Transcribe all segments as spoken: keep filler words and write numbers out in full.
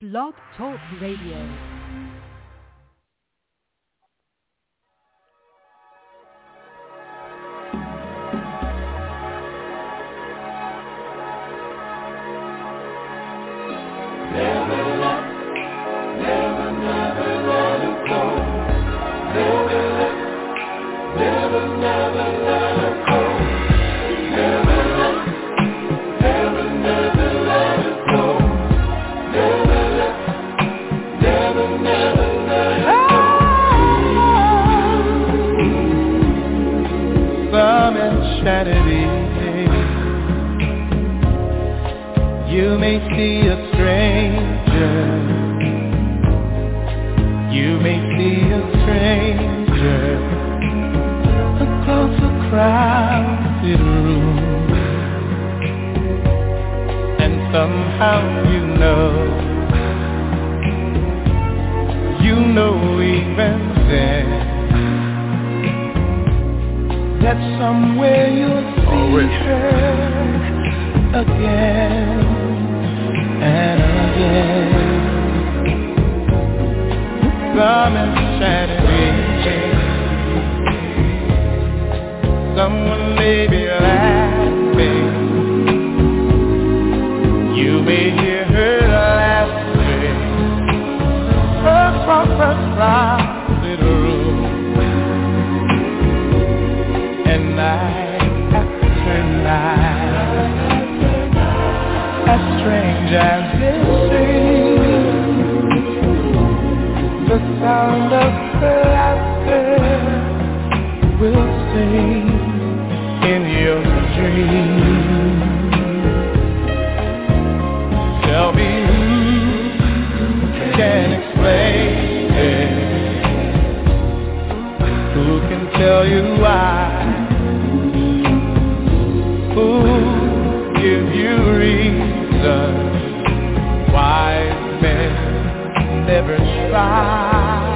Blog Talk Radio. You may see a stranger, you may see a stranger across a crowded room, and somehow you know, you know even then, that somewhere you'll see her again and again. Some is Saturday, someone may be laughing, you may hear her laughing across a crowded room, and night after night, as strange as it seems, the sound of her laughter will sing in your dreams. Tell me who can explain it, who can tell you why, who give you reason, wise men never try.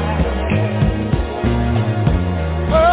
Oh, oh,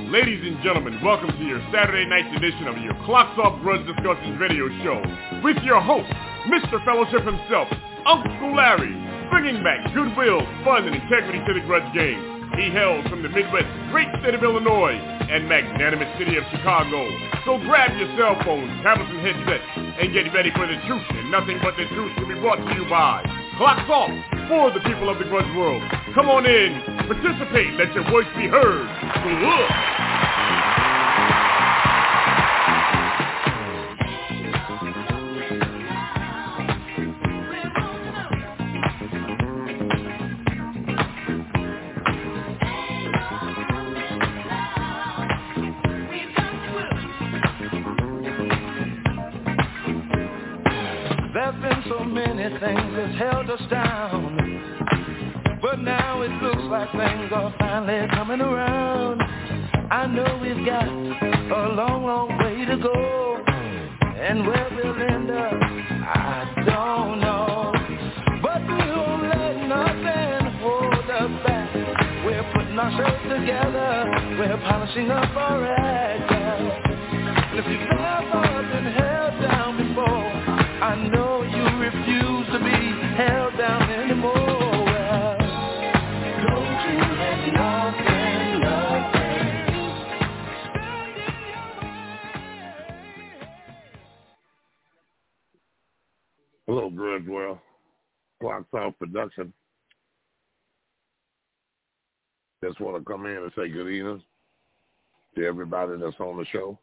ladies and gentlemen, welcome to your Saturday night edition of your Clocks Off Grudge Discussions radio show with your host, Mister Fellowship himself, Uncle Larry, bringing back goodwill, fun, and integrity to the grudge game. He hails from the Midwest, great state of Illinois, and magnanimous city of Chicago. So grab your cell phones, tablets, and headsets, and get ready for the truth, and nothing but the truth will be brought to you by Clocks Off for the people of the grudge world. Come on in, participate, let your voice be heard. Good. Things has held us down, but now it looks like things are finally coming around. I know we've got a long, long way to go, and where we'll end up, I don't know. But we won't let nothing hold us back. We're putting ourselves together, we're polishing up our act. And if you've never been held down before, I know you refuse to be held down anymore. Well, don't you let nothing, nothing. Hello, Grudge World. Clocks Off Production. Just want to come in and say good evening to everybody that's on the show.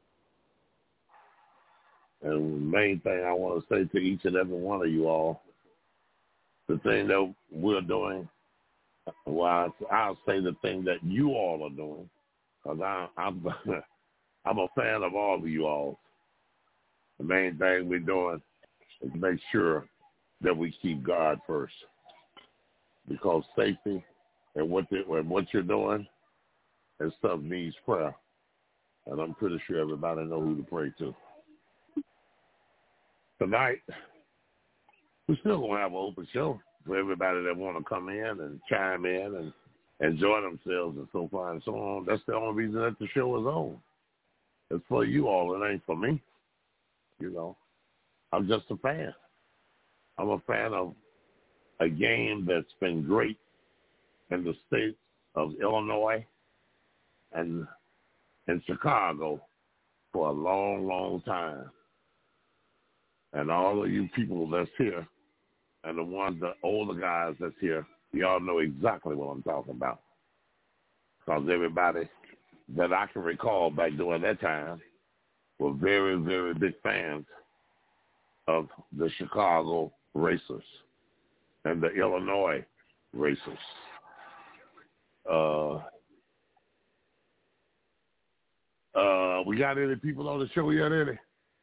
And the main thing I want to say to each and every one of you all, the thing that we're doing, well, I'll say the thing that you all are doing, because I'm, I'm a fan of all of you all. The main thing we're doing is make sure that we keep God first, because safety and what, they, and what you're doing and stuff needs prayer. And I'm pretty sure everybody knows who to pray to. Tonight, we're still going to have an open show for everybody that want to come in and chime in and enjoy themselves and so far and so on. That's the only reason that the show is on. It's for you all. It ain't for me. You know, I'm just a fan. I'm a fan of a game that's been great in the state of Illinois and in Chicago for a long, long time. And all of you people that's here, and the ones, the older guys that's here, y'all know exactly what I'm talking about. Because everybody that I can recall back during that time were very, very big fans of the Chicago Racers and the Illinois Racers. Uh, uh, we got any people on the show yet, Eddie?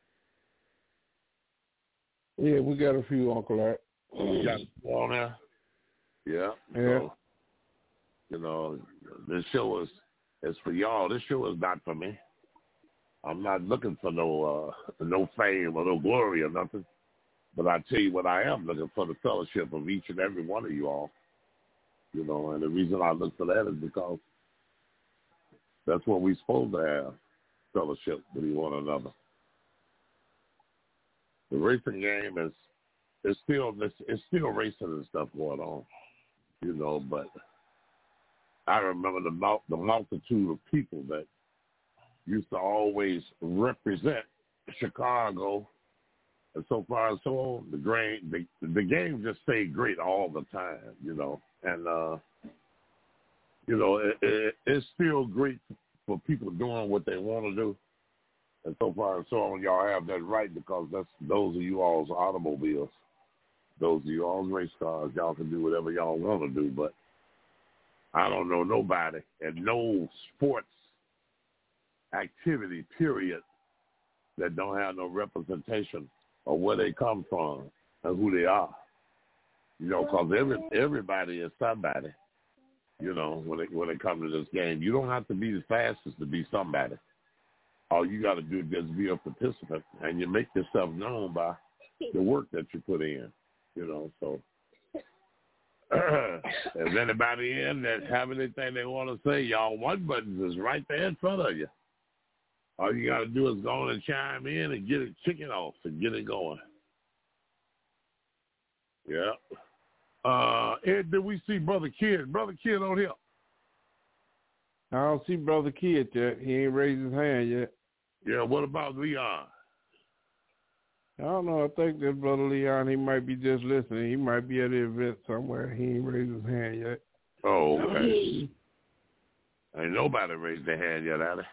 Yeah, we got a few, Uncle Art. You got people on there? Yeah. Yeah. So, you know, this show is, is for y'all. This show is not for me. I'm not looking for no uh, no fame or no glory or nothing. But I tell you what, I am looking for the fellowship of each and every one of you all. You know, and the reason I look for that is because that's what we're supposed to have, fellowship with one another. The racing game is it's still it's, it's still racing and stuff going on, you know. But I remember the mul- the multitude of people that used to always represent Chicago, and so far and so on. The game the, the game just stayed great all the time, you know, and uh, you know it, it, it's still great for people doing what they want to do. And so far and so on, y'all have that right because that's those of you all's automobiles. Those of you all's race cars, y'all can do whatever y'all want to do. But I don't know nobody and no sports activity, period, that don't have no representation of where they come from and who they are. You know, because every, everybody is somebody, you know, when it, when it comes to this game. You don't have to be the fastest to be somebody. All you got to do is just be a participant, and you make yourself known by the work that you put in, you know. So If anybody in that have anything they want to say, y'all one button is right there in front of you. All you got to do is go on and chime in and get it kicking off and get it going. Yeah. Uh, Ed, did we see Brother Kid? Brother Kid on here. I don't see Brother Kid yet. He ain't raised his hand yet. Yeah, what about Leon? I don't know. I think that Brother Leon, he might be just listening. He might be at the event somewhere. He ain't raised his hand yet. Oh, okay. Ain't nobody raised their hand yet, have they?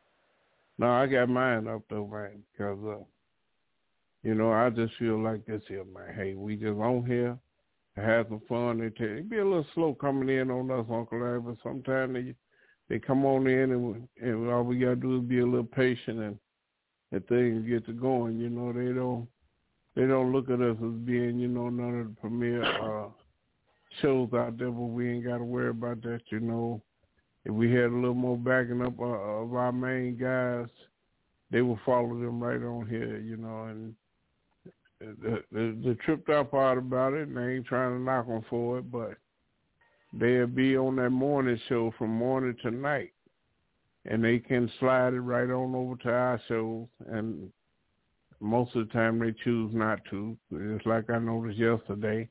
No, I got mine up though, man, because, uh, you know, I just feel like this here, man. Hey, we just on here, have some fun. It it be a little slow coming in on us, Uncle Larry, but sometimes they, they come on in and, and all we got to do is be a little patient and and things get to going. You know, they don't they don't look at us as being, you know, none of the premier uh, shows out there, but we ain't got to worry about that, you know. If we had a little more backing up uh, of our main guys, they will follow them right on here, you know. And the, the, the tripped out part about it, and they ain't trying to knock them for it, but they'll be on that morning show from morning to night, and they can slide it right on over to our shows. And most of the time they choose not to. It's like I noticed yesterday.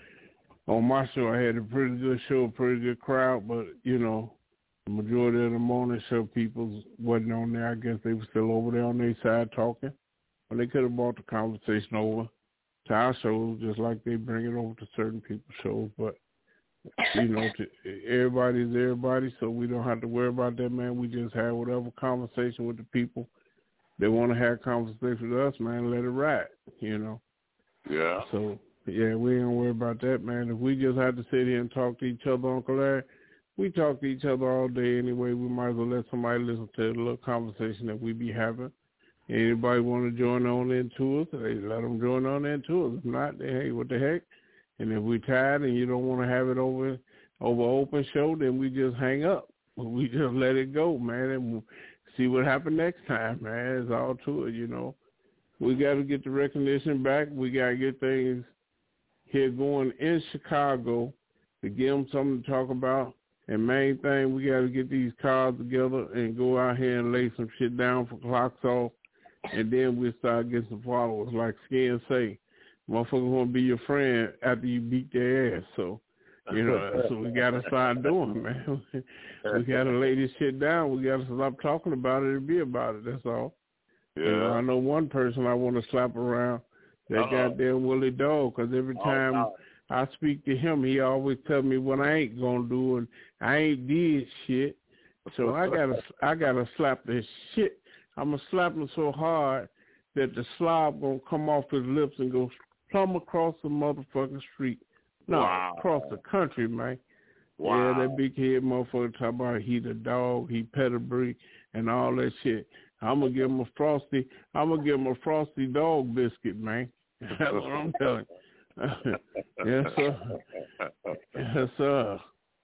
On my show, I had a pretty good show, a pretty good crowd, but, you know, the majority of the morning show people wasn't on there. I guess they were still over there on their side talking. But they could have brought the conversation over to our shows just like they bring it over to certain people's shows. But, you know, to, everybody's everybody, so we don't have to worry about that, man. We just have whatever conversation with the people. They want to have conversation with us, man, let it ride, you know. Yeah. So, yeah, we ain't worry about that, man. If we just have to sit here and talk to each other, Uncle Larry, we talk to each other all day anyway. We might as well let somebody listen to the little conversation that we be having. Anybody want to join on into us, hey, let them join on into us. If not, then, hey, what the heck? And if we're tired and you don't want to have it over over open show, then we just hang up. We just let it go, man, and we'll see what happens next time, man. It's all to it, you know. We got to get the recognition back. We got to get things here going in Chicago to give them something to talk about. And main thing, we got to get these cars together and go out here and lay some shit down for Clocks Off, and then we'll start getting some followers. Like Skin say, motherfuckers want to be your friend after you beat their ass. So, you know, that's what we got to start doing, man. We got to lay this shit down. We got to stop talking about it and be about it. That's all. Yeah. You know, I know one person I want to slap around, that uh-huh. goddamn Willie Dog, because every time oh, I speak to him, he always tell me what I ain't gonna do, and I ain't did shit. So I gotta, I gotta slap this shit. I'm gonna slap him so hard that the slob gonna come off his lips and go plumb across the motherfucking street. No, wow. Across the country, man. Wow. Yeah, that big head motherfucker talk about he the dog, he pedigree, and all that shit. I'm gonna give him a frosty. I'm gonna give him a frosty dog biscuit, man. That's what I'm telling you. Yes, sir. Yes, sir.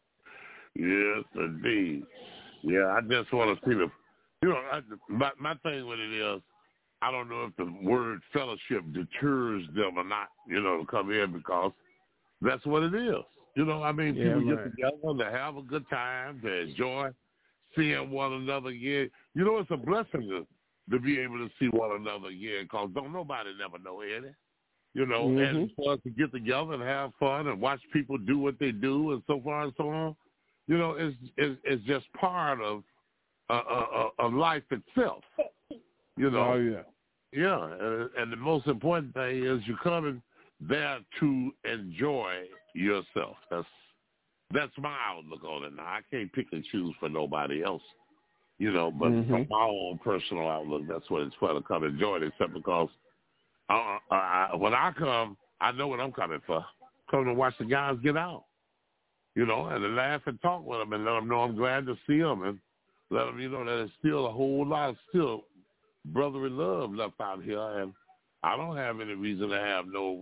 Yes, indeed. Yeah, I just want to see the, you know, I, my, my thing with it is, I don't know if the word fellowship deters them or not, you know, to come in, because that's what it is. You know, I mean, yeah, people man. get together to have a good time, to enjoy seeing one another again. You know, it's a blessing to, to be able to see one another again, because don't nobody never know Eddie. You know, mm-hmm. and for us to get together and have fun and watch people do what they do and so far and so on, you know, it's it's, it's just part of uh, uh, of life itself. You know, oh yeah, yeah, and, and the most important thing is you're coming there to enjoy yourself. That's that's my outlook on it. Now I can't pick and choose for nobody else, you know, but mm-hmm. from my own personal outlook, that's what it's for, to come enjoy it. Except because Uh, uh, when I come, I know what I'm coming for. Come to watch the guys get out, you know, and to laugh and talk with them and let them know I'm glad to see them, and let them, you know, that there's still a whole lot of still brotherly love left out here, and I don't have any reason to have no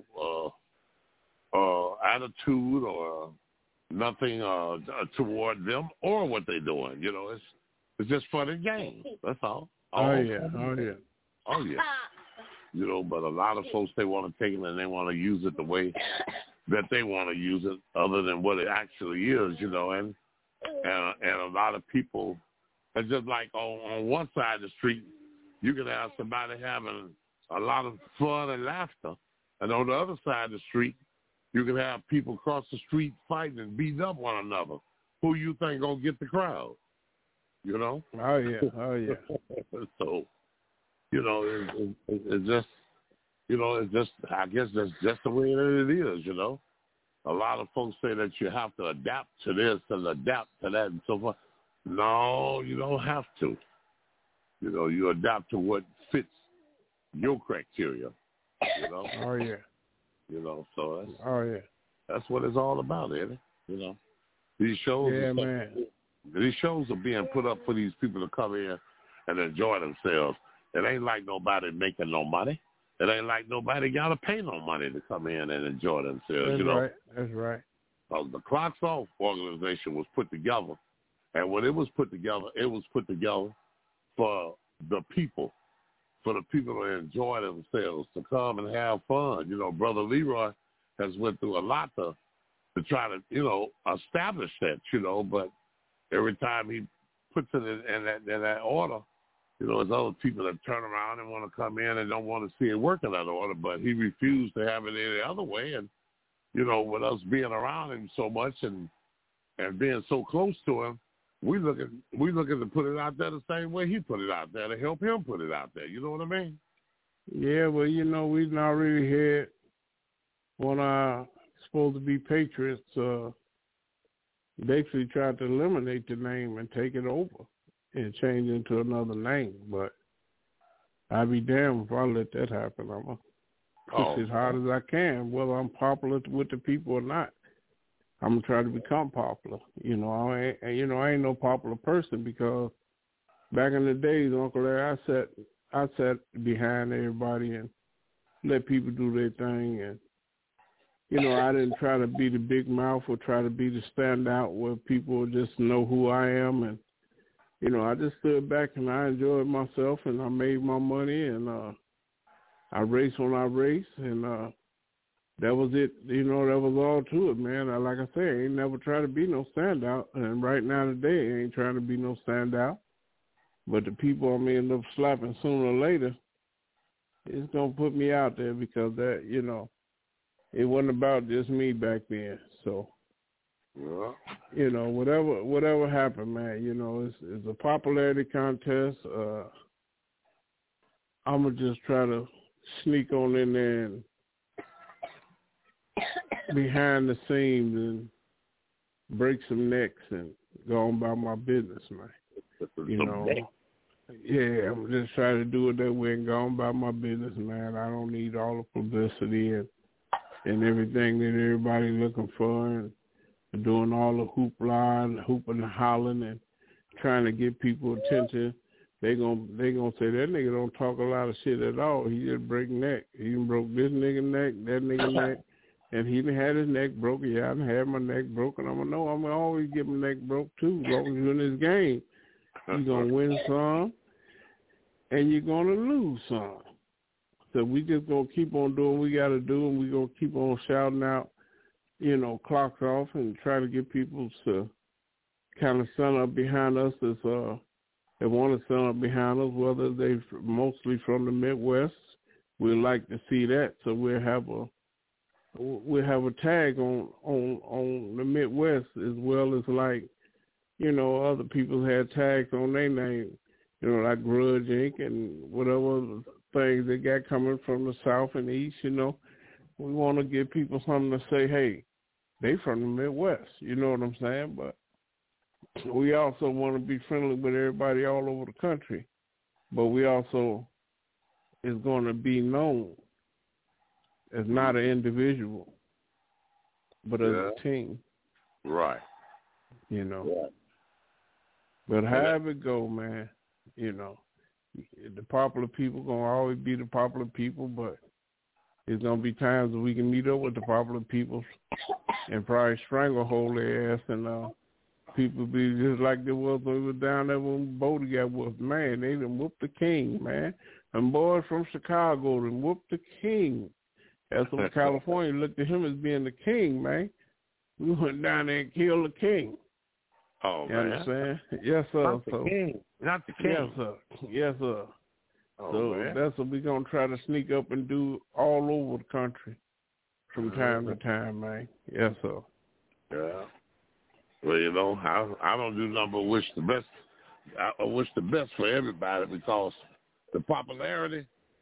uh, uh, attitude or nothing uh, toward them or what they're doing. You know, it's it's just fun and games. That's all. all oh yeah, oh yeah, oh yeah. You know, but a lot of folks, they want to take it and they want to use it the way that they want to use it other than what it actually is, you know, and and, and a lot of people, it's just like on, on one side of the street, you can have somebody having a lot of fun and laughter, and on the other side of the street, you can have people across the street fighting and beating up one another. Who you think gonna get the crowd? You know? Oh yeah, oh yeah. So, you know, it, it, it's just, you know, it's just, I guess that's just the way it is. You know, a lot of folks say that you have to adapt to this and adapt to that and so forth. No, you don't have to. You know, you adapt to what fits your criteria. You know? Oh yeah. You know, so that's oh yeah. That's what it's all about, Eddie. You know, these shows. Yeah, are man. These shows are being put up for these people to come in and enjoy themselves. It ain't like nobody making no money. It ain't like nobody got to pay no money to come in and enjoy themselves. That's you know, right. That's right. Uh, the Clocks Off organization was put together, and when it was put together, it was put together for the people, for the people to enjoy themselves, to come and have fun. You know, Brother Leroy has went through a lot to to try to, you know, establish that, you know, but every time he puts it in, in, that, in that order, you know, there's other people that turn around and want to come in and don't want to see it work in that order, but he refused to have it any other way. And, you know, with us being around him so much and and being so close to him, we looking we looking to put it out there the same way he put it out there, to help him put it out there. You know what I mean? Yeah, well, you know, we've not really had one of our supposed to be patriots uh, basically tried to eliminate the name and take it over and change it into another name. But I'd be damned if I let that happen. I'm going to push Oh. as hard as I can, whether I'm popular with the people or not. I'm going to try to become popular. You know, I ain't, you know, I ain't no popular person because back in the days, Uncle Larry, I sat, I sat behind everybody and let people do their thing. And, you know, I didn't try to be the big mouth or try to be the standout where people just know who I am. And, you know, I just stood back and I enjoyed myself and I made my money and uh, I raced when I raced and uh, that was it. You know, that was all to it, man. I, like I say, I ain't never tried to be no standout. And right now today, I ain't trying to be no standout. But the people I'm end up slapping sooner or later, it's going to put me out there because that, you know, it wasn't about just me back then. So, Yeah. you know, whatever whatever happened, man, you know, it's, it's a popularity contest. Uh, I'm going to just try to sneak on in there and behind the scenes and break some necks and go on about my business, man. You know, yeah, I'm just trying to do it that way and go on about my business, man. I don't need all the publicity and and everything that everybody looking for and doing all the hoopla and hooping and hollering and trying to get people attention. They gonna they gonna say that nigga don't talk a lot of shit at all. He just break neck. He done broke this nigga neck, that nigga neck, and he done had his neck broken. Yeah, I done had my neck broken. I'm gonna know I'm gonna always get my neck broke too. As long as you're in this game, you're gonna win some and you're gonna lose some. So we just gonna keep on doing what we gotta do, and we gonna keep on shouting out, you know, Clocks Off, and try to get people to kind of stand up behind us as uh, they want to stand up behind us, whether they mostly from the Midwest. We'd like to see that, so we'll have a we'll have a tag on on on the Midwest as well as like, you know, other people had tags on their name, you know, like Grudge Incorporated and whatever things they got coming from the South and the East. You know, we want to give people something to say, hey, they from the Midwest. You know what I'm saying? But we also want to be friendly with everybody all over the country. But we also is going to be known as not an individual, but as Yeah. a team. Right. You know. Yeah. But however it go, man, you know, the popular people going to always be the popular people, but there's going to be times that we can meet up with the popular people and probably stranglehold their ass, and uh, people be just like they was when we were down there when Bodie got whooped. Man, they done whooped the king, man. And boys from Chicago done whooped the king. That's what California looked at him as being the king, man. We went down there and killed the king. Oh, you man. understand? Yes, sir. Not the so, king. Not the king. Yes, sir. Yes, sir. Oh, so man. that's what we're going to try to sneak up and do all over the country from time mm-hmm. to time, man. Yes, sir. Yeah. Well, you know, I I don't do nothing but wish the best. I wish the best for everybody because the popularity,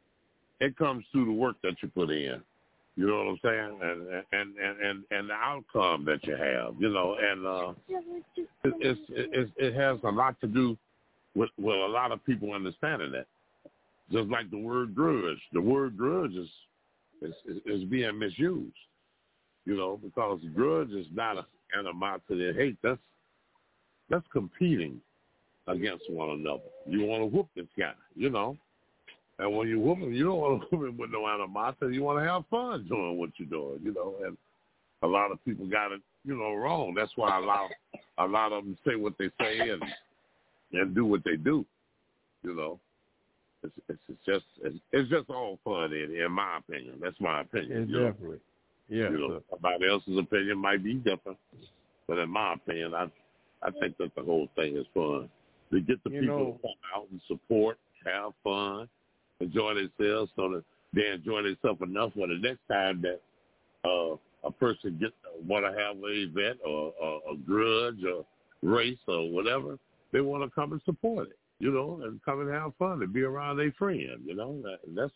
it comes through the work that you put in. You know what I'm saying? And and and and, and the outcome that you have. You know, and uh, it, it's it, it has a lot to do with with a lot of people understanding that. Just like the word grudge, the word grudge is is, is being misused. You know, because grudge is not an animosity and hate. That's that's competing against one another. You want to whoop this guy, you know. And when you whoop him, you don't want to whoop him with no animosity. You want to have fun doing what you're doing, you know. And a lot of people got it, you know, wrong. That's why a lot, a lot of them say what they say and and do what they do, you know. It's, it's, it's just it's, it's just all fun, in, in my opinion. That's my opinion. Yeah, definitely. Yeah. You know, somebody else's opinion might be different, but in my opinion, I I think that the whole thing is fun. To get the you people know, to come out and support, have fun, enjoy themselves, so that they enjoy themselves enough for the next time that uh, a person get want to have an event or, or a grudge or race or whatever, they want to come and support it, you know, and come and have fun and be around their friends, you know. That, that's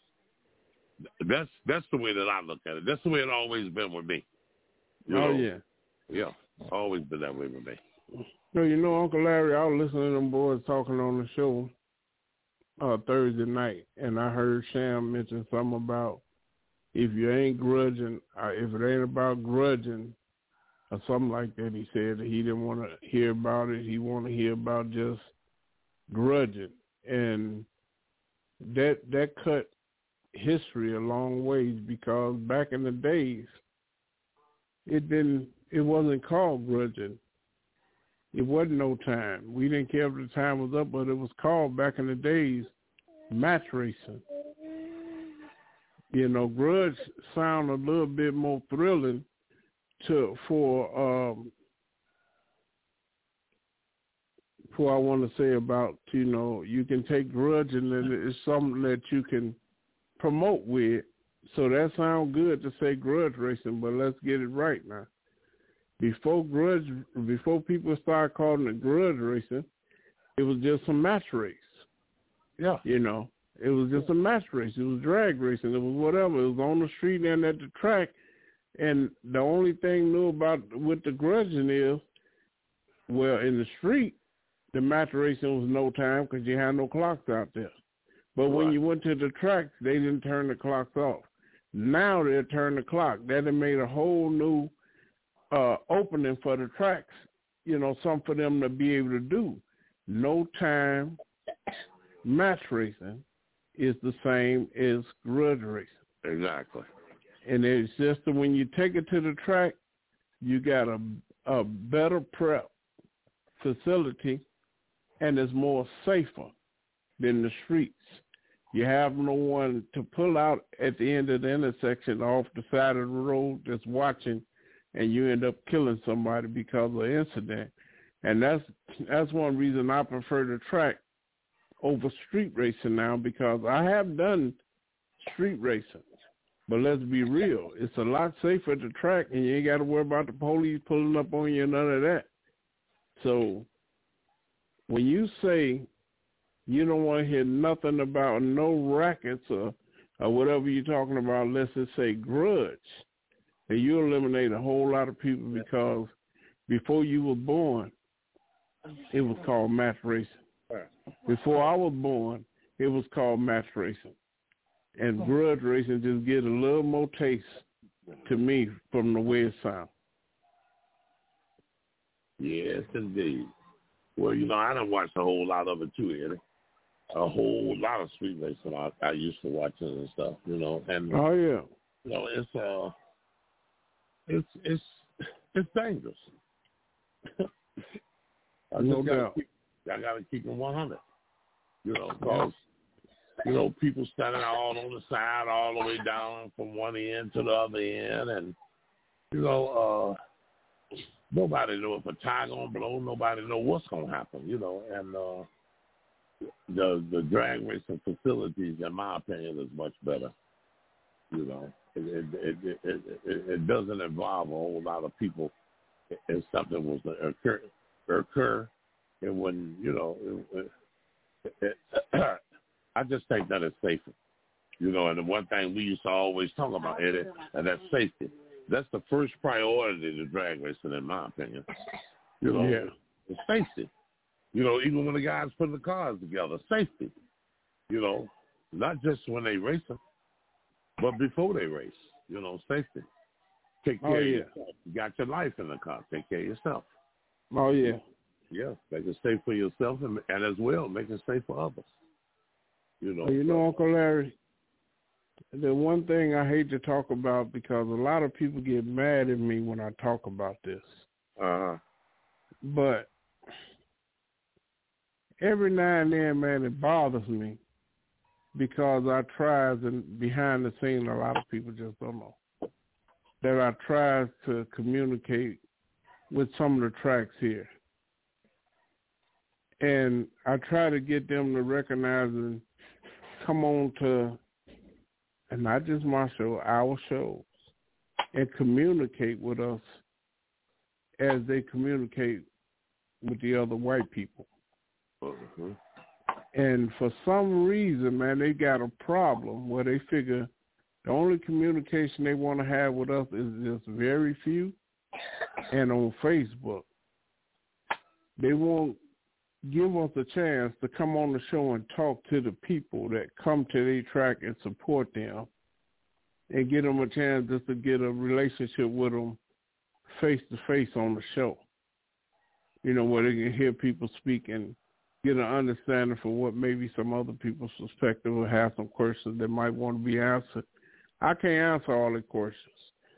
that's that's the way that I look at it. That's the way it always been with me. You oh know? yeah, yeah, always been that way with me. So, you know, Uncle Larry, I was listening to them boys talking on the show uh, Thursday night, and I heard Sham mention something about if you ain't grudging, uh, if it ain't about grudging or something like that, he said that he didn't want to hear about it. He want to hear about just grudging. And that that cut history a long ways because back in the days, it didn't, it wasn't called grudging. It wasn't no time. We didn't care if the time was up, but it was called back in the days match racing. You know, grudge sound a little bit more thrilling to for um for I want to say about, you know, you can take grudge and it's something that you can promote with. So that sounds good to say grudge racing, but let's get it right now. Before grudge, before people started calling it grudge racing, it was just a match race. Yeah. You know, it was just a match race. It was drag racing. It was whatever. It was on the street and at the track. And the only thing new about with the grudging is, well, in the street, the match racing was no time because you had no clocks out there. But right. when you went to the tracks, they didn't turn the clocks off. Now they'll turn the clock. That had made a whole new Uh, opening for the tracks, you know, something for them to be able to do. No time match racing is the same as grudge racing. Exactly. And it's just that when you take it to the track, you got a, a better prep facility and it's more safer than the streets. You have no one to pull out at the end of the intersection off the side of the road that's watching, and you end up killing somebody because of an incident. And that's that's one reason I prefer the track over street racing now, because I have done street racing. But let's be real, it's a lot safer at the track, and you ain't got to worry about the police pulling up on you and none of that. So when you say you don't want to hear nothing about no rackets or, or whatever you're talking about, let's just say grudge, and you eliminate a whole lot of people, because before you were born, it was called match racing. Before I was born, it was called match racing. And grudge racing just get a little more taste to me from the way it sounds. Yes, indeed. Well, you know, I done watched a whole lot of it too, Eddie. A whole lot of street racing I, I used to watch it and stuff, you know. And oh yeah, you know, it's uh, it's it's it's dangerous. I no just gotta doubt. keep, I gotta keep it one hundred. You know, because you know, people standing all on the side, all the way down from one end to the other end, and you know, uh, nobody know if a tie gonna blow. Nobody know what's gonna happen. You know, and uh, the the drag racing facilities, in my opinion, is much better. You know, it it it it, it, it doesn't involve a whole lot of people. If something was to occur, occur, it wouldn't. You know, it, it, it, I just think that it's safer. You know, and the one thing we used to always talk about, Eddie, and that's safety. That's the first priority to drag racing, in my opinion. You know, yeah. it's safety. You know, even when the guys put the cars together, safety. You know, not just when they race them, but before they race. You know, safety. Take care oh, of yeah. yourself. You got your life in the car. Take care of yourself. Oh, yeah. Yeah, make it safe for yourself and, and as well make it safe for others. You know, well, you know, Uncle Larry, the one thing I hate to talk about, because a lot of people get mad at me when I talk about this. Uh-huh. But every now and then, man, it bothers me because I try, and behind the scene, a lot of people just don't know, that I try to communicate with some of the tracks here. And I try to get them to recognize and come on to, and not just my show, our shows, and communicate with us as they communicate with the other white people. Mm-hmm. And for some reason, man, they got a problem where they figure the only communication they want to have with us is just very few and on Facebook. They won't give us a chance to come on the show and talk to the people that come to their track and support them and get them a chance just to get a relationship with them face-to-face on the show. You know, where they can hear people speak and get an understanding for what maybe some other people's perspective or have some questions that might want to be answered. I can't answer all the questions.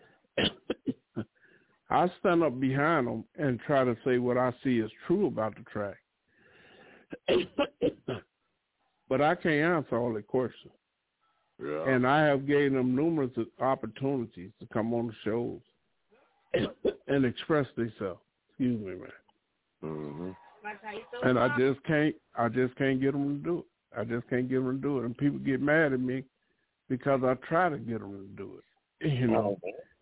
I stand up behind them and try to say what I see is true about the track. But I can't answer all the questions. Yeah. And I have given them numerous opportunities to come on the shows and express themselves. Excuse me, man. Mm-hmm. And I just can't. I just can't get them to do it. I just can't get them to do it. And people get mad at me because I try to get them to do it. You know.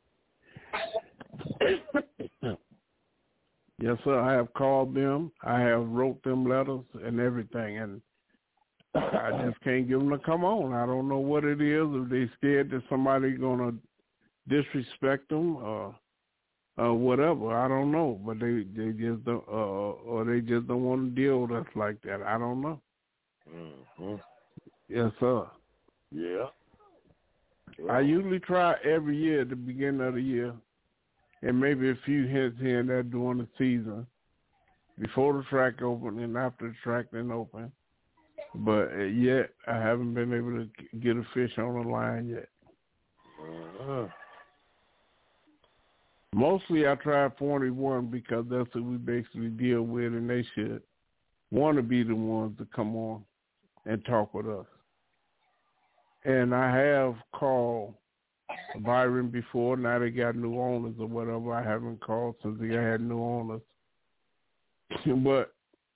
Yes, sir. I have called them. I have wrote them letters and everything, and I just can't get them to come on. I don't know what it is. If they scared that somebody's gonna disrespect them or uh, whatever, I don't know. But they they just don't, uh, or they just don't want to deal with us like that. I don't know. Mm-hmm. Yes, sir. Yeah. Well, I usually try every year at the beginning of the year, and maybe a few hits here and there during the season, before the track open and after the track then open. But uh, yet, I haven't been able to get a fish on the line yet. uh-huh. Mostly I try forty-one because that's what we basically deal with, and they should want to be the ones to come on and talk with us. And I have called Byron before. Now they got new owners or whatever. I haven't called since they had new owners. But,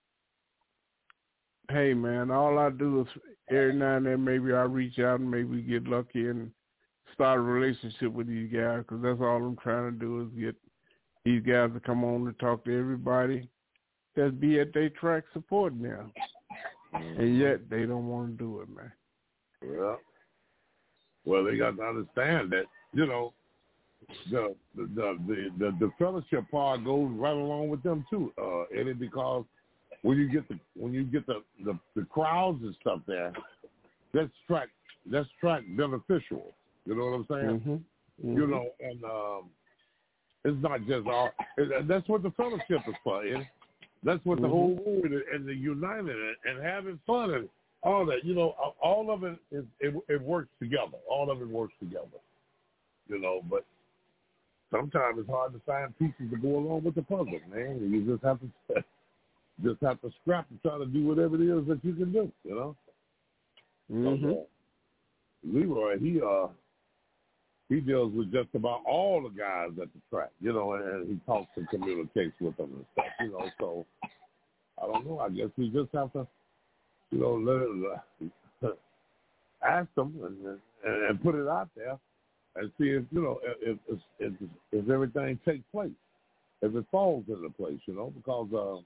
hey, man, all I do is every now and then maybe I reach out and maybe get lucky and start a relationship with these guys, because that's all I'm trying to do is get these guys to come on and talk to everybody that be at their track supporting them. And yet they don't want to do it, man. Yeah. Well, they got to understand that, you know, the the the the, the fellowship part goes right along with them too, uh, Eddie, because when you get the when you get the, the, the crowds and stuff there, that's track that's track beneficial. You know what I'm saying? Mm-hmm. Mm-hmm. You know, and um, it's not just all. It, that's what the fellowship is for, Eddie. That's what the mm-hmm. whole word and the united and, and having fun and all that. You know, all of it is it, it works together. All of it works together. You know, but sometimes it's hard to find pieces to go along with the puzzle, man. You just have to just have to scrap and try to do whatever it is that you can do. You know. Mm-hmm. So, uh, Leroy, he uh he deals with just about all the guys at the track, you know, and, and he talks and communicates with them and stuff, you know. So I don't know. I guess we just have to, you know, let it, uh, ask them and, and and put it out there and see if you know if if if, if everything takes place, if it falls into place, you know, because uh,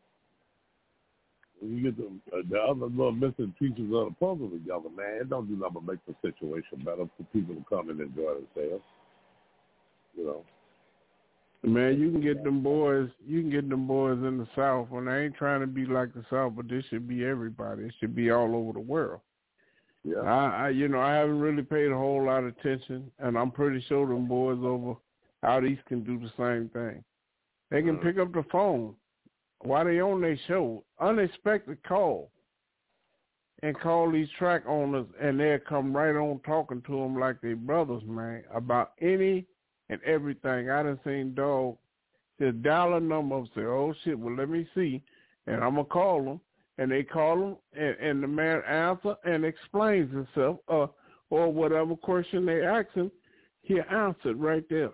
when you get the, uh, the other little missing pieces of the puzzle together, man, it don't do nothing but make the situation better for people to come and enjoy themselves, you know. Man, you can get them boys. You can get them boys in the South. And I ain't trying to be like the South, but this should be everybody. It should be all over the world. Yeah. I, I, you know, I haven't really paid a whole lot of attention, and I'm pretty sure them boys over out east can do the same thing. They can mm. pick up the phone while they on their show, unexpected call, and call these track owners, and they'll come right on talking to them like they brothers, man, about any and everything. I done seen dog just dial a number and say, oh, shit, well, let me see, and I'm going to call them. And they call him, and, and the man answers and explains himself, uh, or whatever question they ask him, he answered right there.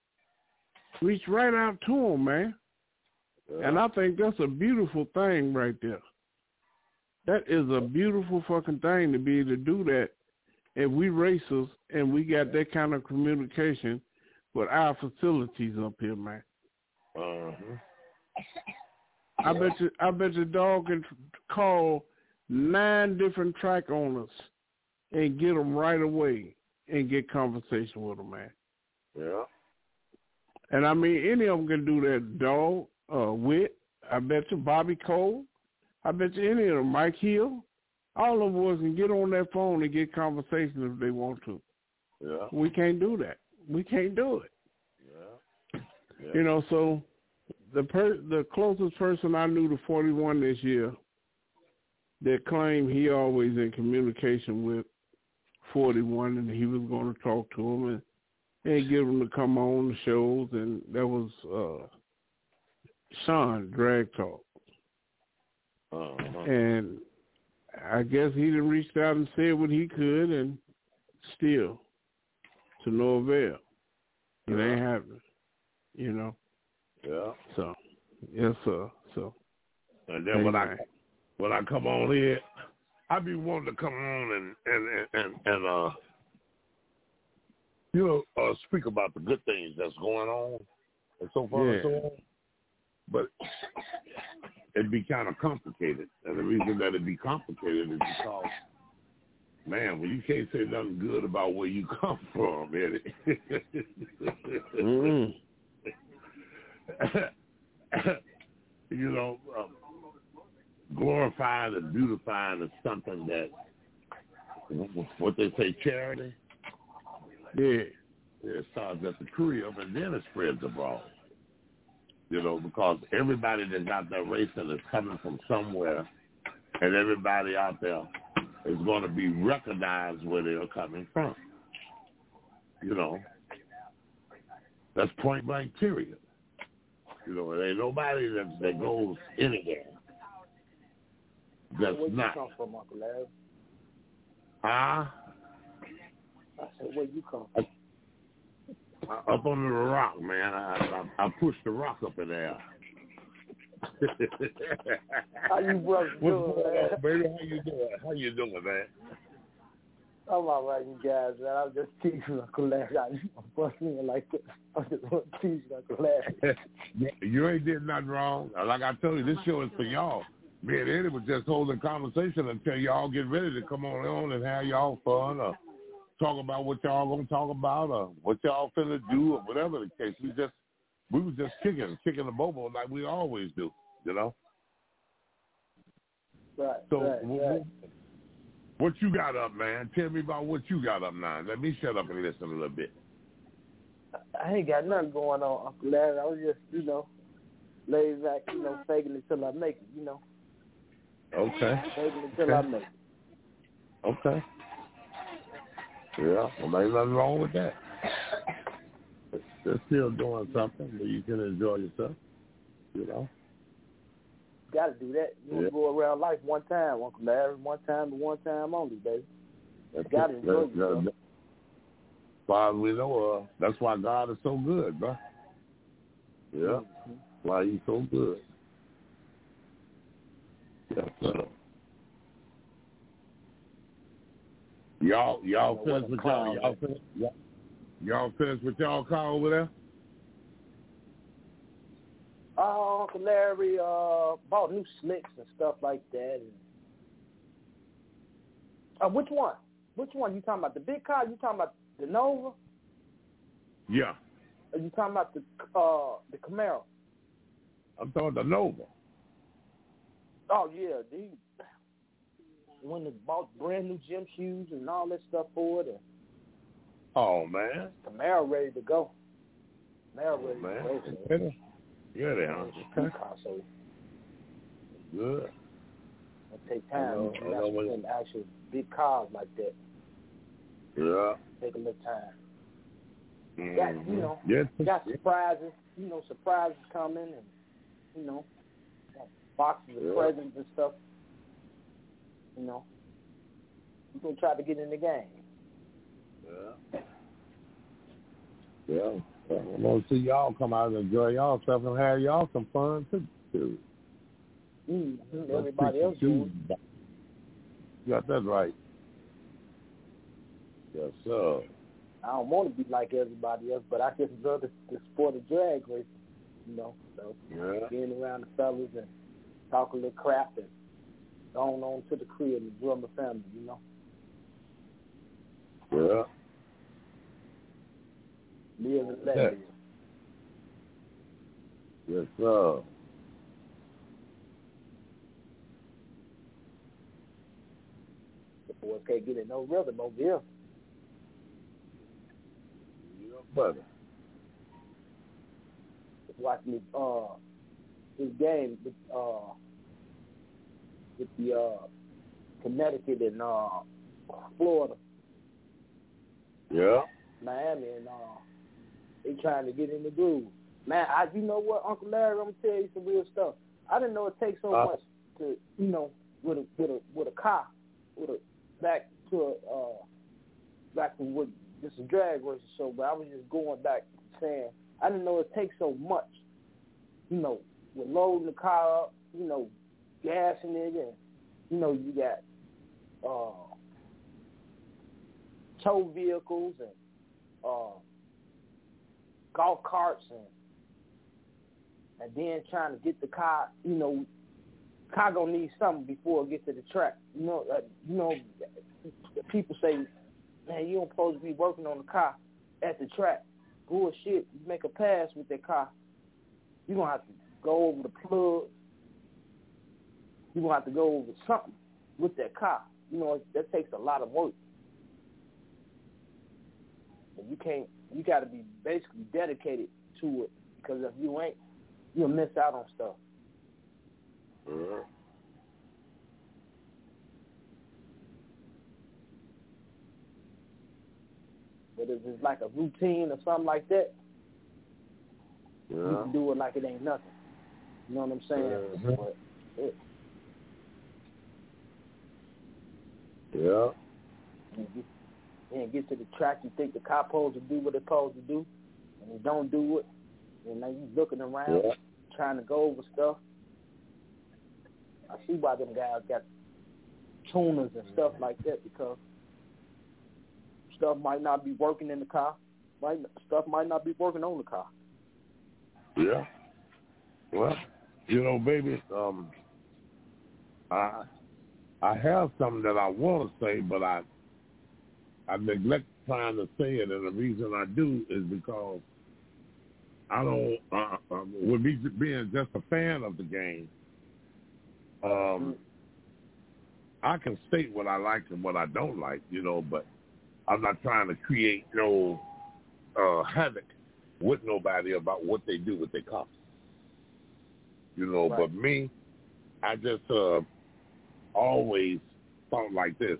Reach right out to him, man. Yeah. And I think that's a beautiful thing right there. That is a beautiful fucking thing to be able to do that. If we racers and we got that kind of communication with our facilities up here, man. Uh-huh. I bet you, I bet your dog can call nine different track owners and get them right away and get conversation with them, man. Yeah. And I mean, any of them can do that. Dog, uh, Wit, I bet you Bobby Cole, I bet you any of them, Mike Hill, all of them boys can get on that phone and get conversation if they want to. Yeah. We can't do that. We can't do it. Yeah. Yeah. You know, so. The per, the closest person I knew to forty-one this year that claimed he always in communication with forty-one and he was going to talk to him and, and get him to come on the shows, and that was uh, Sean Drag Talk. Uh-huh. And I guess he done reached out and said what he could, and still to no avail. It yeah. ain't happening, you know. Yeah. So, yes, sir. So, and then when I when I come on here, I be wanting to come on and and and, and uh, you know, uh, speak about the good things that's going on and so far yeah. and so on. But it'd be kind of complicated, and the reason that it'd be complicated is because, man, when you can't say nothing good about where you come from, man. mm-hmm. You know, um, glorifying and beautifying is something that, what they say, charity. Yeah, it starts at the crib and then it spreads abroad. You know, because everybody that's out there racing is coming from somewhere, and everybody out there is going to be recognized where they're coming from. You know, that's point blank period. You know, there ain't nobody that, that goes anywhere that's where not. Where you come from, Uncle Larry? Huh? I said, where you come from? I, up under the rock, man. I, I, I pushed the rock up in there. How you brothers doing, man? Baby, how you doing? How you doing, man? I'm all right, you guys, man. I'm just teasing Uncle Larry. I'm busting in like this. I'm just teasing Uncle Larry. You ain't did nothing wrong. Like I told you, this show is for y'all. Me and Eddie was just holding conversation until y'all get ready to come on on and have y'all fun or talk about what y'all gonna talk about or what y'all finna do or whatever the case. We just we was just kicking, kicking the bobo like we always do, you know. Right. So right, what, right. what you got up, man? Tell me about what you got up now. Let me shut up and listen a little bit. I ain't got nothing going on, Uncle Larry. I was just, you know, laid back, you know, faking it till I make it, you know. Okay. Faking it till okay. I make it. Okay. Yeah, well, ain't nothing wrong with that. They're still doing something where you can enjoy yourself, you know. Got to do that. You want to yeah. go around life one time, Uncle Larry. One time and one time only, baby. You got to enjoy that, that, that, As far as we know of, that's why God is so good, bro. Yeah, mm-hmm. Why He's so good. Yes, sir. Y'all, y'all finished with y'all, y'all finished, y'all, y'all finished with y'all car over there? Uh, Uncle Larry uh, bought new slicks and stuff like that. And, uh, which one? Which one? You talking about the big car? You talking about the Nova? Yeah. Are you talking about the uh, the Camaro? I'm talking the Nova. Oh yeah, dude. When they bought brand new gym shoes and all that stuff for it. And oh man. Camaro ready to go. Camaro ready man. to go. So. Yeah, they are. Okay. So good. It'll take time to invest in actual big cars like that. Yeah. Take a little time. Mm-hmm. Got, you know, yes. got surprises, you know, surprises coming and, you know, boxes of yeah. presents and stuff. You know, we're going to try to get in the game. Yeah. Yeah. Well, I'm going to see y'all come out and enjoy y'all stuff and have y'all some fun, too. too. Mm-hmm. Everybody else doing. You got that right. Yes, sir. I don't want to be like everybody else, but I just love the, the sport of drag racing, you know. So yeah. being around the fellas and talk a little crap and going on to the crib and enjoy my family, you know. Yeah. Live and let live. Yes, sir. The boys can't get in no rhythm over here. Brother. Watching this, uh, this game with, uh, with the uh, Connecticut and uh, Florida. Yeah. Miami and uh, they trying to get in the groove. Man, I you know what, Uncle Larry, I'm gonna tell you some real stuff. I didn't know it takes so uh, much to you know with a with a with a car with a back to a uh, back to what. This is a drag racing show, but I was just going back saying I didn't know it takes so much, you know, with loading the car up, you know, gassing it, and you know you got uh, tow vehicles and uh, golf carts and and then trying to get the car, you know, car gonna need something before it gets to the track. You know, uh, you know, people say. Man, you don't supposed to be working on the car at the track. Bullshit. You make a pass with that car, you're going to have to go over the plug. You're going to have to go over something with that car. You know, that takes a lot of work. And you can't, you got to be basically dedicated to it because if you ain't, you'll miss out on stuff. Mm-hmm. But if it's like a routine or something like that, yeah. you can do it like it ain't nothing. You know what I'm saying? Mm-hmm. But it, yeah. You get, you get to the track, you think the car supposed to do what it's supposed to do, and you don't do it, and now you looking around yeah. trying to go over stuff. I see why them guys got tuners and stuff like that because stuff might not be working in the car. Might stuff might not be working on the car. Yeah. Well, you know, baby, um, I I have something that I want to say, but I I neglect trying to say it, and the reason I do is because I don't. Uh, um, with me being just a fan of the game, um, mm-hmm. I can state what I like and what I don't like, you know, but I'm not trying to create no uh, havoc with nobody about what they do with their car. You know, right. But me, I just uh, always thought like this.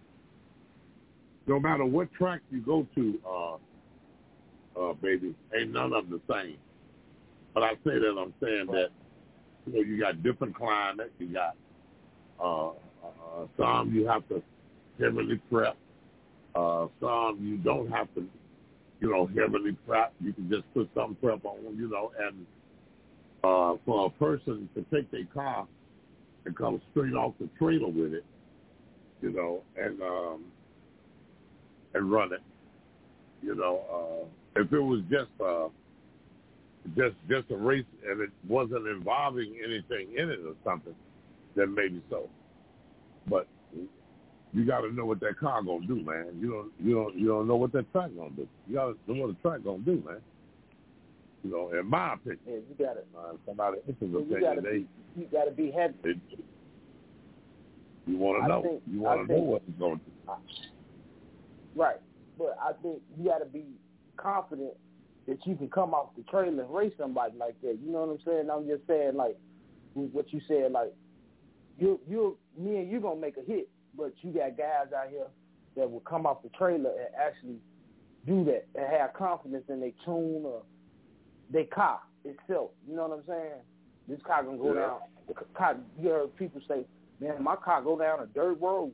No matter what track you go to, uh, uh, baby, ain't none of them the same. But I say that I'm saying right. that, you know, you got different climate. You got uh, uh, some you have to heavily prep. Uh, some you don't have to, you know, heavily prep. You can just put some prep on, you know, and uh, for a person to take their car and come straight off the trailer with it, you know, and um, and run it, you know, uh, if it was just uh, just just a race and it wasn't involving anything in it or something, then maybe so. But you got to know what that car gonna do, man. You don't, you don't, you don't know what that track gonna do. You got to know what the track gonna do, man. You know, in my opinion. Yeah, you got to. Uh, somebody else's opinion. You got to be. You got to be heavy. It, you want to know. Think, you want to know what it's gonna do. I, right, but I think you got to be confident that you can come off the trailer and race somebody like that. You know what I'm saying? I'm just saying, like what you said, like you, you, me and you gonna make a hit. But you got guys out here that will come off the trailer and actually do that and have confidence in their tune or their car itself. You know what I'm saying? This car gonna go yeah. down. The car, you heard people say, "Man, my car go down a dirt road."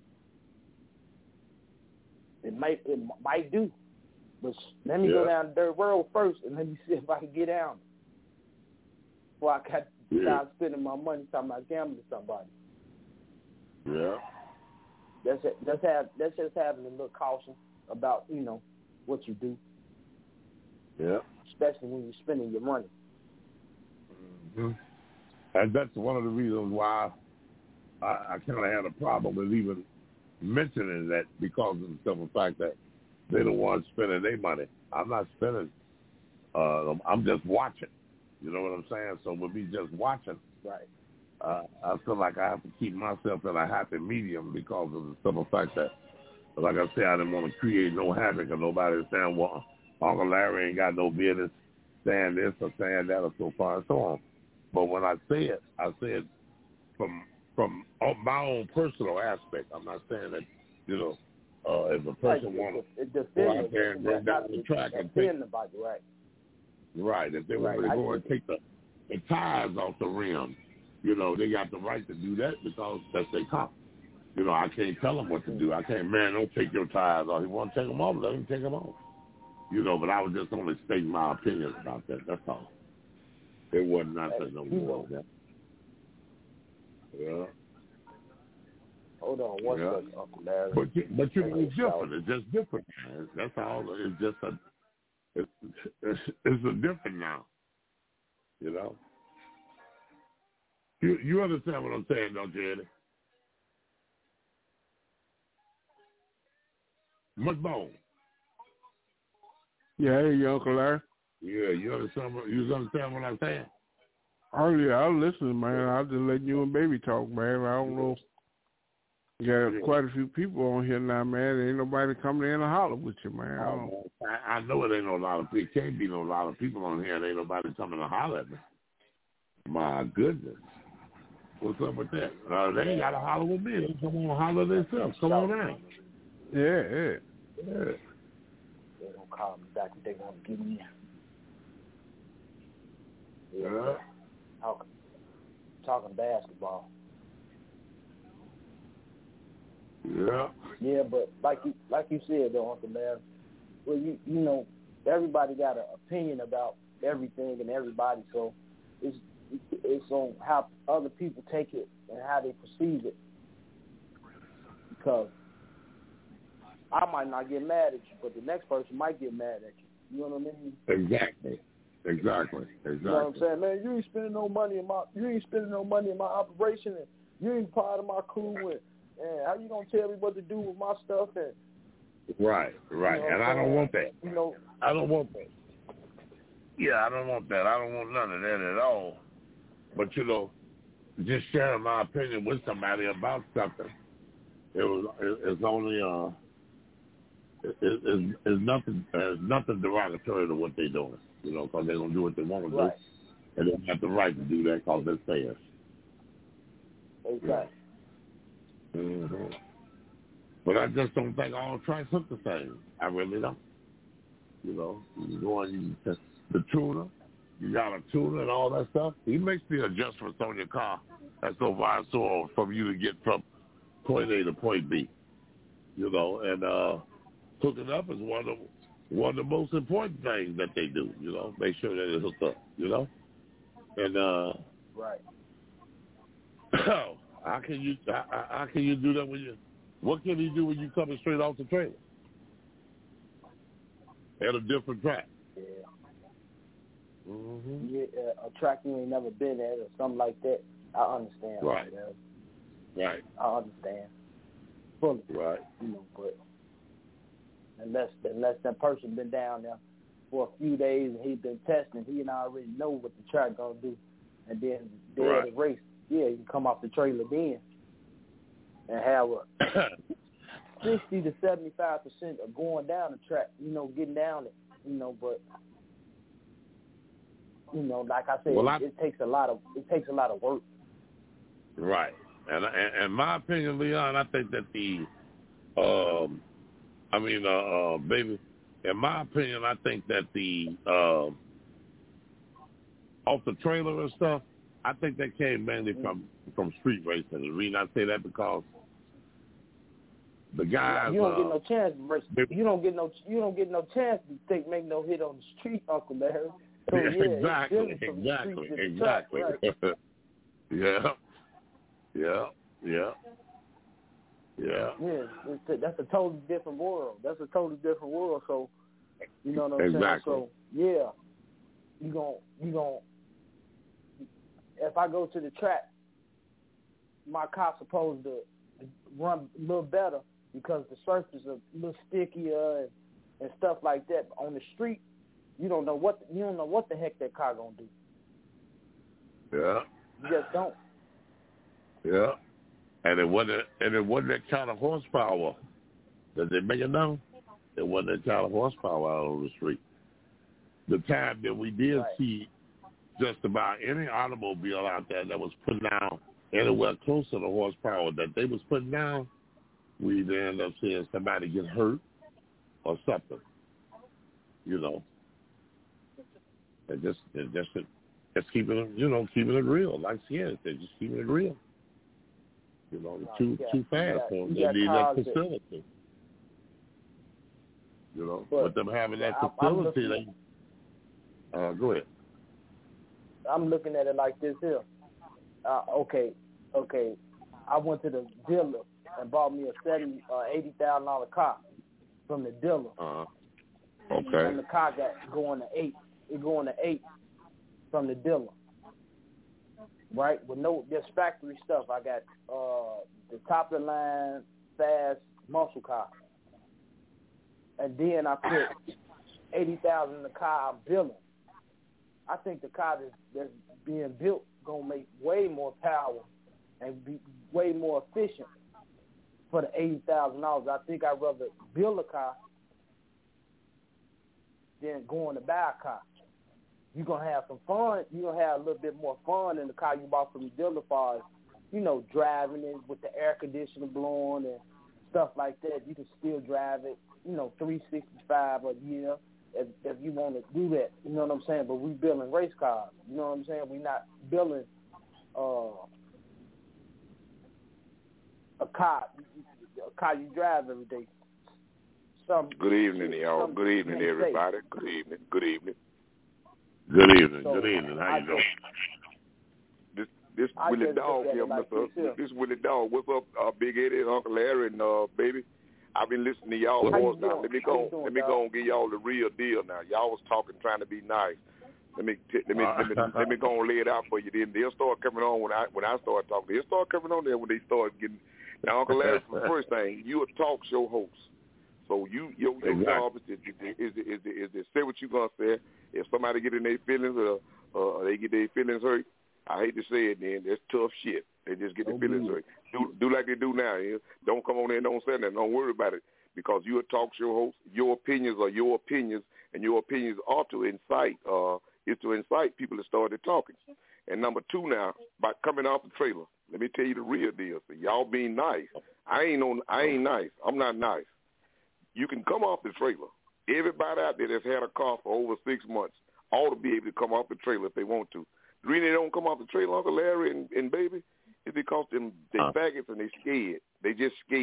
It might, it might do, but let me yeah. go down the dirt road first and let me see if I can get down before I got to start spending my money talking about gambling somebody. Yeah. That's it. That's have. That's just having a little caution about, you know, what you do. Yeah. Especially when you're spending your money. Mm-hmm. And that's one of the reasons why I, I kind of had a problem with even mentioning that, because of the simple fact that they're the ones spending their money. I'm not spending. Uh, I'm just watching. You know what I'm saying? So with me just watching, right. Uh, I feel like I have to keep myself in a happy medium because of the simple fact that, like I said, I didn't want to create no havoc or nobody saying, well, Uncle Larry ain't got no business saying this or saying that or so far and so on. But when I say it, I say it from from my own personal aspect. I'm not saying that, you know, uh, if a person right. wants to go out there and go down the track and take the body, right. Right. If they right. want to go and take the, the tires off the rim, you know, they got the right to do that because that's their car. You know, I can't tell them what to do. I can't, man, don't take your tires off. You want to take them off, let him take them off. You know, but I was just only stating my opinion about that. That's all. It wasn't nothing no more than that. Yeah. Hold on one yeah. second, Uncle Larry. But, you, but you know, it's different. It's just different. Man. That's all. It's just a, it's, it's, it's a different now. You know? You you understand what I'm saying, don't you, Eddie? Much bone. Yeah, hey, you Uncle Larry. Yeah, you understand what you understand what I'm saying? Oh yeah, I'm listening, man. I'll just let you and baby talk, man. I don't know. You got yeah. quite a few people on here now, man. Ain't nobody coming in and holler with you, man. I, don't... I, I know it ain't no lot of people. It can't be no lot of people on here. And ain't nobody coming to holler at me. My goodness. What's up with that? Uh, they ain't got to holler with me. They come on and holler themselves. Come on down. Yeah, yeah. Yeah. They don't call me back if they want to get me in. Yeah. yeah. Talking, talking basketball. Yeah. Yeah, but like you like you said though, Uncle Larry, well you you know, everybody got an opinion about everything and everybody, so it's it's on how other people take it and how they perceive it. Because I might not get mad at you, but the next person might get mad at you. You know what I mean? Exactly. Exactly. Exactly. You know what I'm saying? Man, you ain't spending no money in my you ain't spending no money in my operation, and you ain't part of my crew, and, and how you gonna tell me what to do with my stuff? And right, right. You know and I don't want that. You know, I don't want that. Yeah, I don't want that. I don't want none of that at all. But you know, just sharing my opinion with somebody about something, it was it, it's only uh, it, it, it's, it's nothing it's nothing derogatory to what they're doing. You know, because they're gonna do what they want to right. do, and they have the right to do that because it's theirs. Exactly. Mm-hmm. But I just don't think all tracks look the same. I really don't. You know, you go on you test the tuner, you got a tuner and all that stuff. He makes the adjustments on your car. That's so far and so on from you to get from point A to point B. you know, and uh, hooking up is one of one of the most important things that they do. You know, make sure that it's hooked up. You know, and uh, right. how can you how, how can you do that when you? What can he do when you coming straight off the trailer at a different track? Yeah. Mm-hmm. Yeah, uh, a track you ain't never been at or something like that. I understand. Right. Man. Right. I understand. Fully. Right. You know, but unless unless that person been down there for a few days and he been testing, he and I already know what the track gonna do, and then the day right. of the race, yeah, you can come off the trailer then and have a sixty to seventy-five percent of going down the track. You know, getting down it. You know, but. You know, like I said, well, I, it takes a lot of it takes a lot of work. Right, and in my opinion, Leon, I think that the, um, I mean, uh, uh, baby, in my opinion, I think that the uh, off the trailer and stuff, I think that came mainly from from street racing. The reason I say that because the guys you don't uh, get no chance. You don't get no you don't get no chance to take make no hit on the street, Uncle Larry. So, yeah, exactly, exactly, exactly. Track, right? yeah, yeah, yeah, yeah. Yeah, it's a, that's a totally different world. That's a totally different world. So, you know what I'm exactly. saying? So, yeah, you gon' you gon' if I go to the track, my car's supposed to run a little better because the surface is a little stickier and, and stuff like that. But on the street, You don't know what you don't know what the heck that car gonna do. Yeah. You just don't. Yeah. And it wasn't and it wasn't that kind of horsepower that they make it known. It wasn't that kind of horsepower out on the street. The time that we did right. see just about any automobile out there that was putting down anywhere close to the horsepower that they was putting down, we then end up seeing somebody get hurt or something. You know. And just, and just, just keeping it, you know, keeping it real. Like Sienna said, just keeping it real. You know, no, too got, too fast got, for them. They need that facility. That, you know, but, with them having that I, facility, they. Uh, go ahead. I'm looking at it like this here. Uh, okay, okay. I went to the dealer and bought me a seventy, uh, eighty thousand dollar car from the dealer. Uh, okay. And the car got going to eight. It going to eight from the dealer, right? With no just factory stuff. I got uh, the top of the line fast muscle car, and then I put eighty thousand in the car I'm building. I think the car that's, that's being built gonna make way more power and be way more efficient for the eighty thousand dollars. I think I'd rather build a car than going to buy a car. You're going to have some fun. You're going to have a little bit more fun in the car you bought from the dealer as far as, you know, driving it with the air conditioner blowing and stuff like that. You can still drive it, you know, three sixty-five a year if, if you want to do that. You know what I'm saying? But we building race cars. You know what I'm saying? We're not building uh, a car, a car you drive every day. Some Good evening, y'all. Good evening, everybody. Say. Good evening. Good evening. Good evening. So, Good evening. How I you doing? This this I Willie just Dog here, like Mister this, This Willie Dog. What's up, uh, Big Eddie, Uncle Larry, and uh, baby? I've been listening to y'all voice now. Let me go. Doing, let me dog? go and give y'all the real deal now. Y'all was talking, trying to be nice. Let me t- let me let me let me go and lay it out for you. Then they'll start coming on when I when I start talking. They'll start coming on there when they start getting. Now, Uncle Larry, for the first thing, you a talk show host. So you your, your exactly. job is to, is to, is to, is to say what you're gonna say. If somebody get in their feelings or uh, they get their feelings hurt, I hate to say it, then that's tough shit. They just get their feelings hurt. Do do like they do now. You know? Don't come on there and don't say nothing. Don't worry about it because you're a talk show host. Your opinions are your opinions, and your opinions ought to incite uh is to incite people to start talking. And number two now, by coming off the trailer, let me tell you the real deal. So y'all being nice. I ain't on. I ain't nice. I'm not nice. You can come off the trailer. Everybody out there that's had a car for over six months ought to be able to come off the trailer if they want to. The reason they don't come off the trailer, Uncle Larry and, and baby, is because them they huh. faggots and they scared. They just scared.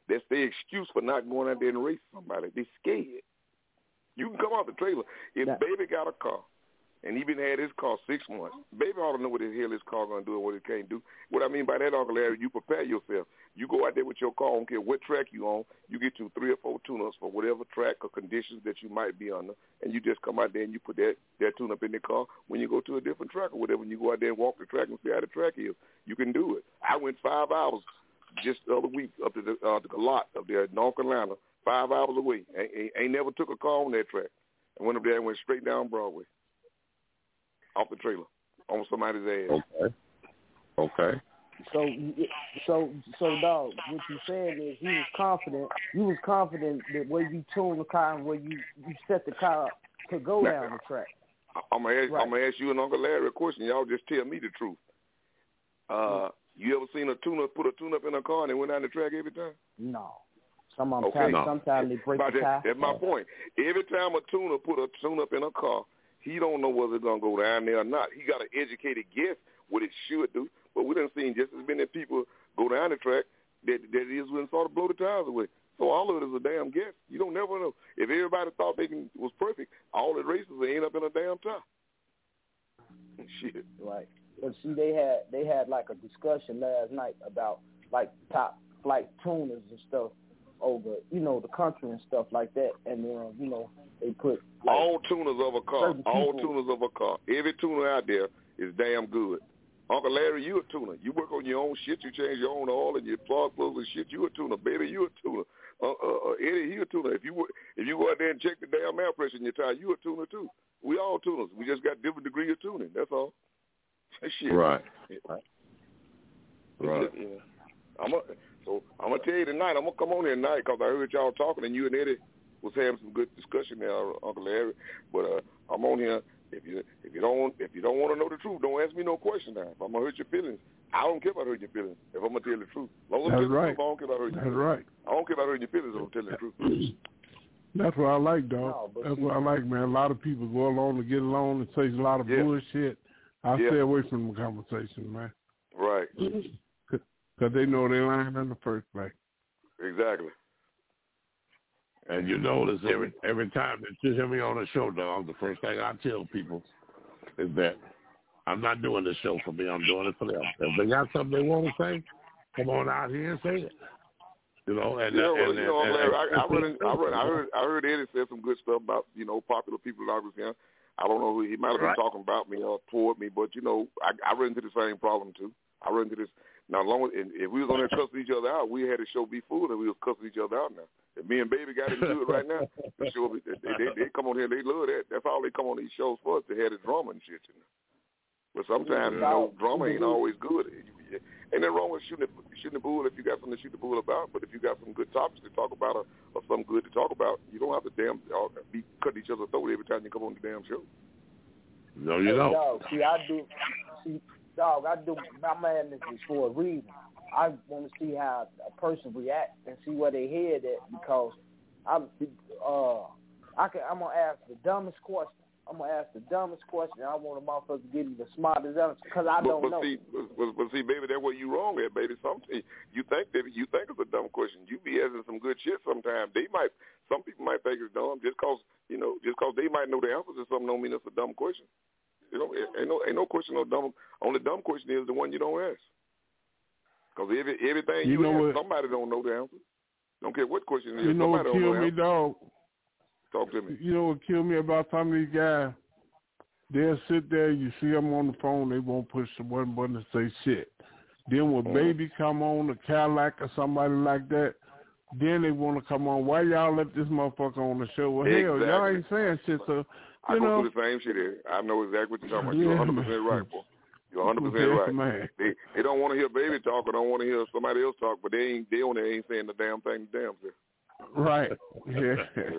That's their excuse for not going out there and race somebody. They scared. You can come out the trailer. If yeah. Baby got a car, and he been had his car six months, Baby ought to know what the hell his car going to do and what it can't do. What I mean by that, Uncle Larry, you prepare yourself. You go out there with your car, I don't care what track you on, you get you three or four tune-ups for whatever track or conditions that you might be under, and you just come out there and you put that, that tune-up in the car when you go to a different track or whatever, when you go out there and walk the track and see how the track is. You can do it. I went five hours just the other week up to the, uh, the lot up there in North Carolina, five hours away. Ain't, ain't, ain't never took a car on that track. I went up there and went straight down Broadway, off the trailer, on somebody's ass. Okay. Okay. So, so, so, dog, what you saying is he was confident. You was confident that where you tuned the car and where you, you set the car up to go now, down the track. I'm gonna ask, right. I'm gonna ask you and Uncle Larry a question. Y'all just tell me the truth. Uh, mm-hmm. You ever seen a tune-up put a tune-up in a car and they went down the track every time? No. Some of them okay. no. Sometimes they break the tire. That's my point. Every time a tuner put a tune-up in a car, he don't know whether it's going to go down there or not. He got an educated guess what it should do. But we done seen just as many people go down the track that, that it is when sort of blow the tires away. So all of it is a damn guess. You don't never know. If everybody thought they can, was perfect, all the races will end up in a damn tire. Shit. Right. But see, they had they had like a discussion last night about like top flight tuners and stuff over, you know, the country and stuff like that. And then, you know, they put like, all tuners of a car, all tuners of a car. Every tuner out there is damn good. Uncle Larry, you a tuner. You work on your own shit. You change your own oil and your plug plugs and shit. You a tuner, baby. You a tuner. Uh, uh, uh, Eddie, he a tuner. If you if you go out there and check the damn air pressure in your tire, you a tuner too. We all tuners. We just got different degree of tuning. That's all. Shit. Right. Yeah. Right. Yeah. I'm a, so I'm gonna tell you tonight. I'm gonna come on here tonight because I heard y'all talking and you and Eddie was having some good discussion there, Uncle Larry. But uh, I'm on here. If you if you don't if you don't want to know the truth, don't ask me no question now. If I'm gonna hurt your feelings, I don't care about hurting your feelings. If I'm gonna tell you the truth, as long as That's right. Truth, I don't care about hurting your That's feelings. right. I don't care about hurting your feelings if I'm telling the truth. That's what I like, dog. No, That's what I like, man. A lot of people go along to get along and say a lot of yeah. bullshit. I yeah. stay away from the conversation, man. Right. Because they know they're lying in the first place. Exactly. And you notice every every time that you hear me on the show, dog, the first thing I tell people is that I'm not doing this show for me. I'm doing it for them. If they got something they want to say, come on out here and say it. You know, and yeah, well, and, you know, and, Larry, and, I, I, read, I, read, I heard I heard Eddie say some good stuff about, you know, popular people out here. I don't know who he might have been right. talking about me or toward me, but you know, I, I run into the same problem too. I run into this now. Long as, if we was on there cussing each other out, we had a show be full and we was cussing each other out now. If me and Baby got into it right now, the show they, they, they come on here, they love that. That's all they come on these shows for, us to have the drama and shit. You know? But sometimes you know, drama ain't always good. Ain't nothing wrong with shooting the, shooting the bull if you got something to shoot the bull about. But if you got some good topics to talk about or, or something good to talk about, you don't have to damn uh, be cutting each other's throat every time you come on the damn show. No, you hey, don't. Dog, see, I do. See, dog, I do. My madness is for a reason. I want to see how a person reacts and see where they head at because I'm. Uh, I can. I'm gonna ask the dumbest question. I'm gonna ask the dumbest question. I want a motherfucker to give me the smartest answer because I but, don't but know. See, but, but see, baby, that's where you wrong at, baby. Sometimes you think that you think it's a dumb question. You be asking some good shit. Sometimes they might. Some people might think it's dumb just cause you know, just cause they might know the answer to something don't mean it's a dumb question. You know, ain't no ain't no question no dumb. Only dumb question is the one you don't ask. Because every everything you, you know ask, what, somebody don't know the answer. Don't care what question it is. You know somebody what don't killed know me, dog? Talk to me. You know what killed me about some of these guys? They'll sit there, you see them on the phone, they won't push the one button to say shit. Then when mm-hmm. Baby come on, a Cadillac or somebody like that, then they want to come on. Why y'all let this motherfucker on the show? Well, exactly. hell, y'all ain't saying shit, so, you I know. go through the same shit here. I know exactly what you're talking about. Yeah, You're one hundred percent right, boy. You're one hundred percent yes, right. Man. They they don't want to hear Baby talk or don't want to hear somebody else talk, but they ain't they on there ain't saying the damn thing the damn thing. Right. Yeah.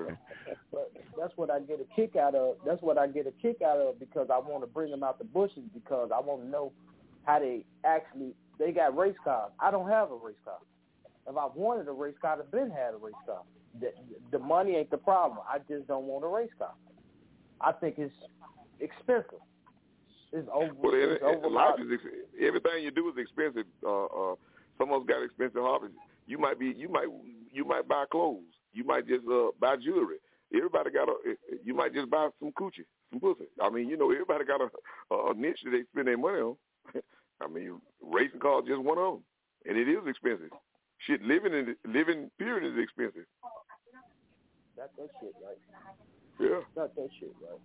But that's what I get a kick out of. That's what I get a kick out of because I want to bring them out the bushes because I want to know how they actually they got race cars. I don't have a race car. If I wanted a race car, I'd have been had a race car. The, the money ain't the problem. I just don't want a race car. I think it's expensive. It's over. Well, it's it, over life is ex- everything you do is expensive. Uh, uh, some of us got expensive hobbies. You might be, you might, you might buy clothes. You might just uh, buy jewelry. Everybody got a. You might just buy some coochie, some pussy. I mean, you know, everybody got a, a niche that they spend their money on. I mean, racing cars just one of them, and it is expensive. Shit, living in living period is expensive. That's that shit, right? Yeah. That's that shit, right?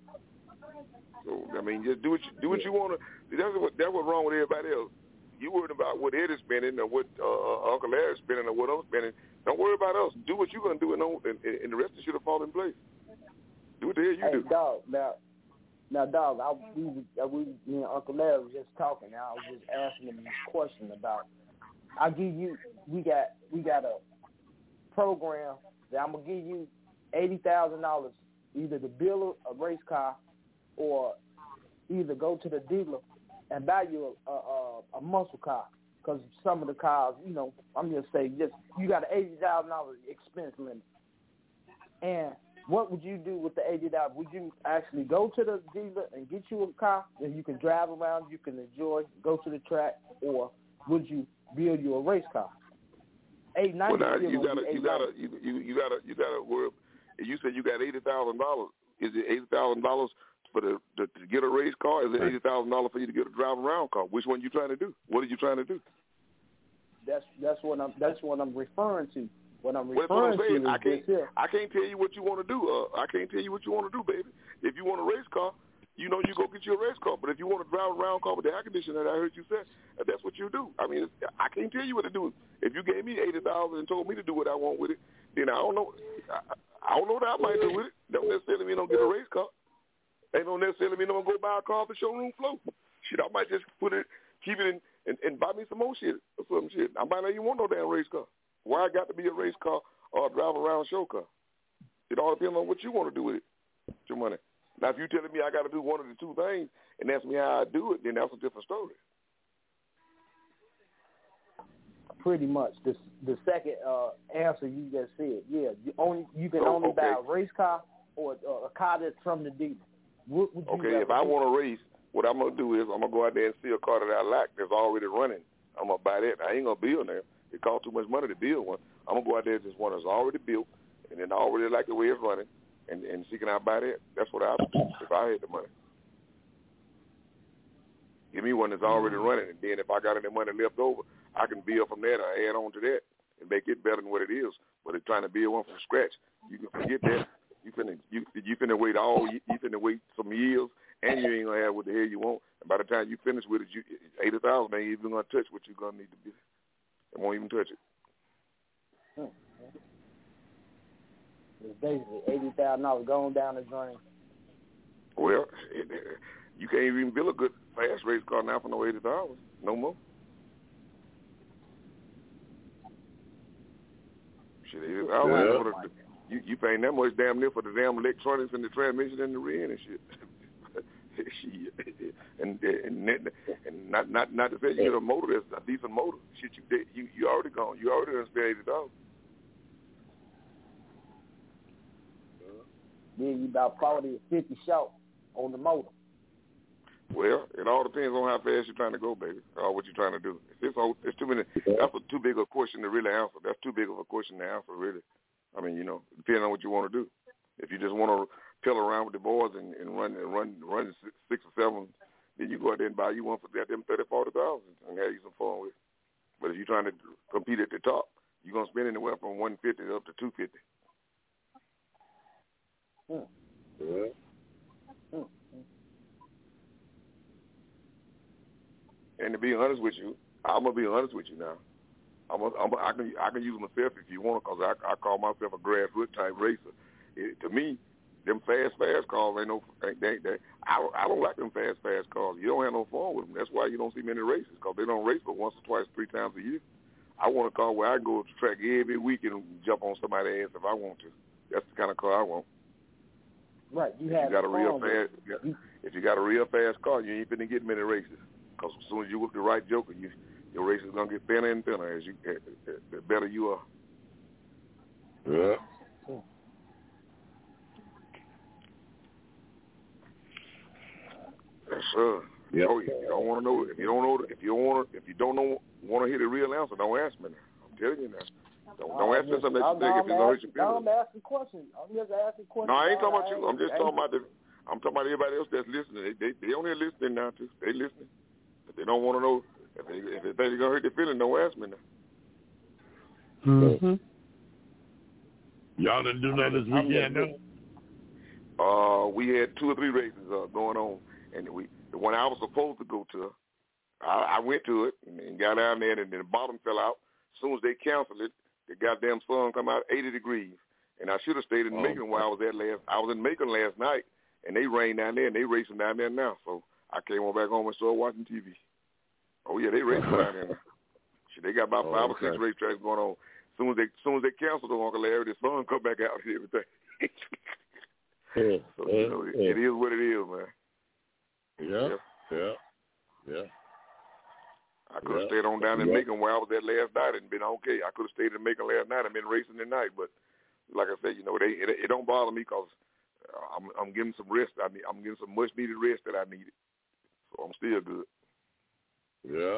So I mean, just do what you do what you want to. That's what that's what's wrong with everybody else. You worried about what Ed is spending or what uh, Uncle Larry is spending or what I'm spending. Don't worry about us. Do what you're gonna do, and, and, and the rest of it should have fallen in place. Do what the hell you hey, do. Dog, now, now, dog, I, we, we, me and Uncle Larry was just talking. Now I was just asking him this question about. I give you, we got, we got a program that I'm gonna give you eighty thousand dollars either to build a race car or either go to the dealer and buy you a, a, a muscle car, because some of the cars, you know, I'm just saying, just you got an eighty thousand dollars expense limit. And what would you do with the eighty thousand dollars? Would you actually go to the dealer and get you a car that you can drive around, you can enjoy, go to the track, or would you build you a race car? Eight ninety. Well, now, you gotta, you gotta, you, you, you gotta, you gotta worry. You said you got eighty thousand dollars. Is it eighty thousand dollars for the, the to get a race car? Is it eighty thousand dollars for you to get a drive around car? Which one you trying to do? What are you trying to do? That's that's what I'm that's what I'm referring to. What I'm Well, referring what I'm saying, to is I can't this here. I can't tell you what you want to do. Uh, I can't tell you what you want to do, baby. If you want a race car, you know you go get you a race car. But if you want to drive around car with the air conditioner, that I heard you say, that's what you do. I mean, I can't tell you what to do. If you gave me eighty thousand and told me to do what I want with it, then I don't know. I, I don't know what I might do with it. Don't necessarily mean don't get a race car. Ain't don't necessarily mean I'm gonna go buy a car off the showroom floor. Shit, I might just put it, keep it in, and, and buy me some more shit or some shit. I might not even want no damn race car. Why I got to be a race car or a drive around show car? It all depends on what you want to do with it, with your money. Now, if you're telling me I got to do one of the two things and ask me how I do it, then that's a different story. Pretty much the the second uh, answer you just said. Yeah, you only you can Oh, only okay. buy a race car or uh, a car that's from the dealer. What would you Okay, if I do? want to race, what I'm gonna do is I'm gonna go out there and see a car that I like that's already running. I'm gonna buy that. I ain't gonna build there. It costs too much money to build one. I'm gonna go out there and just one that's already built, and then I already like the way it's running, and and see can I buy that? That's what I would do if I had the money. Give me one that's already running, and then if I got any money left over, I can build from that or add on to that and make it better than what it is. But if trying to build one from scratch, you can forget that. You finna you you finna wait all you finna wait some years, and you ain't gonna have what the hell you want. And by the time you finish with it, you eighty thousand ain't even gonna touch what you're gonna need to be. It won't even touch it. Hmm. It's basically eighty thousand dollars going down the drain. Well, it, you can't even build a good fast race car now for no eighty thousand, no more. Shit, I don't Yeah. know what to, you you paying that much damn near for the damn electronics and the transmission and the rear and shit. shit. And and and not not not to say you get a motor that's a decent motor. Shit, you you you already gone. You already done spent eighty thousand. Then you about forty or fifty short on the motor. Well, it all depends on how fast you're trying to go, baby, or what you're trying to do. If it's, all, it's too many, that's a too big a question to really answer. That's too big of a question to answer, really. I mean, you know, depending on what you want to do. If you just want to pill around with the boys and, and run and run run six, six or seven, then you go out there and buy you one for that them thirty, forty thousand and have you some fun with. But if you're trying to compete at the top, you're gonna spend anywhere from one fifty up to two fifty. Hmm. Yeah. Hmm. And to be honest with you, I'm gonna be honest with you now. I'm a, I'm a, I can I can use myself if you want, cause I, I call myself a grassroots type racer. It, to me, them fast fast cars ain't no ain't, they, they, I I don't like them fast fast cars. You don't have no fun with them. That's why you don't see many races, cause they don't race but once or twice, three times a year. I want a car where I go to the track every week and jump on somebody's ass if I want to. That's the kind of car I want. Right. You if have you got a real fun fast, if you got a real fast car, you ain't finna get many races. Cause as soon as you whip the right joker, you, your race is gonna get thinner and thinner as you the better you are. Yeah. Yes, sir. Yep. Oh, if you don't want to know, if you don't know, if you don't want, if you don't know, want to hear the real answer, don't ask me. Now. I'm telling you now. Don't, don't ask me something that you think if it's gonna hurt your feelings. I'm asking questions. I'm just asking questions. No, I ain't talking about you. I'm just talking about the. I'm talking about everybody else that's listening. They they they only listening now too. They listening, but they don't want to know if they if they think they're gonna hurt their feelings. Don't ask me now. Mm-hmm. Y'all didn't do nothing this weekend, no? Uh, we had two or three races uh, going on, and we the one I was supposed to go to, I, I went to it and, and got down there, and then the bottom fell out. As soon as they canceled it, the goddamn sun come out eighty degrees, and I should have stayed in oh, Macon where I was at last. I was in Macon last night, and they rained down there, and they racing down there now. So I came on back home and started watching T V. Oh yeah, they racing down there. Shit, they got about five oh, okay. or six racetracks going on. As soon as they, as soon as they canceled the Uncle Larry, the sun come back out and everything. yeah, so, you know, yeah. It is what it is, man. Yeah, yeah, yeah. I could have yeah. stayed on down in yeah. Macon where I was at last night and been okay. I could have stayed in Macon last night and been racing tonight, but like I said, you know, they, it, it don't bother me because I'm, I'm getting some rest. I need, I'm getting some much needed rest that I needed, so I'm still good. Yeah.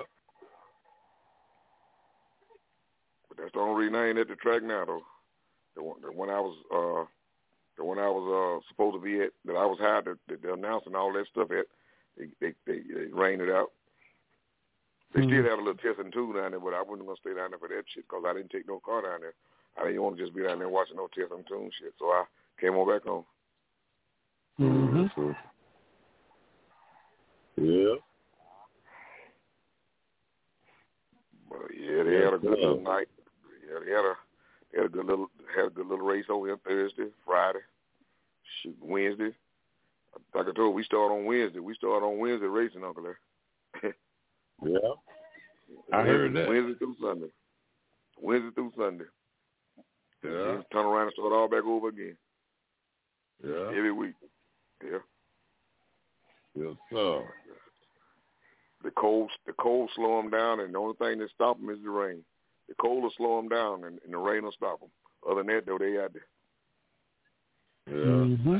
But that's the only reason I ain't at the track now, though. The one, the one I was, uh, the one I was uh, supposed to be at, that I was hired to, to, to announce and all that stuff at, they they, they, they rained it out. They mm-hmm. still have a little testing too down there, but I wasn't gonna stay down there for that shit because I didn't take no car down there. I didn't want to just be down there watching no testing tune shit, so I came on back home. Mm-hmm. Yeah. But yeah, they had a good little night. Yeah, they had a they had a good little had a good little race over here Thursday, Friday, shoot, Wednesday. Like I told you, we start on Wednesday. We start on Wednesday racing, Uncle Larry. Yeah, I heard that. Wednesday through Sunday. Wednesday through Sunday. Yeah. Turn around and start all back over again. Yeah. Every week. Yeah. Yes, sir. The cold, the cold slow them down, and the only thing that stop them is the rain. The cold will slow them down, and, and the rain will stop them. Other than that, though, they out there. Yeah. Mm-hmm.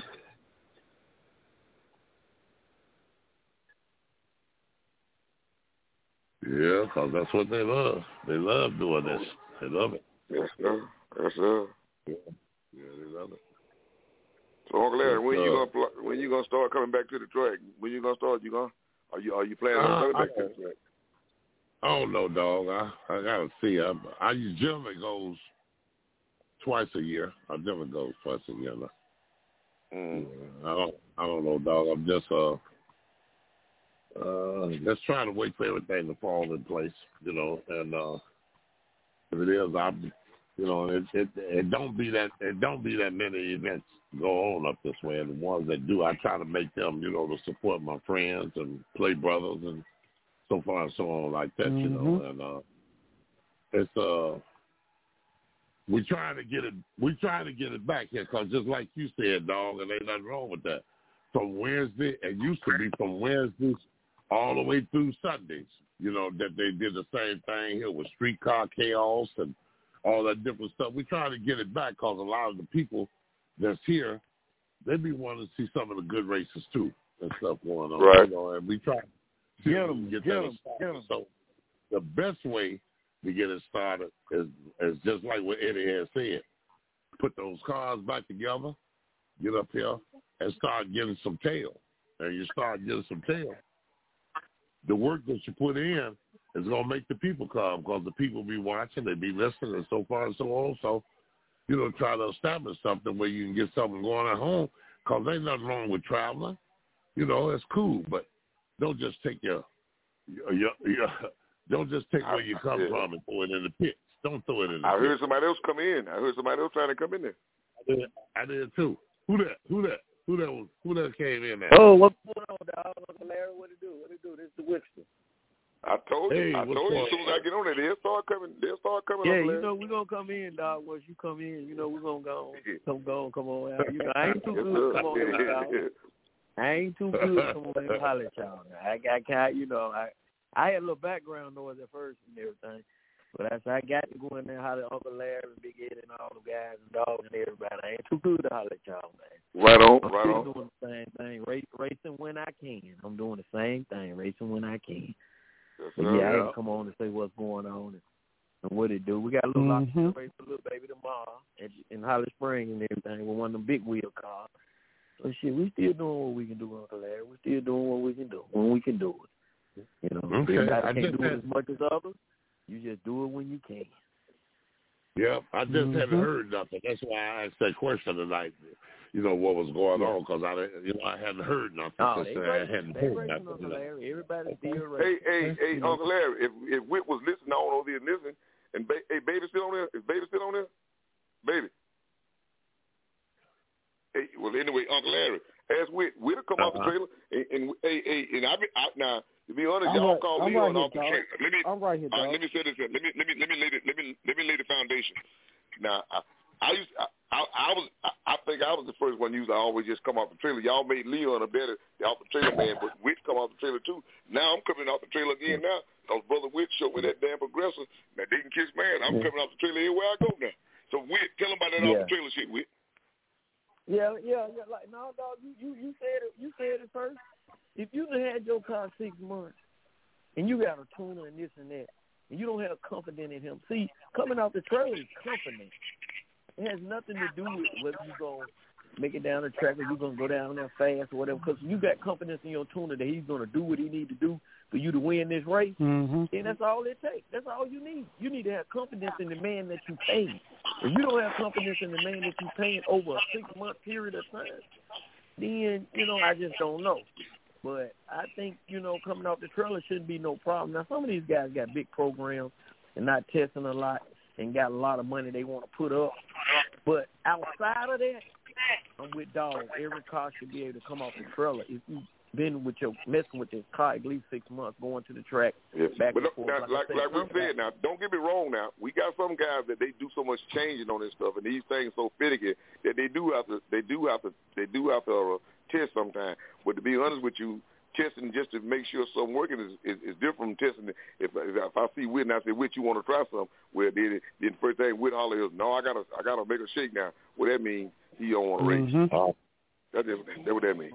Yeah, because that's what they love. They love doing this. They love it. Yes, sir. Yes, sir. Yeah, yeah they love it. So, Uncle Larry, yes, when sir. you gonna pl- when you gonna start coming back to the track? When you gonna start? You gonna are you are you planning on coming uh, back I, to the track? I don't know, dog. I I gotta see. I I generally goes twice a year. I never goes twice a year. No. Mm. I don't I don't know, dog. I'm just uh. Uh, just trying to wait for everything to fall in place, you know. And uh, if it is, I'm, you know, it, it it don't be that it don't be that many events go on up this way. And the ones that do, I try to make them, you know, to support my friends and play brothers and so far and so on like that, mm-hmm. you know. And uh, it's uh, we trying to get it, we trying to get it back here because just like you said, dog, and ain't nothing wrong with that. From Wednesday, it used to be from Wednesdays all the way through Sundays, you know, that they did the same thing here with Streetcar Chaos and all that different stuff. We try to get it back because a lot of the people that's here, they be wanting to see some of the good races too and stuff going on. Right. You know, and we try to get them, get, get them, get them. So the best way to get it started is, is just like what Eddie has said. Put those cars back together, get up here, and start getting some tail. And you start getting some tail. The work that you put in is going to make the people come because the people be watching, they be listening, and so far and so on. So, you know, try to establish something where you can get something going at home because ain't nothing wrong with traveling. You know, it's cool, but don't just take your, your, your, your don't just take where you come yeah. from and throw it in the pits. Don't throw it in the I pits. heard somebody else come in. I heard somebody else trying to come in there. I did, I did too. Who that? Who that? Who that was, who that came in there? Oh, what's going on, dog? Uncle Larry, what it do? What it do? This is the Wixter. I told you. Hey, I told you as soon as I get on there, they'll start coming. They'll start coming. Yeah, Uncle you know we're gonna come in, dog. Once you come in, you know we're gonna go on, come go on, come on out. You know I ain't too good. Come on, dog. I ain't too good. Come on and holler at y'all. I I can't. You know I I had a little background noise at first and everything. But I said, I got to go in there and holler at Uncle Larry and Big Ed and all the guys and dogs and everybody. I ain't too good to holler at y'all, man. Right on, I'm right on. I'm doing the same thing, race, racing when I can. I'm doing the same thing, racing when I can. Yes, but yeah, I can come on and say what's going on and, and what it do. We got a little mm-hmm. lock race a little But shit, we still doing what we can do, Uncle Larry. We still doing what we can do when we can do it. You know, Okay. everybody I can't just do it had- as much as others. You just do it when you can. Yep, I just Mm-hmm. haven't heard nothing. That's why I asked that question tonight. You know what was going Yeah. on because I, didn't- you know, I hadn't heard nothing. Oh, since they I racing. hadn't They heard racing, nothing. Uncle You know. Larry. Everybody's still Hey, racing. hey, hey, Uncle Larry, if if Whit was listening, I don't know if he's listening. And ba- hey, baby still on there? Is baby still on there? Baby. Hey, well, anyway, Uncle Larry, ask Whit. Whit'll come off the Uh-huh. trailer. And, and hey, hey, and I, be, I now to be honest, I'm y'all right- call I'm Leon right here, off the dog. trailer. Let me. I'm right here, All dog. right, let me say this. Here. Let me let me let me lay the let me let me lay the foundation. Now, I, I used I, I, I was I, I think I was the first one used to always just come off the trailer. Y'all made Leon a better off the trailer man, but Whit come off the trailer too. Now I'm coming off the trailer again now. Cause Brother Whit showed me that damn progressive. Now they can kiss man. I'm Yeah. coming off the trailer everywhere I go now. So Whit, tell him about that off Yeah. the trailer shit, Whit. Yeah, yeah, yeah. Like no, dog. You, you, you said it. You said it first. If you done had your car six months and you got a tuner and this and that, and you don't have confidence in him, see, coming off the trailer is confidence. It has nothing to do with whether you're going to make it down the track or you're going to go down there fast or whatever. Because you got confidence in your tuner that he's going to do what he need to do for you to win this race. Mm-hmm. And that's all it takes. That's all you need. You need to have confidence in the man that you pay. If you don't have confidence in the man that you paying over a six-month period of time, then, you know, I just don't know. But I think, you know, coming off the trailer shouldn't be no problem. Now, some of these guys got big programs and not testing a lot and got a lot of money they want to put up. But outside of that, I'm with Dog. Every car should be able to come off the trailer. If you've been with your messing with this car at least six months, going to the track, Yeah. back But and look, forth. now, like, like I like we some said, now don't get me wrong. Now we got some guys that they do so much changing on this stuff, and these things so finicky that they do have to, they do have to, they do have to uh, test sometimes. But to be honest with you, testing just to make sure something working is, is, is different from testing. If, if if I see Whit and I say, Whit, you want to try something? Well, then then the first thing Whit holler is, no, I gotta I gotta make a shake now. Well, that means he don't want to race. Mm-hmm. Oh. That's just, that's what that means.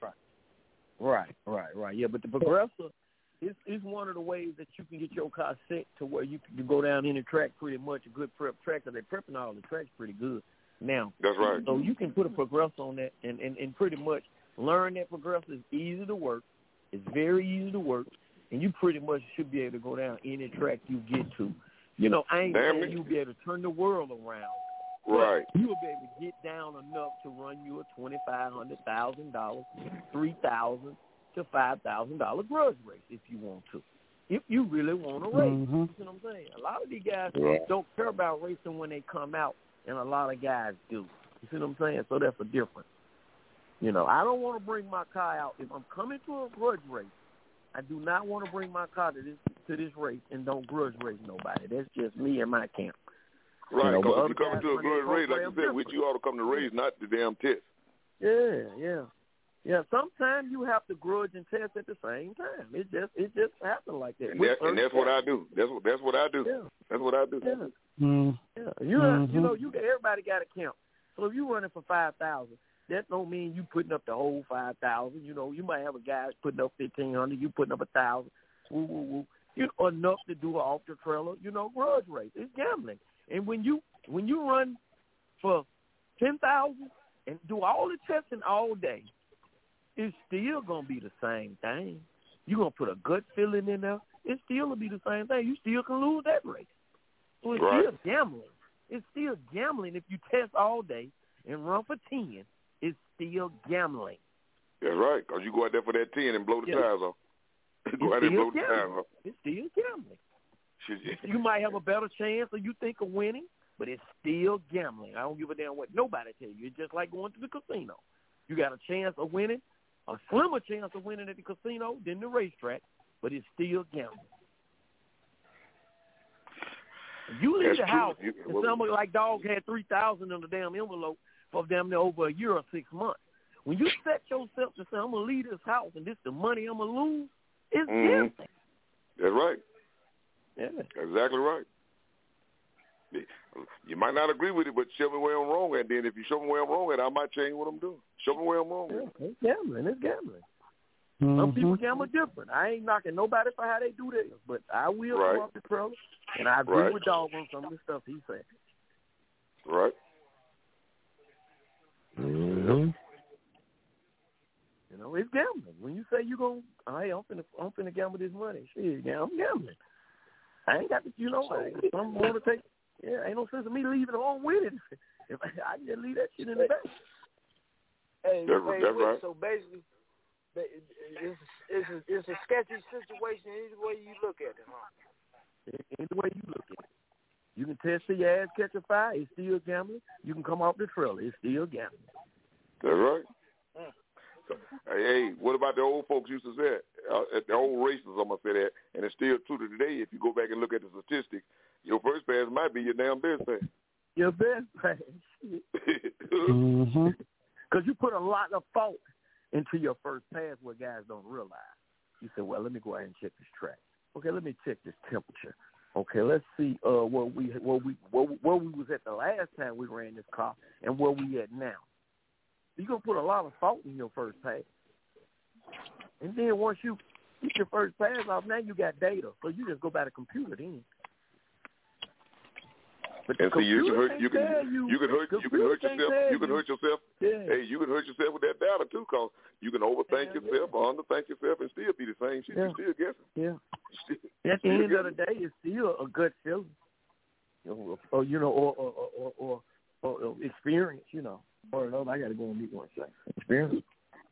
Right, right, right. Yeah, but the progressive is is one of the ways that you can get your car set to where you can go down any track pretty much, a good prep track, because they're prepping all the tracks pretty good now. That's right. So you can put a progressive on that and, and, and pretty much learn that progressive is easy to work. It's very easy to work, and you pretty much should be able to go down any track you get to. You know, I ain't Damn saying it. you'll be able to turn the world around. Right. You will be able to get down enough to run you a twenty-five hundred thousand dollars, three thousand to five thousand dollar grudge race if you want to. If you really want to race, Mm-hmm. you see what I'm saying? A lot of these guys Right. don't care about racing when they come out, and a lot of guys do. You see what I'm saying? So that's a difference. You know, I don't want to bring my car out if I'm coming to a grudge race. I do not want to bring my car to this to this race and don't grudge race nobody. That's just me and my camp. Right, You know, because but if you come other to a guys good run race, their like you program said, which different. you ought to come to race, not the damn test. Yeah, yeah, yeah. Sometimes you have to grudge and test at the same time. It just it just happens like that. And, With that, and that's what I do. That's what that's what I do. Yeah. That's what I do. Yeah, Mm-hmm. yeah. You have, Mhm. you know you everybody got to count. So if you running for five thousand, that don't mean you putting up the whole five thousand. You know you might have a guy that's putting up fifteen hundred. You putting up a thousand. Woo woo woo. You know, enough to do an off the trailer. You know grudge race. It's gambling. And when you when you run for ten thousand and do all the testing all day, it's still gonna be the same thing. You're gonna put a gut feeling in there. It still will be the same thing. You still can lose that race. So it's Right. still gambling. It's still gambling if you test all day and run for ten. It's still gambling. That's right, because you go out there for that ten and blow the Yeah. tires off. It's go out there and still blow the tires gambling. off. It's still gambling. Shit, You might have a better chance or you think of winning, but it's still gambling. I don't give a damn what nobody tell you. It's just like going to the casino. You got a chance of winning, a slimmer chance of winning at the casino than the racetrack, but it's still gambling. If you leave That's the true. house, You- and well- somebody like Dog had three thousand in the damn envelope for damn near over a year or six months. When you set yourself to say, I'm going to leave this house and this the money I'm going to lose, it's Mhm. gambling. That's right. Yeah. Exactly right. You might not agree with it, but show me where I'm wrong at. Then if you show me where I'm wrong at, I might change what I'm doing. Show me where I'm wrong Yeah, at. it's gambling. It's gambling. Mm-hmm. Some people gamble different. I ain't knocking nobody for how they do theirs, but I will Right. come off the trailer, and I agree Right. with Dog on some of the stuff he said. Right. Mm-hmm. know, it's gambling. When you say you gonna, oh, hey, I'm finna, I'm finna gamble this money. Shit, yeah, I'm gambling. I ain't got to, you know, I'm going to take. Yeah, ain't no sense of me leaving home with it. If I, I can just leave that shit in the back. Hey, That's, hey that's wait, right. so basically, it's it's a, it's a sketchy situation any way you look at it, huh? Any way you look at it. You can test your ass, catch a fire, it's still gambling. You can come off the trailer, it's still gambling. That's right. Mm. So, hey, hey, what about the old folks used to say? Uh, the old races, I'm going to say that, and it's still true to today. If you go back and look at the statistics, your first pass might be your damn best pass. Your best pass. Mm-hmm. Because you put a lot of thought into your first pass where guys don't realize. You say, well, let me go ahead and check this track. Okay, let me check this temperature. Okay, let's see uh, where we where we where, where we was at the last time we ran this car and where we at now. You're going to put a lot of thought in your first pass. And then once you get your first pass off, now you got data. So you just go by the computer then. But the and see, you can hurt you can you, you can hurt you can hurt yourself. You can hurt yourself. Yeah. Hey, you can hurt yourself with that data too, cause you can overthink yeah, yourself or underthink yourself and still be the same shit. Yeah. You still guessing. Yeah. Still, At the still end guessing. of the day, it's still a gut feeling, you know, or you know, or or or, or, or, or experience, you know. Or no, I got to go and meet one second. Experience.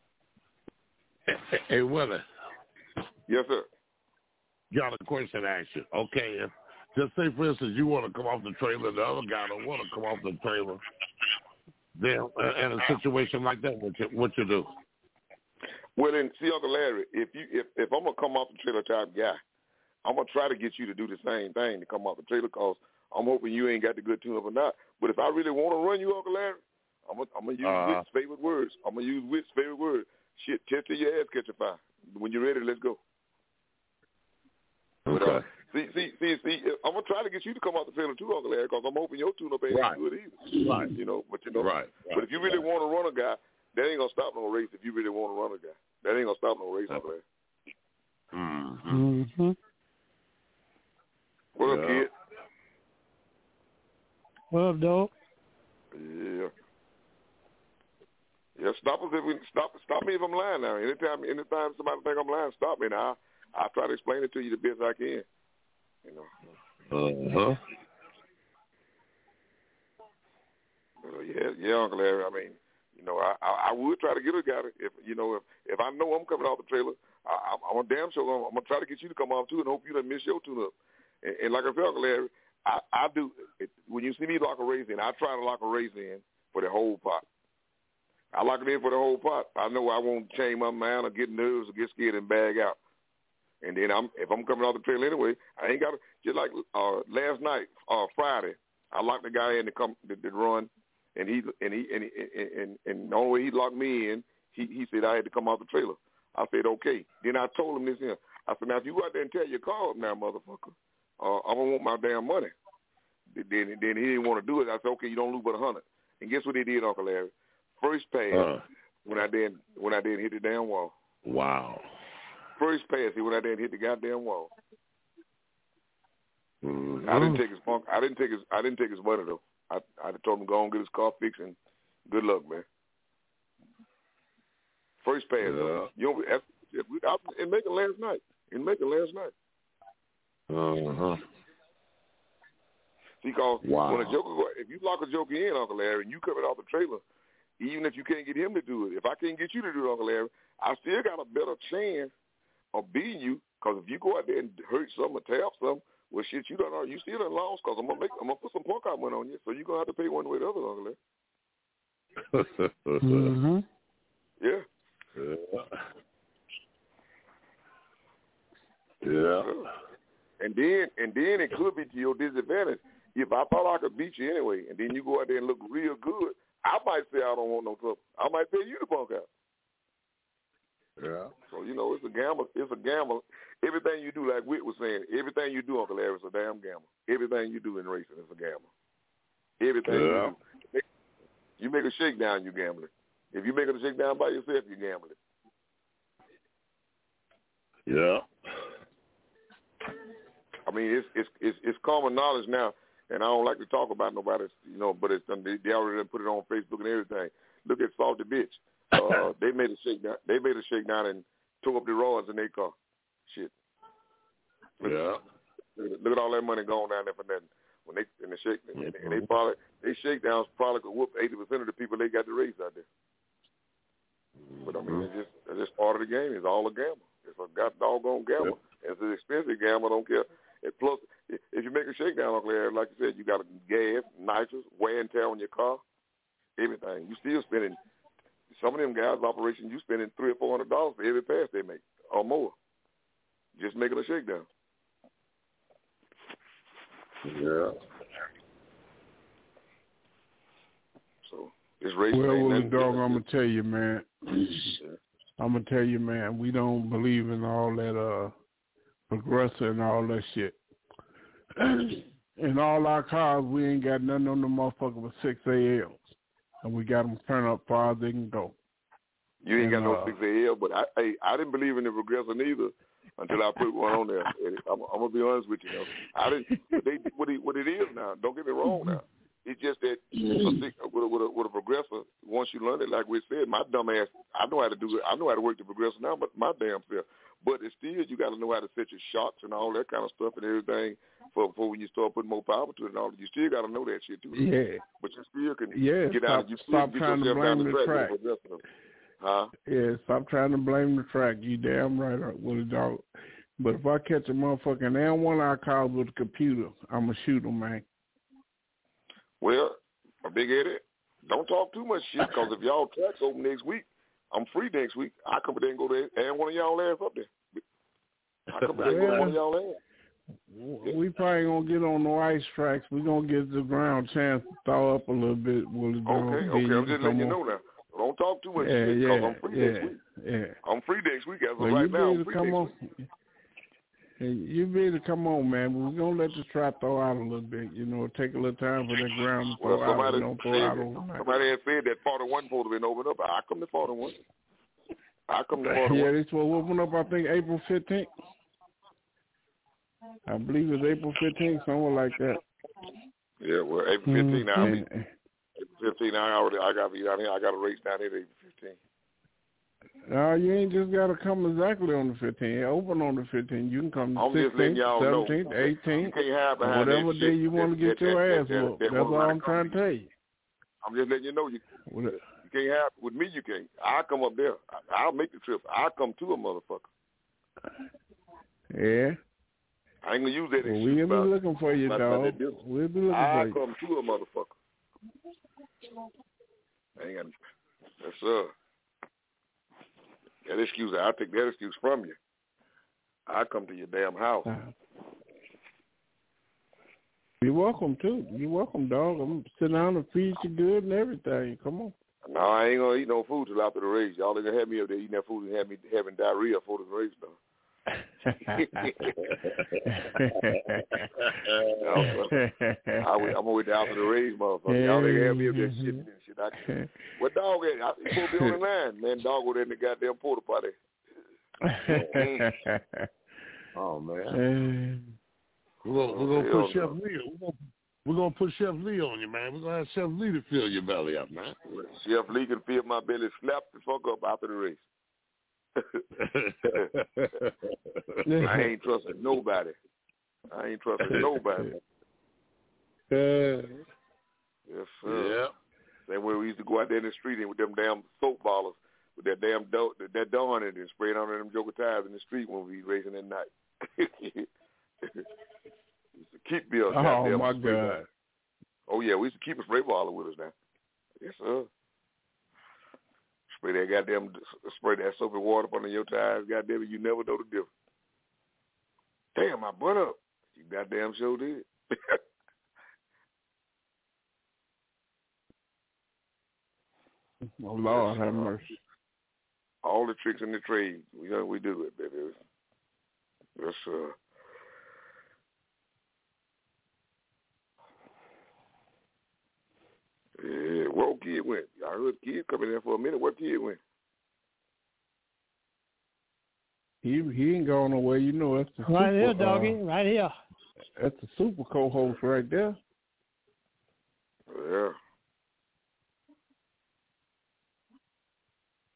Hey, hey, Willie. Yes, sir. Got a question to ask you. Okay, if, just say, for instance, you want to come off the trailer, the other guy don't want to come off the trailer. Then, uh, in a situation like that, what you, what you do? Well, then, see, Uncle Larry, if you if, if I'm gonna come off the trailer type guy, I'm gonna try to get you to do the same thing to come off the trailer, cause I'm hoping you ain't got the good tune-up or not. But if I really want to run you, Uncle Larry, I'm gonna I'm gonna use Uh-huh. Witt's favorite words. I'm gonna use Witt's favorite word. Shit, test till your ass catch a fire. When you're ready, let's go. Okay. But, uh, see, see, see, see. I'm gonna try to get you to come off the trailer too, Uncle Larry, because I'm hoping your tune-up ain't Right. good either. Right. You know, but you know. Right. But if you really right. want to run a guy, that ain't gonna stop no race. If you really want to run a guy, that ain't gonna stop no race, Uncle Larry. Mm-hmm. Mm-hmm. What up, Yeah. kid? Well, dog. Yeah. Yeah, stop us if we stop stop me if I'm lying now. Anytime anytime somebody think I'm lying, stop me now. I I'll try to explain it to you the best I can. You know. Uh-huh. Uh, yeah, yeah, Uncle Larry. I mean, you know, I, I I would try to get a guy to, if you know if if I know I'm coming off the trailer, I, I'm, I'm a damn sure I'm, I'm gonna try to get you to come off too, and hope you don't miss your tune up. And, and like I said, Uncle Larry, I, I do it, when you see me lock a race in, I try to lock a race in for the whole pot. I lock it in for the whole pot. I know I won't change my mind or get nervous or get scared and bag out. And then I'm if I'm coming off the trail anyway, I ain't got to, just like uh, last night, uh, Friday, I locked the guy in to come to, to run, and he and he and, and and and the only way he locked me in, he he said I had to come off the trailer. I said okay. Then I told him this here. I said now if you go out there and tear your car up now, motherfucker, uh, I'm gonna want my damn money. Then then he didn't want to do it. I said okay, you don't lose but a hundred. And guess what he did, Uncle Larry? First pass Uh, when I did when I did hit the damn wall. wow. First pass he went out there and hit the goddamn wall. Mm-hmm. I didn't take his funk. I didn't take his. I didn't take his money though. I I told him go and get his car fixed and good luck, man. First pass. Yeah. Though. You know, I, I, in Macon last night. In Macon last night. Uh-huh. Because Wow. when a joker, go, if you lock a joker in, Uncle Larry, and you coming off the trailer, even if you can't get him to do it, if I can't get you to do it, Uncle Larry, I still got a better chance of beating you. Because if you go out there and hurt something or tear up something, well, shit, you don't know. You still done lost. Because I'm gonna make, I'm gonna put some punk out one on you. So you're gonna have to pay one way or the other, Uncle Larry. Mm-hmm. Yeah. Yeah. Yeah. And then, and then it could be to your disadvantage. If I thought I could beat you anyway, and then you go out there and look real good, I might say I don't want no trouble. I might pay you to punk out. Yeah. So, you know, it's a gamble. It's a gamble. Everything you do, like Whit was saying, everything you do, Uncle Larry, is a damn gamble. Everything you do in racing is a gamble. Everything Yeah. you do. You make a shakedown, you gambling. If you make a shakedown by yourself, you gambling. Yeah. I mean, it's it's it's, it's common knowledge now, and I don't like to talk about nobody, you know, but it's they, they already put it on Facebook and everything. Look at Salty Bitch. uh, they made a shakedown. They made a shakedown and tore up the rods in their car. Shit. Look, Yeah. Look, look at all that money going down there for nothing. When they in the shake, and they, and they probably they shakedowns probably could whoop eighty percent of the people they got to race out there. But I mean, it's just it's just part of the game. It's all a gamble. It's a god doggone gamble. Yeah. It's an expensive gamble. I don't care. And plus, if you make a shakedown, Uncle Larry, like you said, you got gas, nitrous, wear and tear on your car, everything. You still spending. Some of them guys' operations, you spending three or four hundred dollars for every pass they make or more. Just making a shakedown. Yeah. So this racing. Well, ain't well, nothing dog, good. I'm gonna tell you, man. Yeah. I'm gonna tell you, man. We don't believe in all that uh, progressor and all that shit. In all our cars, we ain't got nothing on the motherfucker but six A Ls, and we got them turned up far as they can go. You ain't and, got no uh, six A L, but I, I I didn't believe in the progressor neither until I put one on there. I'm, I'm gonna be honest with you, though. I didn't. They what it, what it is now. Don't get me wrong now. It's just that a six, with, a, with, a, with a progressor, once you learn it, like we said, my dumb ass, I know how to do it. I know how to work the progressor now, but my damn self. But it's still, you got to know how to set your shots and all that kind of stuff and everything for, for when you start putting more power to it and all that. You still got to know that shit too. Yeah. But you still can yeah, get stop, out. You still stop get trying to yourself down blame the the track. track. With a progressor. Huh? Yeah, stop trying to blame the track. You damn right, with a dog. But if I catch a motherfucker and they don't want our cars with a computer, I'm going to shoot them, man. Well, a big Eddie, don't talk too much shit, because if y'all tracks open next week, I'm free next week. I come there and go there and one of y'all ass up there. I come there and go to one of y'all ass. We probably going to get on the ice tracks. We're going to get the ground chance to thaw up a little bit. Willie okay, okay. I'm just letting you know now. Don't talk too much yeah, shit, because yeah, I'm free yeah, next week. Yeah. I'm free next week. As of well, right now, I'm free come next on. week. You be to come on, man. We're going to let the trap throw out a little bit. You know, take a little time for that ground to well, throw somebody out. You don't throw said, out overnight. Somebody had said that forty-one supposed to have been opened up. I come to forty-one. I come to forty-one. Yeah, they supposed to open up, I think, April fifteenth. I believe it's April fifteenth, somewhere like that. Yeah, well, April fifteenth, mm-hmm. I'll be, April fifteenth, I already, I got to be down here. I got to race down here April fifteenth. No, you ain't just got to come exactly on the fifteenth. Open on the fifteenth. You can come the I'm sixteenth, seventeenth, know. eighteenth, you can't hide behind whatever that day shit, you want to get that, your that, ass that, whooped. that, That's that all I'm trying to tell you. I'm just letting you know you, you can't have, with me you can't. I'll come up there. I, I'll make the trip. I'll come to a motherfucker. Yeah. I ain't going to use that well, excuse. We'll about, be looking for you, dog. We'll be looking I'll for you. I'll come to a motherfucker. I ain't got, yes, sir. That excuse, I'll take that excuse from you. I'll come to your damn house. Uh-huh. You're welcome, too. You're welcome, dog. I'm sitting down and feed you good and everything. Come on. No, I ain't going to eat no food till after the race. Y'all ain't going to have me up there eating that food and have me having diarrhea before the race, though. I, I'm gonna wait after the race, motherfucker. Y'all ain't have me up there shit and shit. I can, what dog at? I you supposed to be on the line, man. Dog over there in the goddamn porta potty. Oh man, we're gonna we're gonna put Chef Lee. We're gonna, we're gonna put Chef Lee on you, man. We're gonna have Chef Lee to fill your belly up, man. Chef Lee can fill my belly, slap the fuck up after the race. I ain't trusting nobody. I ain't trusting nobody. Uh, yes, sir. Yeah. Same way we used to go out there in the street and with them damn soap ballers with that damn do- that dawn in it and spraying on them joker tires in the street when we racing at night. Used to keep me a goddamn oh my spray God. ball. Oh yeah, we used to keep a spray baller with us now. Yes, sir. Spray that goddamn, spray that soapy water up under your tires, goddamn it, you never know the difference. Damn, my butt up. You goddamn sure did. Oh, Lord have mercy. All the tricks in the trade, we know we do it, baby. Yes, sir. Yeah, where kid went? I heard kid coming in for a minute. Where kid went? He he ain't going nowhere. You know that's the right super, here, doggy. Uh, right here. That's the super co-host right there. Yeah.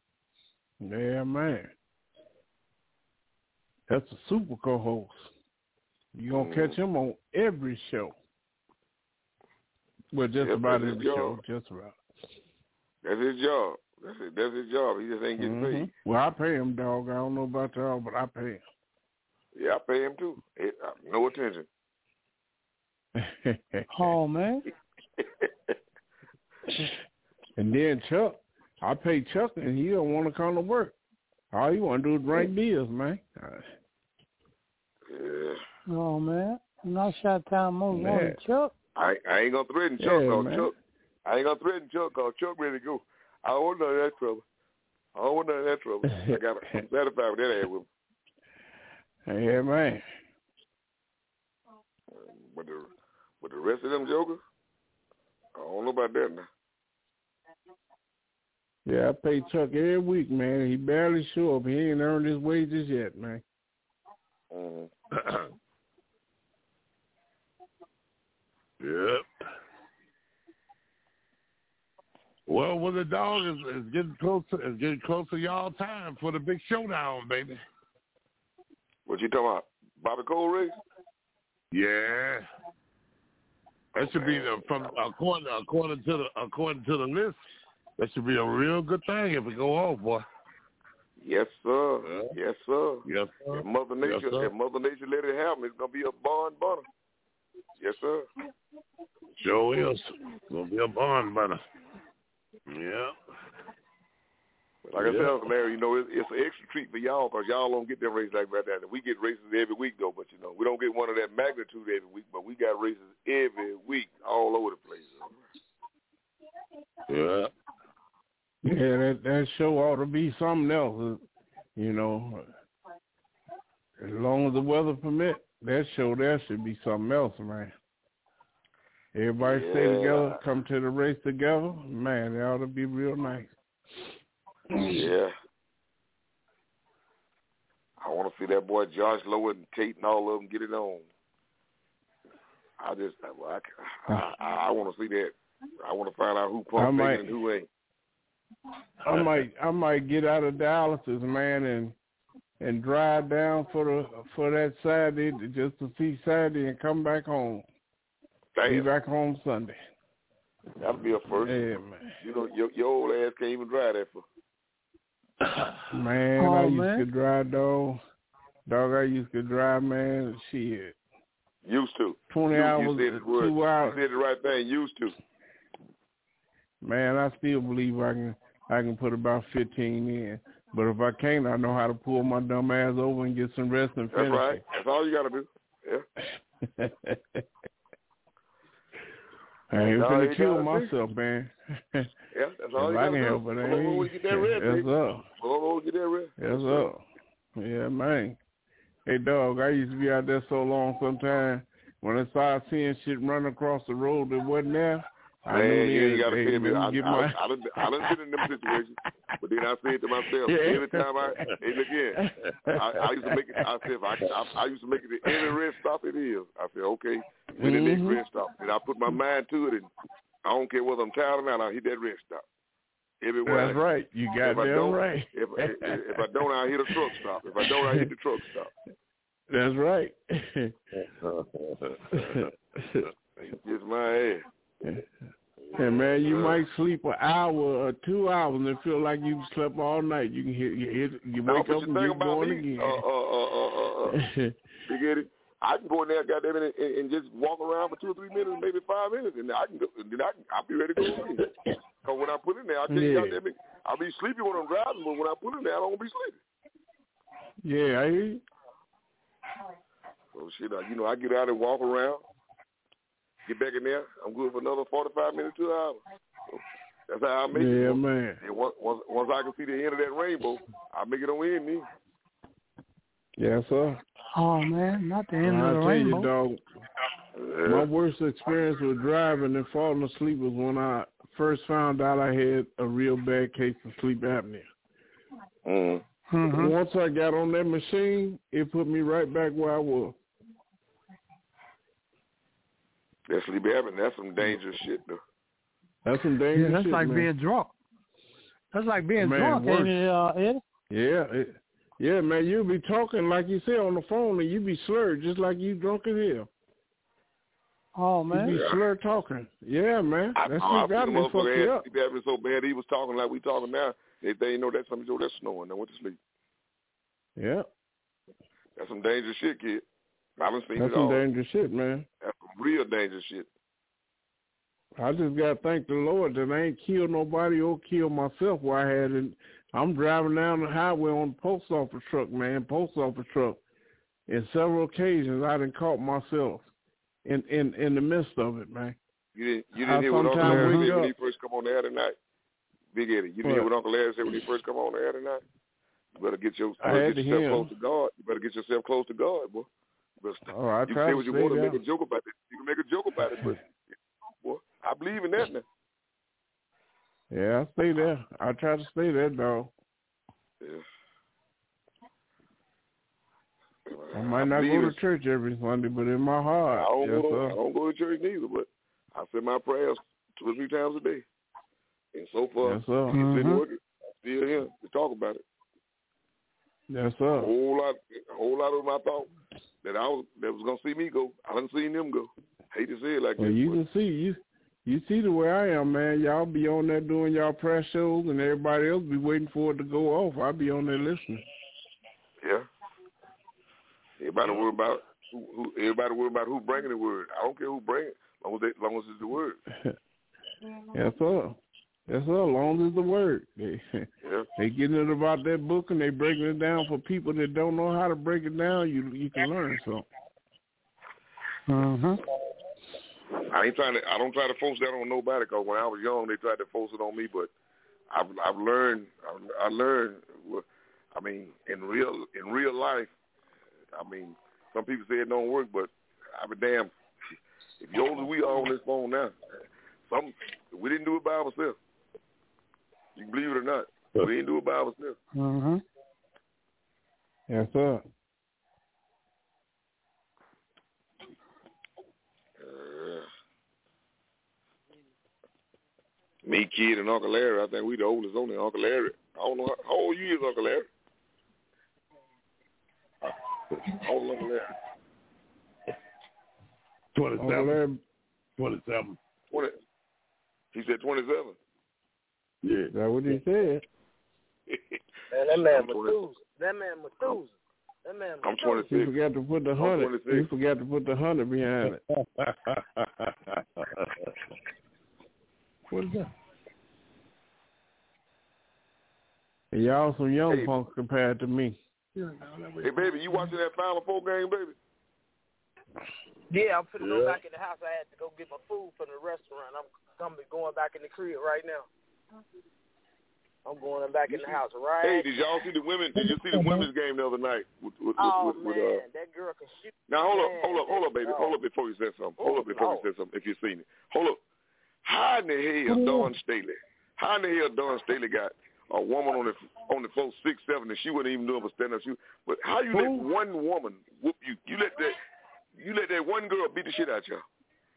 Yeah, man. That's a super co-host. You're going to mm. catch him on every show. Well, just yep, about every show. Just about. That's his job. That's it. That's his job. He just ain't getting mm-hmm. paid. Well, I pay him, dog. I don't know about y'all, but I pay him. Yeah, I pay him too. It, uh, no attention. Oh, man. And then Chuck, I pay Chuck, and he don't want to come to work. All he want to do is write bills, man. Yeah. Oh, man. No shot time more on Chuck. I, I ain't going to threaten Chuck, yeah, cause man. Chuck. I ain't going to threaten Chuck, because Chuck ready to go. I don't want none of that trouble. I don't want none of that trouble. I got I'm satisfied with that ass with him. Yeah, man. But the, but the rest of them jokers, I don't know about that now. Yeah, I pay Chuck every week, man. He barely show up. He ain't earned his wages yet, man. Mm-hmm. Yep. Well, well, the dog is, is getting closer. Is getting close to y'all time for the big showdown, baby. What you talking about? Bobby Cole race? Yeah. That should be the, from according according to the according to the list. That should be a real good thing if it go off, boy. Yes, sir. Yeah. Yes, sir. Yes, sir. If Mother Nature, yes, sir. if Mother Nature let it happen, it's gonna be a barn burner. Yes, sir. Sure is. It's gonna be a barn burner. Yeah. Like yeah. I said, Uncle Larry, you know, it's, it's an extra treat for y'all because y'all don't get them races like that. We get races every week, though, but, you know, we don't get one of that magnitude every week, but we got races every week all over the place. Yeah. Yeah, that, that show ought to be something else, you know. As long as the weather permit, that show there should be something else, man. Everybody yeah. stay together, come to the race together. Man, it ought to be real nice. Yeah. I want to see that boy Josh Lowe and Tate and all of them get it on. I just, I, I, I, I want to see that. I want to find out who pumped and who ain't. I might, I might get out of dialysis, man, and and drive down for the for that Saturday just to see Saturday and come back home. Damn. Be back home Sunday. That'll be a first. Yeah, man. You know, your, your old ass can't even drive that for. Man, oh, I used man. to drive, dog. Dog, I used to drive, man. Shit. Used to. Twenty you, hours, you said two word. hours. You said the right thing. Used to. Man, I still believe I can. I can put about fifteen in. But if I can't, I know how to pull my dumb ass over and get some rest and finish. That's right. It. That's all you got to do. Yeah. I ain't finna kill myself, man. Yeah, that's all you got to do. Help it, I ain't. Get that rest, That's up. Oh, get that rest. That's up. Yeah, man. Hey, dog, I used to be out there so long sometimes when I started seeing shit running across the road that wasn't there, I Man, knew you ain't got to hey, pay me. I, I, get I, my... I, done, I done been in them situations, but then I said to myself, yeah. every time I, and again, I, I used to make it, I said, I, I, I used to make it at every rest stop it is. I said, okay, when mm-hmm. the next rest stop. And I put my mind to it, and I don't care whether I'm tired or not, I hit that rest stop. Everywhere. That's right. You got that right. If, if, if I don't, I hit a truck stop. If I don't, I hit the truck stop. That's right. It's my ass. And man, you might sleep an hour or two hours and feel like you slept all night. You can hit, you, hit, you wake now, up and get going me, again. Uh, uh, uh, uh, uh, you get it? I can go in there, goddamn it, and, and just walk around for two or three minutes, maybe five minutes, and I can go. And then I can, I'll be ready to go in. Because when I put in there, I tell you, yeah. goddamn it, I'll be sleepy when I'm driving, but when I put in there, I don't be sleepy. Yeah, I hear you. So shit, you know, I get out and walk around. Get back in there. I'm good for another forty-five minutes, two hours. So that's how I make yeah, it. Yeah, man. And once, once, once I can see the end of that rainbow, I make it on in me. Yes, sir. Oh, man, not the end well, of the I rainbow. You, dog, yeah. My worst experience with driving and falling asleep was when I first found out I had a real bad case of sleep apnea. Mm-hmm. Mm-hmm. Once I got on that machine, it put me right back where I was. That sleep apnea, that's some dangerous shit, though. That's some dangerous yeah, that's shit, like man. being drunk. That's like being man, drunk, worse. ain't it, uh, Ed? Yeah, it, yeah, man. You be talking like you said on the phone, and you be slurred just like you drunk in here. Oh man, you be slurred talking. Yeah, man. I, That's I, what got me fucked you up. He got me so bad. He was talking like we talking now. They, they know that's something. That's snoring. They went to sleep. Yeah. That's some dangerous shit, kid. I haven't seen That's it some all. dangerous shit, man. That's some real dangerous shit. I just gotta thank the Lord that I ain't killed nobody or killed myself while I had it. I'm driving down the highway on the post office truck, man, post office truck. In several occasions, I done caught myself in, in, in the midst of it, man. You didn't, you didn't hear what Uncle Larry said when he first come on the air tonight? Big Eddie, you didn't what? hear what Uncle Larry said when he first come on the air tonight? You better get, your, you better get yourself close to God. You better get yourself close to God, boy. But oh, I you try say to what you stay want to down. make a joke about it. You can make a joke about it, but boy, I believe in that now. Yeah, I stay there. I try to stay there, dog. Yeah. I might not go to church every Sunday, but in my heart, I don't, yes, go, to, sir. I don't go to church neither, but I say my prayers two or three times a day. And so far, yes, sir. it's Mm-hmm. been working. I'm still here to talk about it. Yes, sir. A whole lot, a whole lot of them I thought that I was that was gonna see me go. I done seen them go. Hate to say it like well, this. you but. can see you. You see the way I am, man. Y'all be on there doing y'all press shows, and everybody else be waiting for it to go off. I'll be on there listening. Yeah. Everybody worry about who, who. Everybody worry about who bringing the word. I don't care who bring it, as long as, they, as long as it's the word. Yes, sir. Yes, sir. As long as it's the word. They, yeah. they getting it about that book, and they breaking it down for people that don't know how to break it down. You you can learn something. Mhm. I ain't trying to. I don't try to force that on nobody. Cause when I was young, they tried to force it on me. But I've I've learned. I, I learned. I mean, in real in real life. I mean, some people say it don't work, but I be damn. If you older we are on this phone now, some we didn't do it by ourselves. You can believe it or not, we didn't do it by ourselves. Mhm. Yes, sir. Me, Kid, and Uncle Larry, I think we the oldest on there. Uncle Larry, I don't know how, how old you is, Uncle Larry. How old Uncle Larry? twenty-seven. twenty-seven. twenty. He said twenty-seven. Yeah. That's what he said. Man, that man Methuselah. That man Methuselah. That man Methuselah. I'm twenty-six. He forgot to put the hundred. He forgot to put the hundred behind it. What is that? And y'all some young hey, punks compared to me. Hey, baby, you watching that Final Four game, baby? Yeah, I'm finna yeah. go back in the house. I had to go get my food from the restaurant. I'm gonna be going back in the crib right now. I'm going back in the house right Hey, did y'all see the women? Did you see the women's game the other night? With, with, oh, with, with, man, uh, that girl can shoot. Now, hold man, up, hold up, hold up, baby. oh. Hold up before you say something. Hold up before oh. you say something, if you've seen it. Hold up. How in the hell Dawn Staley, how in the hell Dawn Staley got a woman on the on the floor six seven and she wasn't even doing a stand up shoot? But how you let one woman whoop you? You let that you let that one girl beat the shit out y'all.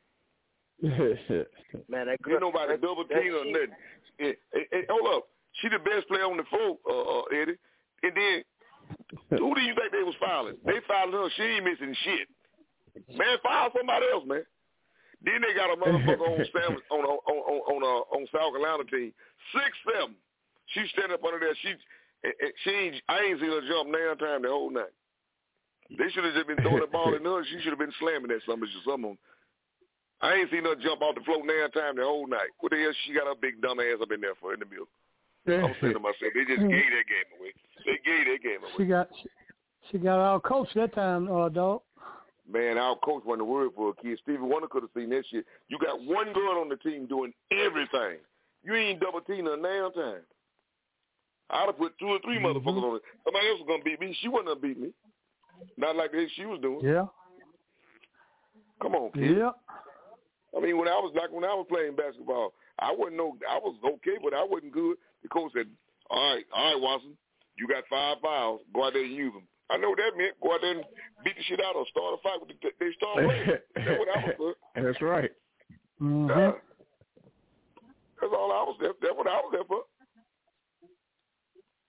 Man, that girl, ain't nobody that, double that team or nothing. Hey, hey, hey, hold up, she the best player on the floor, uh, uh, Eddie. And then who do you think they was fouling? They fouling her. She ain't missing shit. Man, foul somebody else, man. Then they got a motherfucker on Sam, on on on on uh, on South Carolina team, six seven. She standing up under there. She she ain't, I ain't seen her jump nine times the whole night. They should have just been throwing the ball in her. She should have been slamming that something or something. I ain't seen her jump off the floor nine times the whole night. What the hell she got her big dumb ass up in there for in the middle? I'm saying to myself, they just gave that game away. They gave that game away. She got she, she got our coach that time, uh, dog. Man, our coach wasn't a word for a kid. Stevie Wonder could have seen that shit. You got one girl on the team doing everything. You ain't double teaming her now time. I'd have put two or three mm-hmm. motherfuckers on it. Somebody else was going to beat me. She wasn't going to beat me. Not like that she was doing. Yeah. Come on, kid. Yeah. I mean, when I was like when I was playing basketball, I wasn't no, I was okay, but I wasn't good. The coach said, all right, all right, Watson, you got five fouls. Go out there and use them. I know what that meant. Go out there and beat the shit out or start a fight with the, they start playing. That's what I was for. That's right. Mm-hmm. Uh, that's all I was there. That's what I was there for.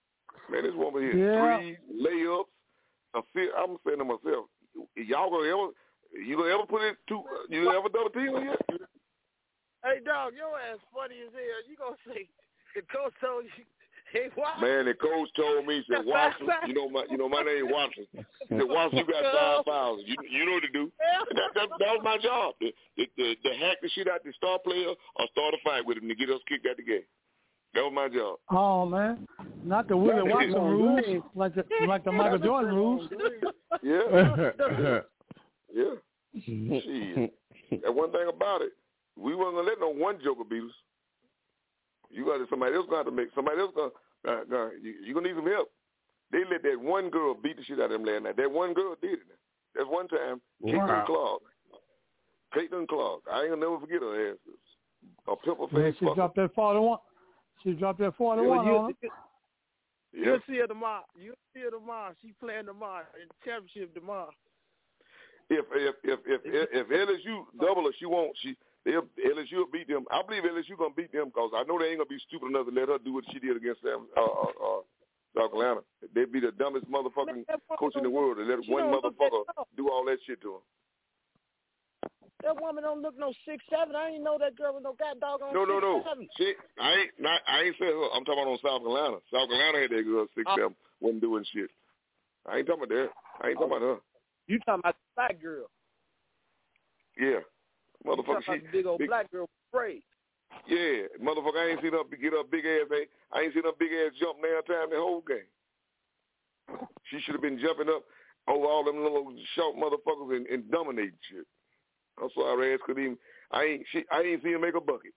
Man, this woman here, Yeah. threes, layups. I'm saying to myself, y'all gonna ever, you gonna ever put it to, you ever done a team yet? Hey, dog, your ass funny as hell. You gonna say the coach told you, hey, why? Man, the coach told me, he said, Watson, you know my, you know my name Watson. He said, Watson, you got five fouls. You, you know what to do. That, that, that was my job. The, the, the, the hack the shit out the star player or start a fight with him to get us kicked out the game. That was my job. Oh man, not the Willie Watson rules, like the like the Michael Jordan rules. Yeah, yeah. Shit. And one thing about it, we weren't gonna let no one joker beat us. You got to somebody else gonna have to make somebody else gonna. Uh, gonna you, you gonna need some help. They let that one girl beat the shit out of them last night. That one girl did it. That's one time. Wow. Caitlin Clark. Caitlin Clark. I ain't gonna never forget her ass. A pimple face. Yeah, she dropped that forty-one. She dropped that forty-one you, on her. you, Yeah. You'll see her tomorrow. You'll see her tomorrow. She playing tomorrow in the championship tomorrow. If if if if if, if L S U double her, she won't. She they'll, L S U will beat them. I believe L S U gonna beat them because I know they ain't gonna be stupid enough to let her do what she did against them. Uh, uh, uh, South Carolina. They'd be the dumbest motherfucking coach in the world to let one motherfucker do all that shit to them. That woman don't look no six seven. I ain't know that girl with no god doggone No, no, no. six seven. She, I ain't not. I ain't saying her. I'm talking about on South Carolina. South Carolina had that girl six seven, wasn't doing shit. I ain't talking about that. I ain't talking about her. You talking about the black girl? Yeah, motherfucker. You talking She about the big old big, black girl afraid. Yeah, motherfucker. I ain't seen her get her big ass. I ain't seen her big ass jump down time the whole game. She should have been jumping up over all them little short motherfuckers and, and dominating shit. I'm sorry, ass could even. I ain't. She. I ain't seen her make a bucket.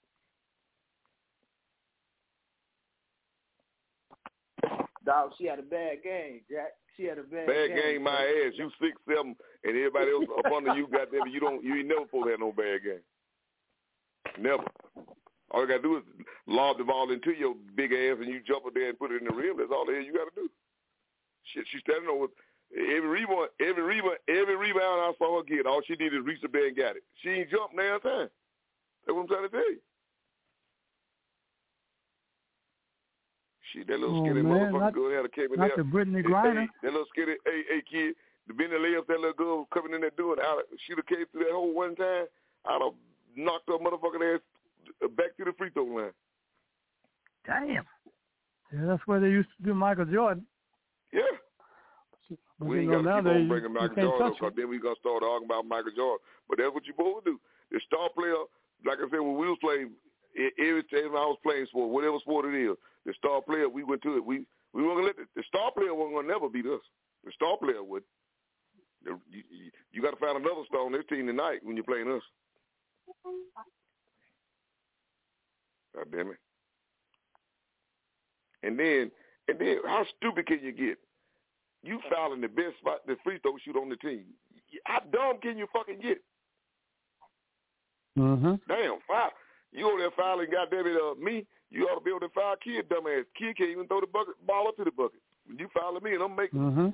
Dog, she had a bad game, Jack. She had a bad, Bad game. game, my ass. You six seven, and everybody else up under you. Goddamn, you don't. You ain't never supposed to have no bad game. Never. All you gotta do is lob the ball into your big ass, and you jump up there and put it in the rim. That's all the hell you gotta do. Shit, she's standing over every rebound, every rebound, every rebound I saw her get. All she did is reach up there and got it. She ain't jumped now time. That's what I'm trying to tell you. Shit, that little Oh, skinny man, motherfucker not, girl had came in not there. the Brittany Hey, Griner. hey, that little skinny, hey, hey kid, the Benny layups that little girl was coming in there doing. She'd have came through that hole one time. I'd have knocked her motherfucking ass back to the free throw line. Damn. Yeah, that's where they used to do Michael Jordan. Yeah. But We you ain't know, got to keep nowadays on bringing you Michael can't Jordan up touch because him. then we going to start arguing about Michael Jordan. But that's what you're supposed to do. The star player, like I said, when we was playing, every time I was playing sport, whatever sport it is, the star player, we went to it. We we weren't going to let the, the star player wasn't going to never beat us. The star player would. The, you you, you got to find another star on this team tonight when you're playing us. God damn it. And then, and then, how stupid can you get? You fouling the best spot, the free throw shoot on the team. How dumb can you fucking get? Mm-hmm. Damn, foul. You over there fouling, goddamn it, uh, me. You ought to be able to foul kid, dumbass. Kid can't even throw the bucket ball up to the bucket. You fouling me, and I'm making. Mm-hmm.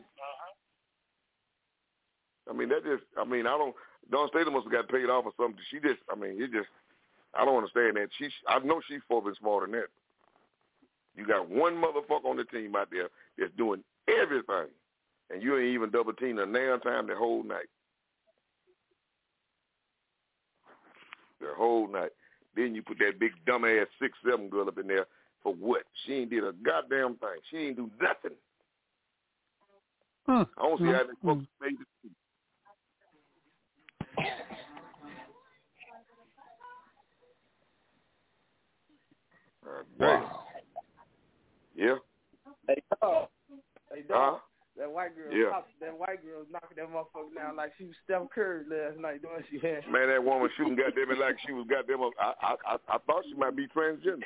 I mean, that just. I mean, I don't. Dawn Stater must have got paid off or something. She just. I mean, it just. I don't understand that. She. I know she's far been smarter than that. You got one motherfucker on the team out there that's doing everything, and you ain't even double teaming a damn time the whole night. The whole night. Then you put that big dumbass six seven girl up in there for what? She ain't did a goddamn thing. She ain't do nothing. Mm. I don't see mm. how they folks made it. Uh, damn. Wow. Yeah. Hey, dog. Hey, dog. Huh? That white girl, Yeah. pop, that white girl was knocking that motherfucker down like she was Steph Curry last night doing she had. Man, that woman shooting goddamn it like she was goddamn. I I I, I thought she might be transgender.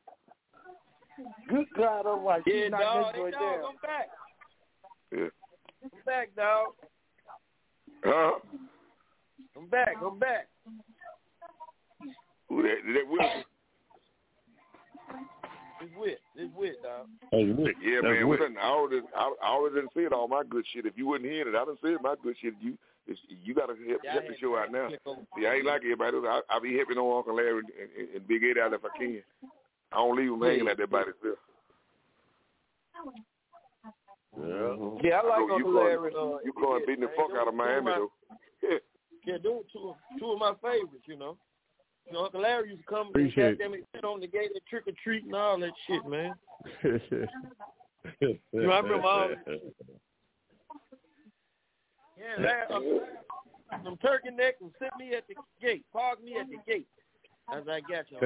Good God, oh my! She Yeah, knocked dog. that Hey, boy dog, down. I'm back. Yeah. I'm back, dog. Huh? I'm back. I'm back. Who that? That Wilson? It's wit. It's wit, dog. Hey, Wick. Yeah, That's man. Wick. Listen, I already, I, I already done said all my good shit. If you wouldn't hear it, I done said my good shit. You, it's, you got to help, Yeah, help the show out now. See, I ain't like everybody else. I, I be helping on Uncle Larry and, and, and Big Ed out if I can. I don't leave them hanging Yeah. out there by themselves. Yeah. Yeah, I like you Uncle going, Larry. Uh, you going beating the fuck out of Miami, my, though. Yeah, those two, two of my favorites, you know. You know, Uncle Larry used to come Appreciate and goddamn it, sit on the gate and trick or treat and all that shit, man. You know, I remember all Yeah, Larry, uh, some turkey neck and sit me at the gate, park me at the gate. As I got you.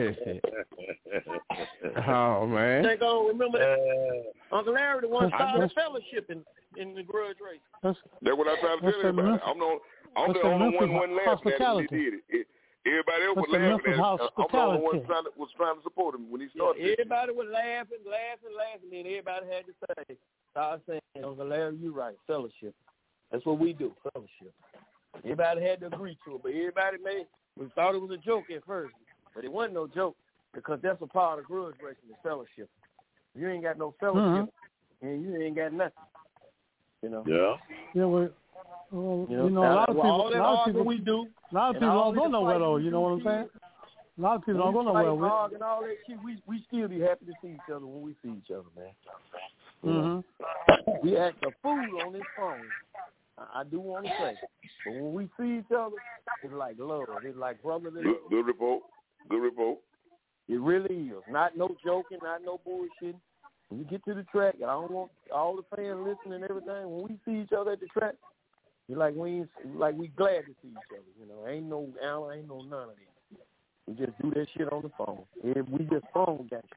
Oh, man. They go, remember that? Uh, Uncle Larry, the one started fellowship in, in the grudge race. That's, That's what I tried to tell you about. I'm the, I'm the only one one laughing at him when he did it. it everybody else was laughing at him. I'm the only one trying to, was trying to support him when he started. Yeah, everybody was laughing, laughing, laughing, and everybody had to say, started saying, Uncle Larry, you right, fellowship. That's what we do, fellowship. Everybody had to agree to it, but everybody made we thought it was a joke at first, but it wasn't no joke because that's a part of grudge racing, the fellowship. If you ain't got no fellowship, mm-hmm. and you ain't got nothing, you know. Yeah. Yeah, well, well you know, you know a lot of well, people, all that a lot of people, we do, a lot of people don't go nowhere though. You know what I'm saying? A lot of people don't go nowhere with. And all that shit, we we still be happy to see each other when we see each other, man. Mm-hmm. We act a fool on this phone. I do want to say, but when we see each other, it's like love. It's like brotherly. Good, good report. Good report. It really is. Not no joking, not no bullshit. When you get to the track, I don't want all the fans listening and everything. When we see each other at the track, it's like we ain't, like we glad to see each other. You know, ain't no Al, ain't no none of that. We just do that shit on the phone. And we just phone gangster.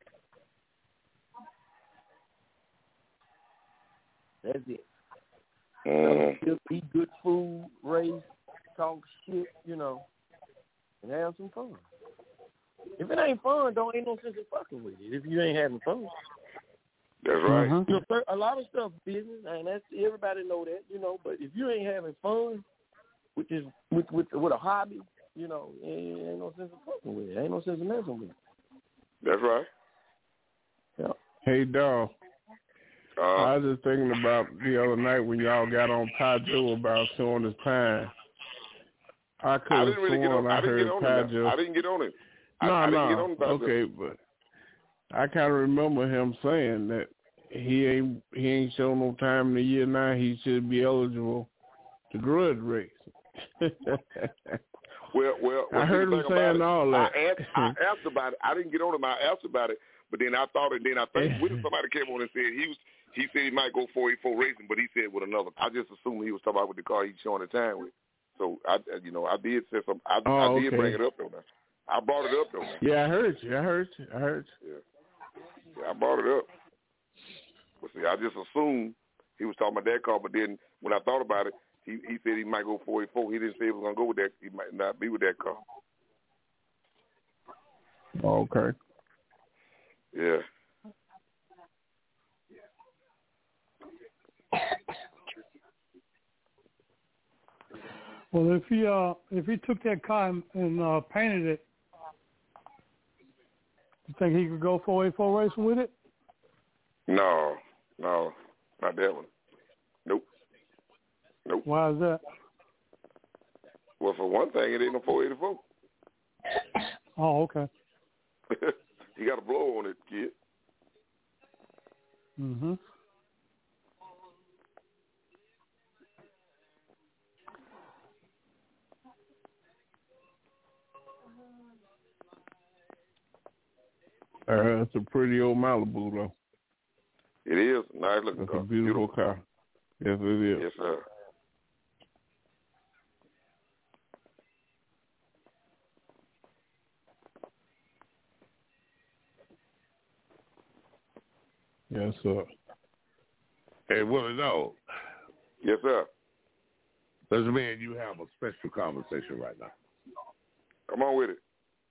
That's it. Mm. Just eat good food, race, talk shit, you know, and have some fun. If it ain't fun, don't ain't no sense in fucking with it. If you ain't having fun, that's right. Mm-hmm. You know, a lot of stuff business, and that's everybody know that, you know. But if you ain't having fun, which is with with with a hobby, you know, it ain't no sense in fucking with it. Ain't no sense in messing with it. That's right. Yeah. Hey, dog. Uh, I was just thinking about the other night when y'all got on Ty Joe about showing his time. I could have really sworn I, I heard Ty Joe. I didn't get on it. No, I, I no. didn't get on about okay, that. but I kind of remember him saying that he ain't he ain't shown no time in the year now. He should be eligible to grudge race. well, well, well, I heard him saying all that. I asked, I asked about it. I didn't get on him. I asked about it, but then I thought it. Then I think somebody came on and said he was. He said he might go four eighty-four racing, but he said with another. I just assumed he was talking about with the car he's showing the time with. So I, you know, I did say some. I, oh, I did okay. bring it up though. Now. I brought it up though. Now. Yeah, I heard you. I heard you. I heard you. Yeah. yeah, I brought it up. But see, I just assumed he was talking about that car, but then when I thought about it, he he said he might go four eighty-four. He didn't say he was gonna go with that. He might not be with that car. Okay. Yeah. Well, if he uh if he took that car and, and uh, painted it, you think he could go four eighty-four racing with it? No, no, not that one. Nope. Nope. Why is that? Well, for one thing, it ain't no four eighty-four. Oh, okay. You got a blow on it, kid. Mm-hmm. Uh, it's a pretty old Malibu, though. It is. Nice looking It's car. a beautiful, beautiful car. Yes, it is. Yes, sir. Yes, sir. Hey, Willie, no. Yes, sir. Doesn't mean you have a special conversation right now. Come on with it.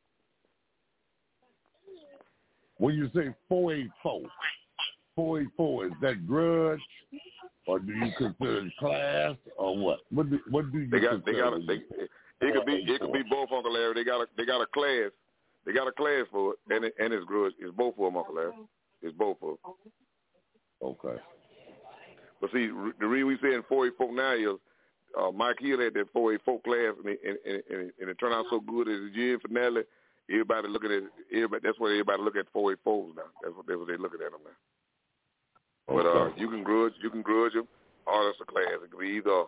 When you say four eighty-four, four eighty-four, is that grudge, or do you consider it class, or what? What do, what do you they got, consider? They got a, they, it could be it could be both, Uncle Larry. They got a they got a class. They got a class for it, and it, and it's grudge. It's both of them, Uncle Larry. It's both of them. Okay. But see, the reason we saying four eighty-four now is uh, Mike Hill had that four eighty-four class, and it, and, and, and it turned out so good as a year finale. Everybody looking at everybody. That's why everybody look at four eighty-fours now. That's what, that's what they're looking at them now. But uh, you can grudge, you can grudge them, or that's a class. It could be either,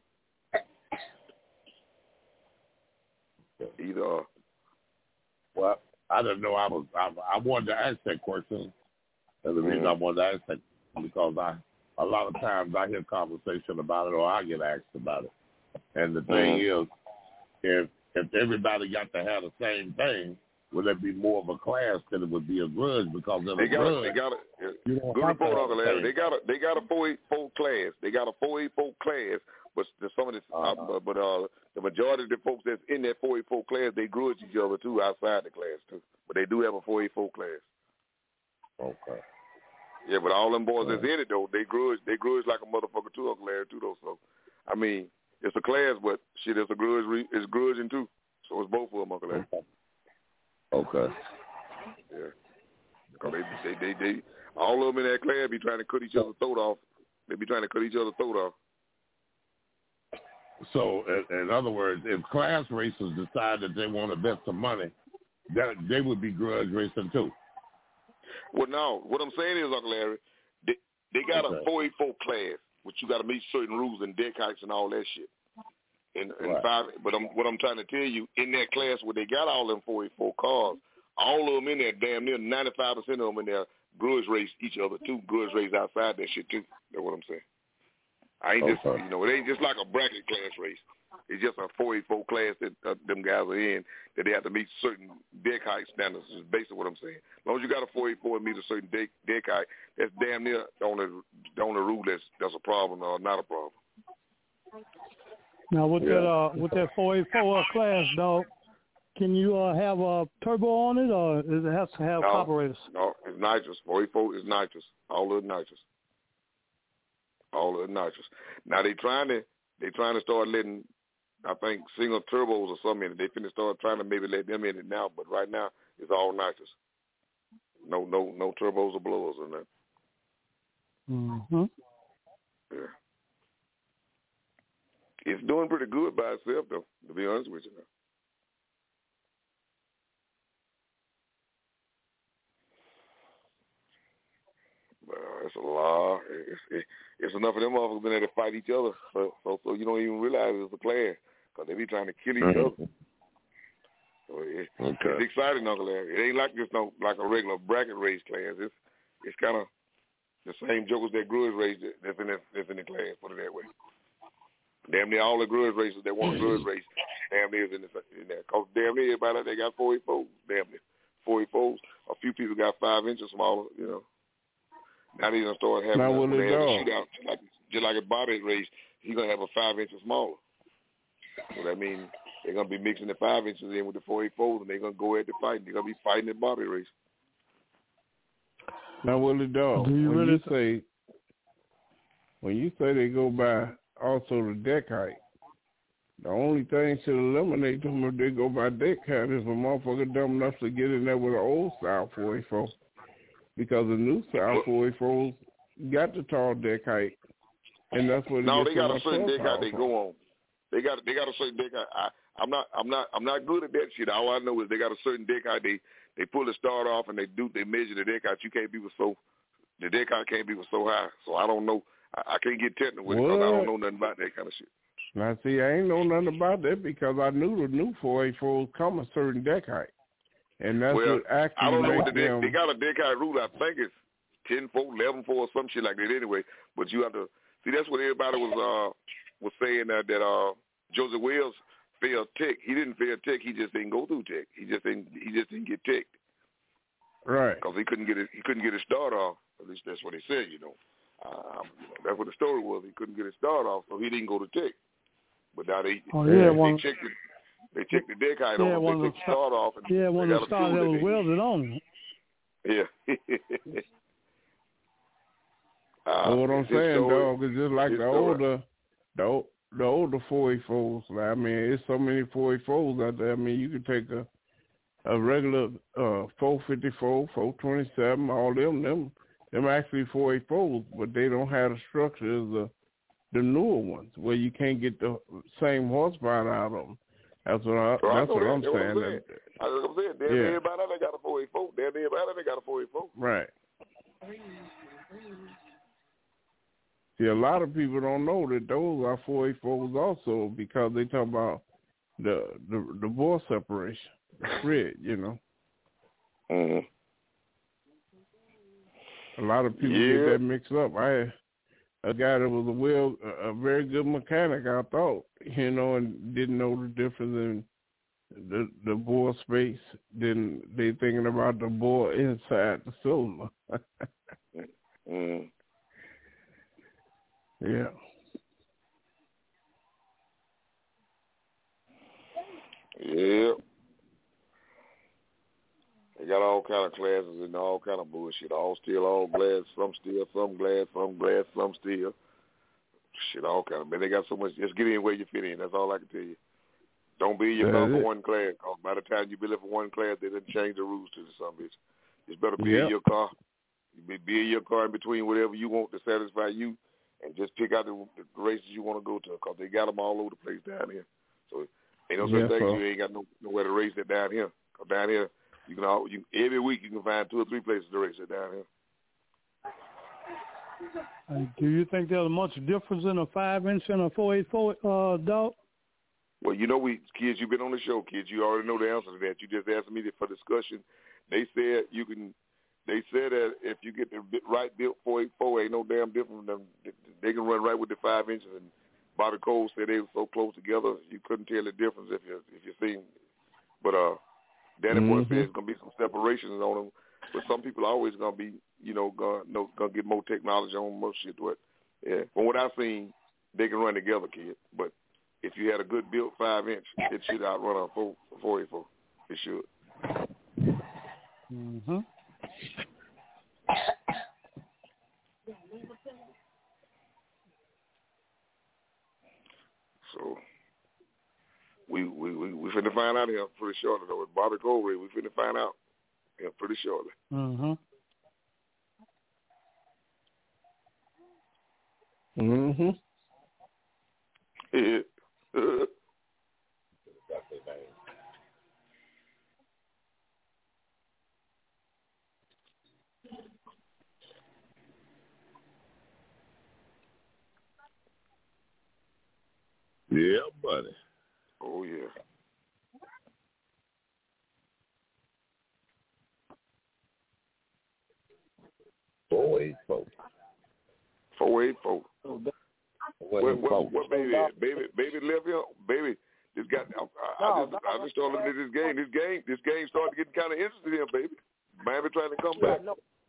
either. Well, I didn't know I was. I, I wanted to ask that question, and the reason I wanted to ask that because I, a lot of times I hear conversation about it, or I get asked about it, and the thing mm-hmm. is, if if everybody got to have the same thing, would it be more of a class than it would be a grudge? Because of they a got grudge, a, they got a, you good report, Uncle Larry. They got a they got a four eight four class. They got a four eight four class, but some of the uh-huh. uh, but uh the majority of the folks that's in that four eight four class, they grudge each other too outside the class too. But they do have a four eight four class. Okay. Yeah, but all them boys yeah. that's in it though, they grudge they grudge like a motherfucker too, Uncle Larry too though. So I mean, it's a class, but shit, it's a grudge. Re- it's grudging too. So it's both of them, Uncle Larry. Okay. Okay. Yeah. Because they, they, they, they, all of them in that class be trying to cut each other's throat off. They be trying to cut each other's throat off. So, in, in other words, if class racers decide that they want to bet some money, that they would be grudge racing too. Well, no. What I'm saying is, Uncle Larry, they, they got okay. a four eight four class, which you got to meet certain rules and deck heights and all that shit. And, and right. five, but I'm, what I'm trying to tell you, in that class where they got all them four eight four cars, all of them in there, damn near ninety-five percent of them in there grudge race each other too, grudge race outside that shit too. That's what I'm saying. I ain't okay. just, you know, it ain't just like a bracket class race. It's just a four eight four class that uh, them guys are in that they have to meet certain deck height standards is basically what I'm saying. As long as you got a four eight four and meet a certain deck, deck height, that's damn near on the, on the rule that's, that's a problem or not a problem. Now with yeah. that uh with that four eight four class, dog, can you uh, have a turbo on it, or does it have to have no, carburetors? No, it's nitrous. four eight four is nitrous. All of it nitrous. All of it nitrous. Now they trying to they trying to start letting, I think, single turbos or something in it. They finna start trying to maybe let them in it now, but right now it's all nitrous. No, no, no turbos or blowers or nothing. Mm-hmm. Yeah. It's doing pretty good by itself, though, to be honest with you now. Well, it's a lot. It's, it, it's enough of them motherfuckers been there to fight each other, so, so so you don't even realize it's a class, because they be trying to kill each mm-hmm. other. So it, okay. It's exciting, Uncle Larry. It ain't like just no like a regular bracket race class. It's it's kind of the same jokers that grudge race that's in the, that's in the class, put it that way. Damn near all the grudge racers that want a grudge race, damn near is in, the, in there. Because damn near everybody, they got four eight fours. Damn near. four eight fours. A few people got five inches smaller, you know. Now they're going to start having a, when they have a shootout, just like, just like a body race, he's going to have a five inches smaller. So that means they're going to be mixing the five inches in with the four eight fours, and they're going to go at the fight. They're going to be fighting the body race. Now, Willie Dog, Do you when really you say when you say they go by also the deck height, the only thing should eliminate them if they go by deck height is a motherfucker dumb enough to get in there with an old style four eight four. Because the new style four eight fours got the tall deck height, and that's what. No, they got a certain deck height they go on. They got they got a certain deck height. I, I'm not I'm not I'm not good at that shit. All I know is they got a certain deck height. They they pull the start off and they do they measure the deck height. You can't be with so the deck height can't be with so high. So I don't know. I, I can't get technical with it because I don't know nothing about that kind of shit. Now see, I ain't know nothing about that because I knew the new four eight fours come a certain deck height. And that's well, what actually I don't know what the deck, them... they got a deck height rule. I think it's ten four, eleven four, or some shit like that anyway. But you have to see. That's what everybody was uh was saying uh, that uh Joseph Wells failed tech. He didn't fail tech. He just didn't go through tech. He just didn't. He just didn't get tech. Right. Because he couldn't get it. He couldn't get his start off. At least that's what they said. You know. Um, you know that's what the story was. He couldn't get his start off, so he didn't go to tech. But now they oh, yeah, they, one... they checked it. They check the deck height yeah, on. They take the start off. And yeah, one of the stars that was welded on. Yeah. uh, well, what I'm saying, dog, is just like the story. older, the, the older four eight fours. I mean, it's so many four eight fours out there. I mean, you could take a a regular uh, four fifty-four, four twenty-seven, all them, them, them actually four eight fours, but they don't have the structure as the the newer ones where you can't get the same horsepower out of them. That's what, I, well, that's what that. I'm that's saying. What I'm saying. That's what I'm saying. Damn yeah. everybody they got a four eight four. Damn everybody they got a four eight four. Right. See, a lot of people don't know that those are four eighty-fours also because they talk about the the, the ball separation, the spread, you know. Mm-hmm. A lot of people yeah. get that mixed up. I had a guy that was a well, a very good mechanic, I thought, you know, and didn't know the difference in the the bore space. Then they thinking about the bore inside the cylinder. mm. Yeah. Yeah. They got all kind of classes and all kind of bullshit. All steel, all glass, some steel, some glass, some glass, some steel. Shit, all kind of. Man, they got so much. Just get in where you fit in. That's all I can tell you. Don't be in your car for one class. Cause by the time you be there for one class, they didn't change the rules to the some bitch. It's better be yep. in your car. You be, be in your car in between whatever you want to satisfy you, and just pick out the, the races you want to go to. Cause they got them all over the place down here. So ain't no such yeah, thing. so. You ain't got no nowhere to race it down here. Cause down here. You can all, you, every week you can find two or three places to race it down here. Uh, do you think there's much difference in a five inch and a four eighty-four, uh, dog? Well, you know, we kids, you've been on the show, kids. You already know the answer to that. You just asked me for discussion. They said you can. They said that if you get the right built four eighty-four, ain't no damn difference. Than, they can run right with the five inches. And Bobby Cole said they were so close together, you couldn't tell the difference if you if you seen. But uh. Danny Boy mm-hmm. says there's gonna be some separations on them, but some people are always gonna be, you know, gonna know, gonna get more technology on most shit. But yeah, from what I've seen, they can run together, kid. But if you had a good built five inch, it should outrun a four four eight four. It should. Mm-hmm. So. We we we we finna find out here pretty shortly though. With Bobby Coley, we finna find out here pretty shortly. Mm-hmm. Mm-hmm. Yeah. Yeah, buddy. Oh yeah. Four eight four. Four eight four. What, what, what baby, baby, baby, live here, baby. This guy, I, I, I just, I just started looking at this game. This game, this game started getting kind of interested in, baby. Miami trying to come back.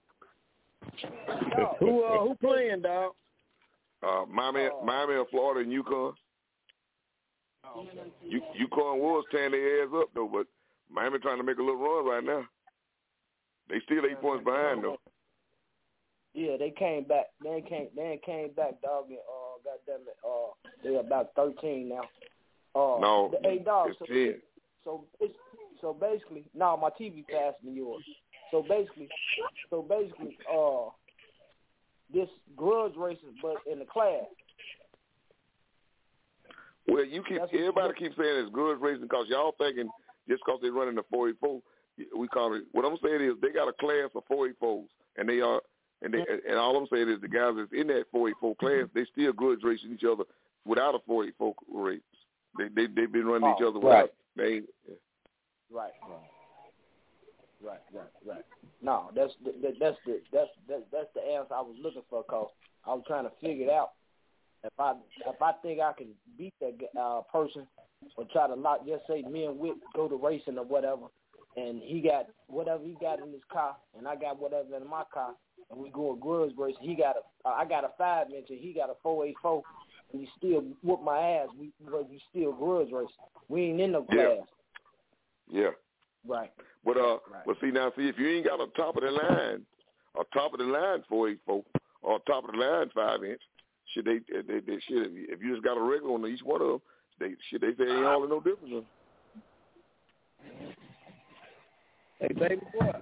No. who, uh, who playing, dog? Uh, Miami, uh, Miami, and Florida, and UConn. Oh, okay. U, UConn was tearing their ass up though, but Miami trying to make a little run right now. They still eight points behind though. Yeah, they came back. They came. They came back, dog. And uh, goddamn it, uh, they're about thirteen now. Uh, no, the, hey, dog. it's so, ten. So, so basically, no, my T V faster than yours. So basically, so basically, uh, this grudge racing, but in the class. Well, you keep That's everybody keeps saying it's grudge racing because y'all thinking just because they're running the four eighty-four, we call it. What I'm saying is they got a class of four eighty-fours, and they are. And they, and all I'm saying is the guys that's in that four eighty-four class, they still grudge racing each other without a four eighty-four race. They they they've been running oh, each other right. without. They, yeah. Right, right, right, right, right. No, that's the, that, that's the that's that, that's the answer I was looking for. Cause I was trying to figure it out. If I if I think I can beat that uh, person, or try to lock, just say me and Whit go to racing or whatever, and he got whatever he got in his car, and I got whatever in my car. And we go a grudge race. He got a, uh, I got a five inch, and he got a four eight four, and he still whoop my ass. We, we still grudge race. We ain't in no class. Yeah. yeah. Right. But uh, right. but see now, see if you ain't got a top of the line, a top of the line four eight four, or a top of the line five inch, should they they they should if you just got a regular on each one of them, they should they say ain't all no difference. Hey baby boy.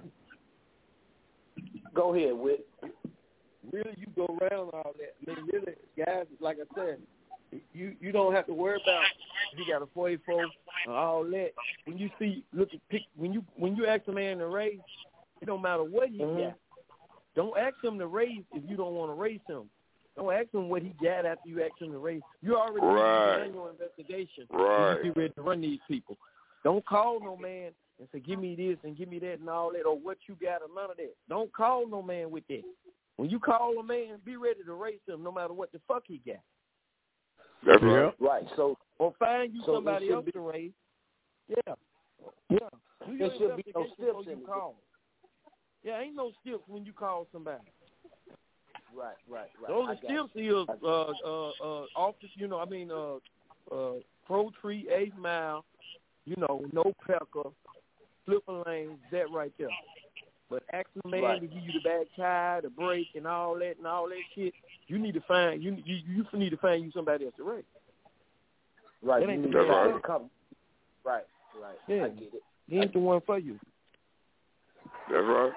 Go ahead, Whit. Really, you go around all that. I mean, really, guys, like I said, you you don't have to worry about if you got a four eighty-four or all that. When you see, look at pick when you when you ask a man to race, it don't matter what he mm-hmm. got. Don't ask him to race if you don't want to race him. Don't ask him what he got after you ask him to race. You already right. done your investigation. Right. You be ready to run these people. Don't call no man and say, give me this and give me that and all that, or what you got, or none of that. Don't call no man with that. When you call a man, be ready to race him no matter what the fuck he got. That's right. Right. So, or find you so somebody else be, to race. Yeah. Yeah. Do there should be no steps in you call. Yeah, ain't no steps when you call somebody. Right, right, right. The only steps is uh, uh, uh, office, you know, I mean, uh, uh, pro tree, eighth mile, you know, no pecker, flipper lanes, that right there. But asking a man right. to give you the back tire, the brake, and all that, and all that shit, you need to find you you, you need to find you somebody else to race. Right, that ain't you the right. to come. Right, right. Yeah. I get it. He ain't the one for you. That's right.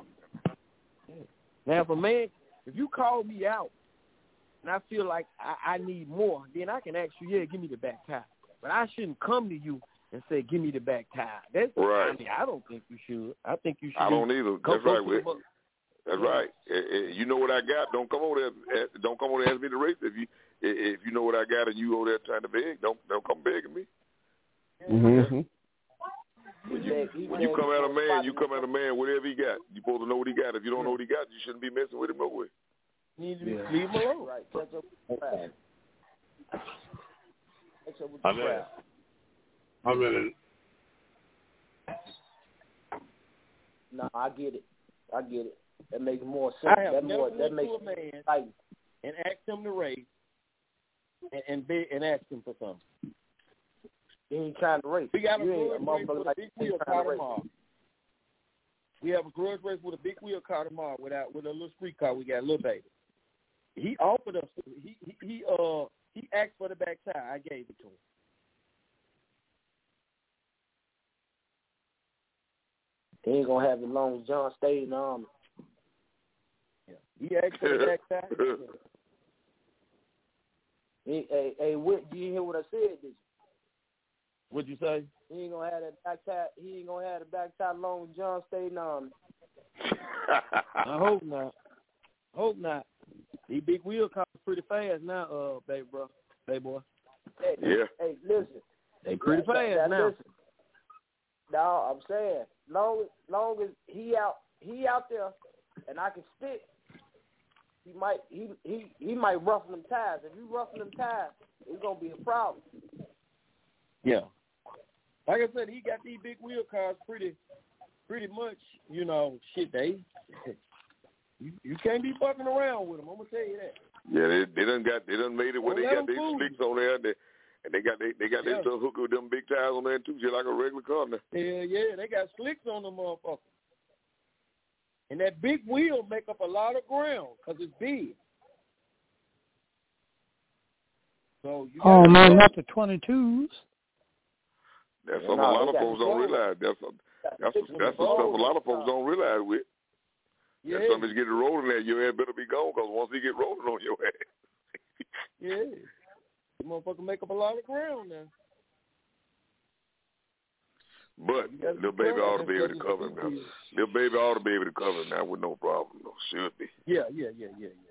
Now, if a man, if you call me out and I feel like I, I need more, then I can ask you, yeah, give me the back tire. But I shouldn't come to you and say, give me the back tire. That's right. I mean, I don't think you should. I think you should. I don't either. Come That's right. With, That's yeah. right. You know what I got. Don't come over there. Don't come over there and ask me to race. If you if you know what I got and you over there trying to beg, don't don't come begging me. Mm-hmm. When you, when you come at a man, you come at a man, whatever he got. You're supposed to know what he got. If you don't know what he got, you shouldn't be messing with him no way. You need to yeah. leave him alone. Right. Catch up with the crowd. Catch up with the crowd. I'm in it. No, I get it. I get it. That makes more sense. I have that never more, went that to makes a man exciting. and asked him to race and and, be, and ask him for something. He ain't trying to race. We got a you grudge race with a big wheel car tomorrow. We have a grudge race with a big wheel car tomorrow with our, with a little street car. We got a little baby. He offered us. He he, he uh he asked for the back tire. I gave it to him. He ain't gonna have it long as John stayed in the army. Yeah. He asked for the back tire. Hey, hey, hey, Whit, did you hear what I said? Did you? What'd you say? He ain't gonna have that back tire. He ain't gonna have the back tire long as John stayed in the army. I hope not. Hope not. These big wheel cars pretty fast now, uh, baby bro, baby boy. Hey, yeah. Hey, listen. They pretty that, fast that, now. Listen. No, I'm saying, long as long as he out, he out there, and I can stick. He might, he he he might roughen them tires. If you roughen them tires, it's gonna be a problem. Yeah. Like I said, he got these big wheel cars pretty, pretty much. You know, shit. They, you, you can't be fucking around with them. I'm gonna tell you that. Yeah, they they done got they done made it where Don't they got let them their fool slicks on there, and they, and they got they they got Yeah. their stuff hooked with them big tires on there too, just like a regular car now. Yeah, yeah, they got slicks on them motherfuckers. And that big wheel make up a lot of ground because it's big. So you Oh gotta man, know. not the twenty-twos. That's Yeah, something no, a lot they of got folks don't control. realize. That's a, that's a, Six that's the control. stuff a lot of folks don't realize with. Yeah, That somebody's getting rolling there, your ass better be gone, because once he get rolling on your ass. yeah. The motherfucker make up a lot of ground now. But You gotta little be baby careful. ought to be able to That's cover him what now. it is. Little baby ought to be able to cover him now with no problem. No, should be. Yeah, yeah, yeah, yeah, yeah.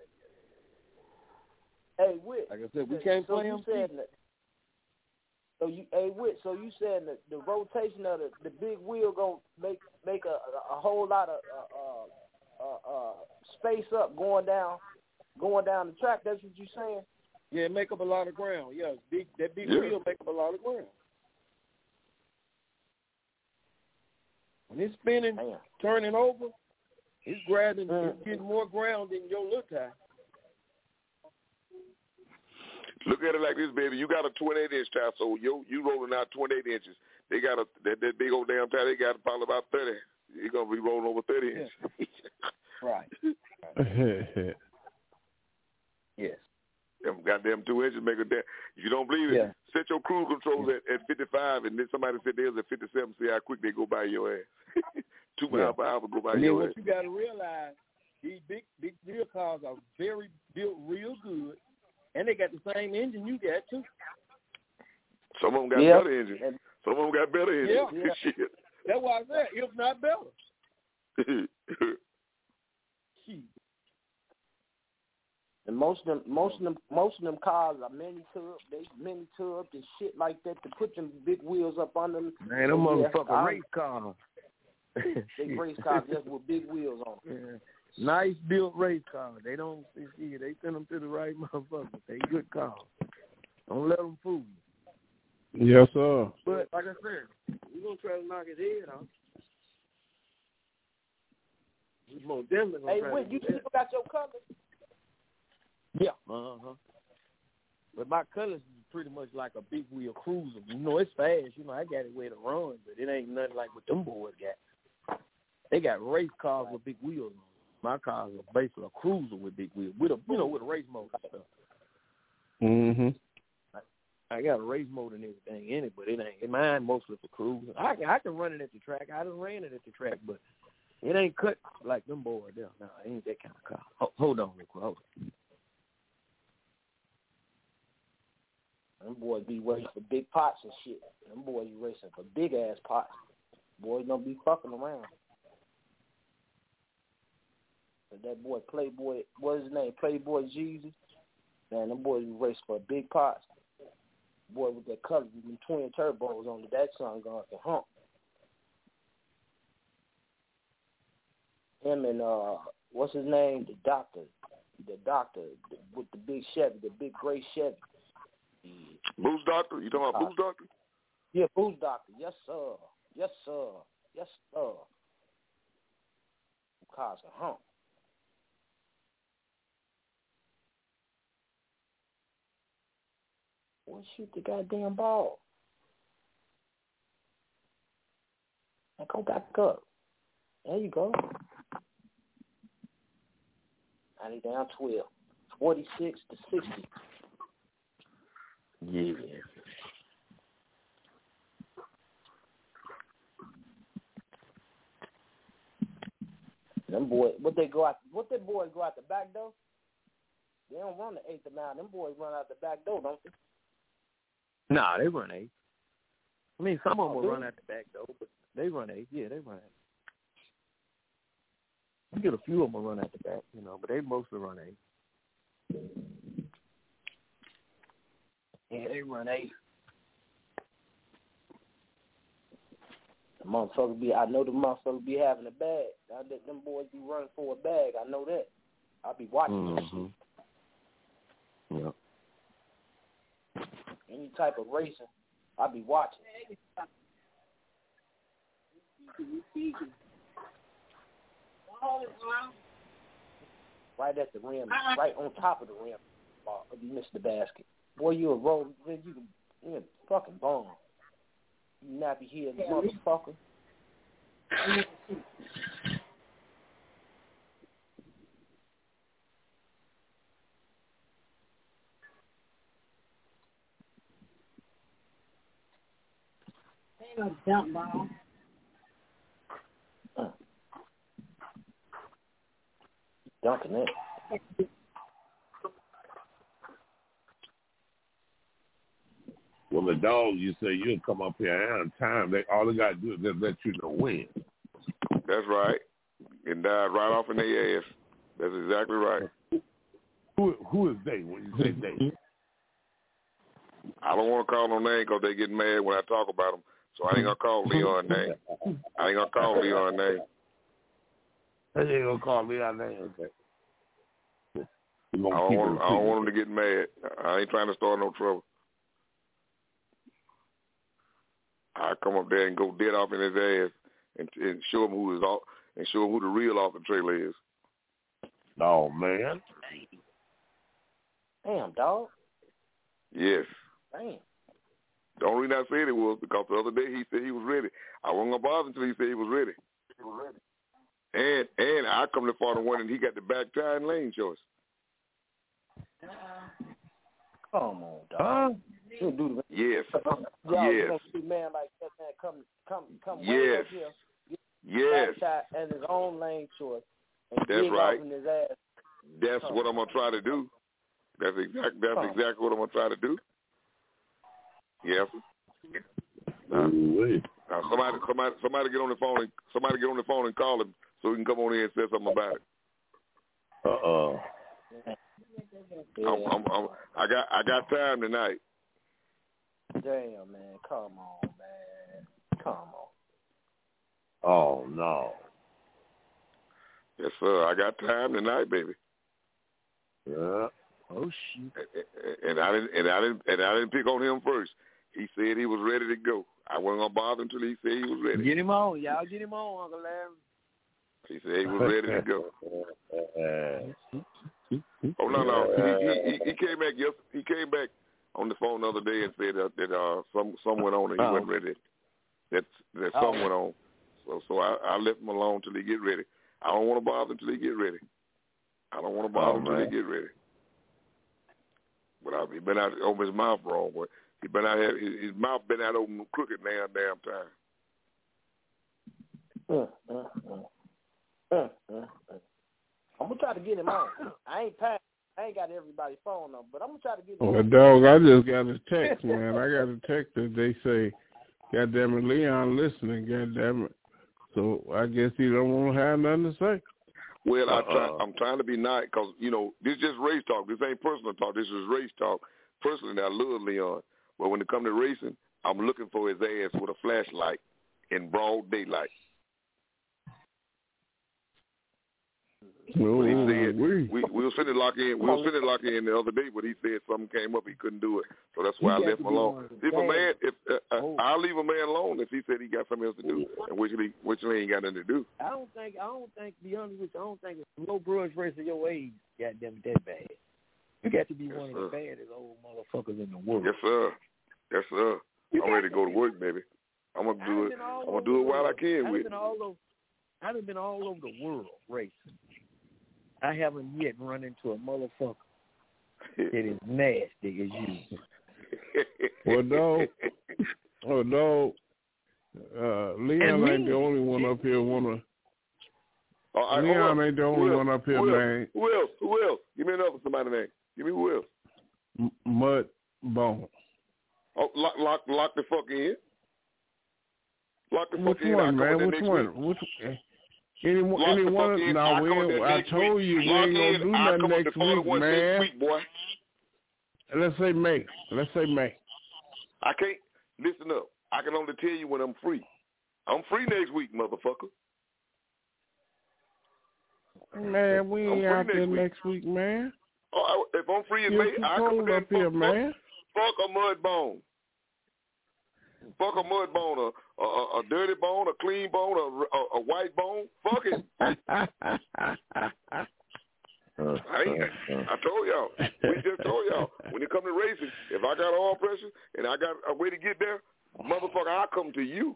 Hey, Whit. Like I said, we can't so play you him. said that, So you, hey, Whit. So you said that the rotation of the, the big wheel gonna make make a, a, a whole lot of uh, uh, uh, uh, space up going down, going down the track. That's what you saying? Yeah, make up a lot of ground. Yeah, big that big Yeah. wheel make up a lot of ground. When it's spinning, Damn. turning over, it's grabbing, Mm. it's getting more ground than your little tire. Look at it like this, baby. You got a twenty-eight inch tire, so you you rolling out twenty-eight inches. They got a that, that big old damn tire. They got probably about thirty. You're gonna be rolling over thirty Yeah. inches. Right. Yes. Them goddamn two inches make a damn. If you don't believe it, Yeah. set your cruise controls at, at fifty-five, and then somebody said theirs at fifty-seven. See how quick they go by your ass. Two Yeah. miles per hour go by And then your what ass. you got to realize, these big big wheel cars are very built real good, and they got the same engine you got too. Some of them got Yeah. better engines. Some of them got better engines. Yeah. Shit. That's why I said, if not better. Shit. And most of them, most of them, most of them cars are mini tubs. They mini tubs and shit like that to put them big wheels up on them. Man, them yeah, motherfucking I, race cars. They race cars just with big wheels on them. Yeah. Nice built race cars. They don't see. They send them to the right motherfuckers. They good cars. Don't let them fool you. Yes, sir. But like I said, we're gonna try to knock his head off. We most definitely gonna Hey, try wait, to you do still that. got your colors? Yeah. Uh-huh. But my colors is pretty much like a big wheel cruiser. You know, it's fast. You know, I got it where to run, but it ain't nothing like what them boys got. They got race cars with big wheels on them. My cars are basically a cruiser with big wheels, with a you know with a race mode and stuff. Mhm. I, I got a race mode and everything in it, but it ain't. Mine mostly for cruising. I can I can run it at the track. I done ran it at the track, but it ain't cut like them boys there. No, it ain't that kind of car. Ho- hold on, real quick. Hold on. Them boys be racing for big pots and shit. Them boys be racing for big ass pots. Boys don't be fucking around. But that boy Playboy, what's his name? Playboy Jeezy. Man, them boys be racing for big pots. Boy with that color, them twin turbos on it, that son going to hump. Him and uh, what's his name? The doctor, the doctor the, with the big Chevy, the big gray Chevy. Boost Doctor? You talking about Boost Doctor? Yeah, Boost Doctor. Yes, sir. Yes, sir. Yes, sir. Cars a hump. Well, shoot the goddamn ball. And go back up. There you go. I need down twelve. forty-six to sixty. Yeah. Them boys, what they go out, what them boys go out the back door? They don't run the eighth or nine. Them boys run out the back door, don't they? Nah, they run eight. I mean, some of them Oh, will really? run out the back door, but they run eight. Yeah, they run eight. You get a few of them will run out the back, you know, but they mostly run eight. Yeah, they run eight. The motherfuckers be, I know the motherfuckers be having a bag. I let them boys be running for a bag. I know that. I be watching that Mm-hmm. shit. Yeah. Any type of racing, I be watching. Right at the rim, right on top of the rim. Uh, you missed the basket. Boy, you a roll, you you a fucking bum. You nappy head motherfucker. Ain't no dump ball. Uh. Dunking it. Well, the dog, you say you'll come up here and time. They all they got to do is just let you know when. That's right. And died right off in their ass. That's exactly right. Who who is they when you say they? I don't want to call no name because they get mad when I talk about them. So I ain't going to call Leon name. I ain't going to call Leon name. They ain't going to call Leon name. Okay. I don't, want, I don't want them to get mad. I ain't trying to start no trouble. I come up there and go dead off in his ass and, and show him who is off and show him who the real off the trailer is. Oh man! Damn, dog. Yes. Damn. The only reason I said it was because the other day he said he was ready. I wasn't gonna bother until he said he was ready. He was ready. And and I come to far one and he got the back tire and lane choice. Come on, dog. Huh? He'll do the Yes. Y'all, Yes. you don't see a man like that, man, come, come, come way Yes. up here, get Yes. back shot and his own lane choice, and That's dig right. off in his ass. That's Come what I'm on. gonna try to do. That's exact. That's Come on. exactly what I'm gonna try to do. Yes. Now, Ooh-wee. now somebody, somebody, somebody get on the phone. And, somebody get on the phone and call him so he can come on in and say something about it. Uh oh. Yeah. I'm, I'm, I'm, I got I got time tonight. Damn, man. Come on, man. Come on. Oh, no. Yes, sir. I got time tonight, baby. Yeah. Oh, shoot. And I didn't and I didn't and I didn't pick on him first. He said he was ready to go. I wasn't gonna bother until he said he was ready. Get him on, y'all. Get him on, Uncle Larry. He said he was ready to go. Oh no, no. He, he, he came back. Yes, he came back on the phone the other day and said uh, that uh, some some went on and he Oh. wasn't ready. That that Oh. some went on. So so I, I left him alone till he get ready. I don't want to bother until he get ready. I don't want to bother Oh, until man. he get ready. But I, he been out open his mouth wrong. But he been out here, his, his mouth been out open crooked now damn time. Uh, uh, uh. Uh, uh, uh. I'm gonna try to get him on. I ain't packed. I ain't got everybody's phone number, but I'm gonna try to get him Well, on. dog, I just got a text, man. I got a text that they say, God damn it, Leon listening, God damn it. So I guess he don't want to have nothing to say. Well, I try, Uh-uh. I'm trying to be nice because, you know, this is just race talk. This ain't personal talk. This is race talk. Personally, I love Leon. But when it comes to racing, I'm looking for his ass with a flashlight in broad daylight. No, But he said, we, we, we were finna lock in. We were finna lock in the other day, but he said something came up. He couldn't do it. So that's why I He got left to him be alone. one of the If a bad. man, if uh, uh, Oh. I'll leave a man alone if he said he got something else to do, and which he, which he ain't got nothing to do. I don't think, I don't think, to be honest with you, I don't think a low brush racer your age, goddamn it, that bad. You got to be Yes, one of sir. the baddest old motherfuckers in the world. Yes, sir. Yes, sir. You I'm got ready to go to work, baby. I'm gonna do it. I'm gonna do it while I can I've with been it. all over. I've been all over the world racing. I haven't yet run into a motherfucker that is nasty as you. well, dog, oh, dog, uh, Leon ain't the only one up here wanna. Oh, I, Leon oh, ain't the only who one up here, who man. Else? Who else? Who else? Give me another somebody name. Give me who else? M- Mud Bone. Oh, lock, lock, lock the fuck in. Lock the Which fuck in. one, I'll come man? with Which that next one? week. Which? Anyone? Lock the Anyone? fuck in. No, I'll we come with ain't. that I next told week. you we Lock ain't gonna in. do I'll nothing come with next the forty week, one man. next week, boy. Let's say May. Let's say May. I can't listen up. I can only tell you when I'm free. I'm free next week, motherfucker. Man, we I'm ain't free out next there week. next week, man. Oh, I, if I'm free in You're May, I come with controlled that up here, fuck, man. fuck a mud bone. Fuck a mud bone, a, a, a dirty bone, a clean bone, a, a, a white bone. Fuck it. I ain't. I told y'all. We just told y'all. When it comes to racing, if I got oil pressure and I got a way to get there, motherfucker, I'll come to you.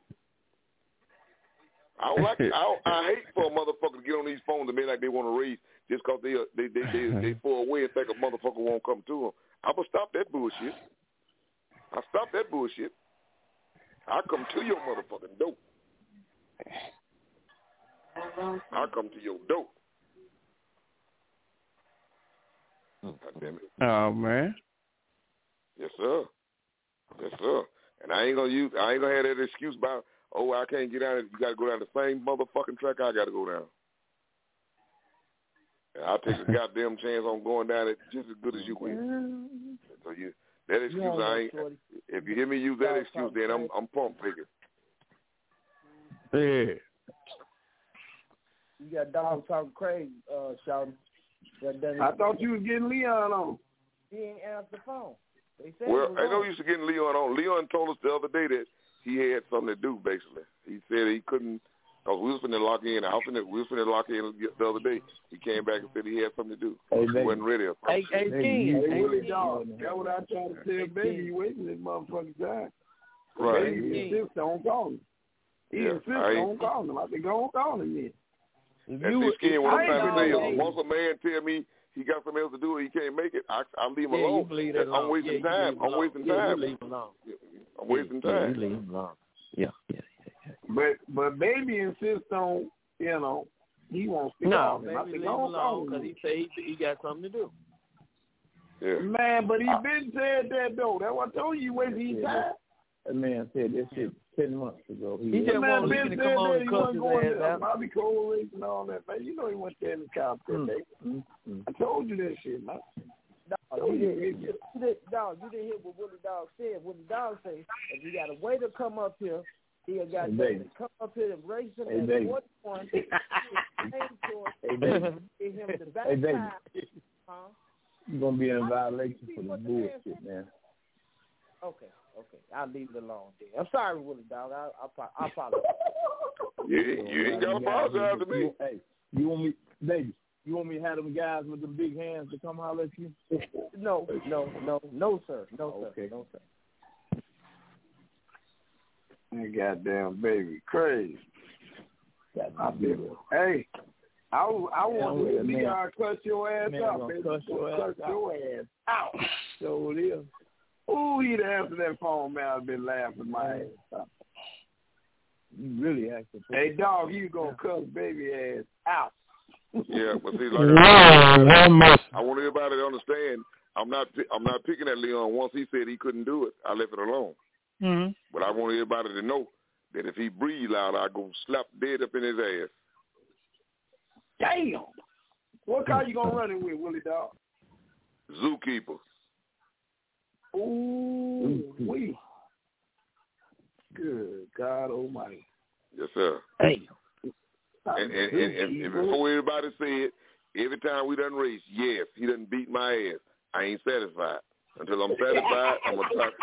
I don't like. I, don't, I hate for a motherfucker to get on these phones and be like they want to race just because they they they they, they fall away and think a motherfucker won't come to them. I'm gonna stop that bullshit. I stop that bullshit. I come to your motherfucking door. I come to your door. God damn it. Oh man. Yes, sir. Yes, sir. And I ain't gonna use. I ain't gonna have that excuse about. Oh, I can't get out. You got to go down the same motherfucking track I got to go down. And I'll take a goddamn chance on going down it just as good as you will. So you that excuse You I ain't. If you hear me use that excuse, then I'm I'm pump faking. Yeah. You got dog talking crazy, uh, shouting. I thought you was getting Leon on. He ain't answered the phone. They said Well, it was I know on. you used to getting Leon on. Leon told us the other day that he had something to do. Basically, he said he couldn't. Cause we was finna lock in. I was finna, we was finna lock in the other day. He came back and said he had something to do. Hey, he wasn't ready. Or Hey, hey, King. Hey, Hey, Willie King. dog. That's what I try to tell baby. You wasting this motherfucking time. Right. Baby Yeah. insists on calling. He Yeah, insists I ain't- on calling him. I said, go on calling me. And You- see, Skin, what I'm I trying to say know, is, once a man tell me he got something else to do and he can't make it, I I leave him Yeah, you alone. leave that I'm alone. wasting Yeah, you time. leave him I'm alone. wasting Yeah, you time. leave him alone. I'm wasting Yeah, time. you leave him alone. Yeah, yeah, yeah. yeah. But but baby insists on, you know, he wants to No, call him. baby, I leave said, him go on alone call because him. he said he, he got something to do. Yeah. Man, but he been said that though. That's what I told you. You wasting his time. That man said this shit ten months ago. He, He was- just Man, want Ben to said come on that and he cuss wasn't his going ass to out. Bobby Cole race and all that, man. You know he went there in the cow that day. Mm, mm. I told you that shit, man. you didn't, you didn't, dog, you didn't hear what Willie Dog said. Willie Dog said, if you got a way to come up here, he'll got hey, to come up here and race him hey, at baby. forty-one. Hey, baby. Give him the back Hey, baby. side. Huh? You're going to be in violation for the bullshit, man. Okay, okay. I'll leave it alone then. I'm sorry, Willie Dog. I, I, I apologize. You, you ain't got to apologize to me. Hey, you want me, baby, you want me to have them guys with the big hands to come holler at you? No, no, no, no, sir. No, okay. sir. No, sir. That goddamn baby, crazy. I feel, hey, I, I want to see how I cuss your ass man, out, baby. Cuss your cuss ass your ass out. So it is. Ooh, he'd answer that phone, man. I've been laughing my ass off. You really actually. Hey, dog, you gonna cuss baby ass out. Yeah, but see, like Wow, I, how much? I want everybody to understand. I'm not. I'm not picking at Leon. Once he said he couldn't do it, I left it alone. Mm-hmm. But I want everybody to know that if he breathe loud, I go slap dead up in his ass. Damn. What car you gonna run it with, Willie Dog? Zookeeper. Ooh, we. Good God Almighty. Yes, sir. Hey. And, and, and, and, and before everybody say it, every time we done race, yes, he done beat my ass. I ain't satisfied. Until I'm satisfied, I'm gonna try.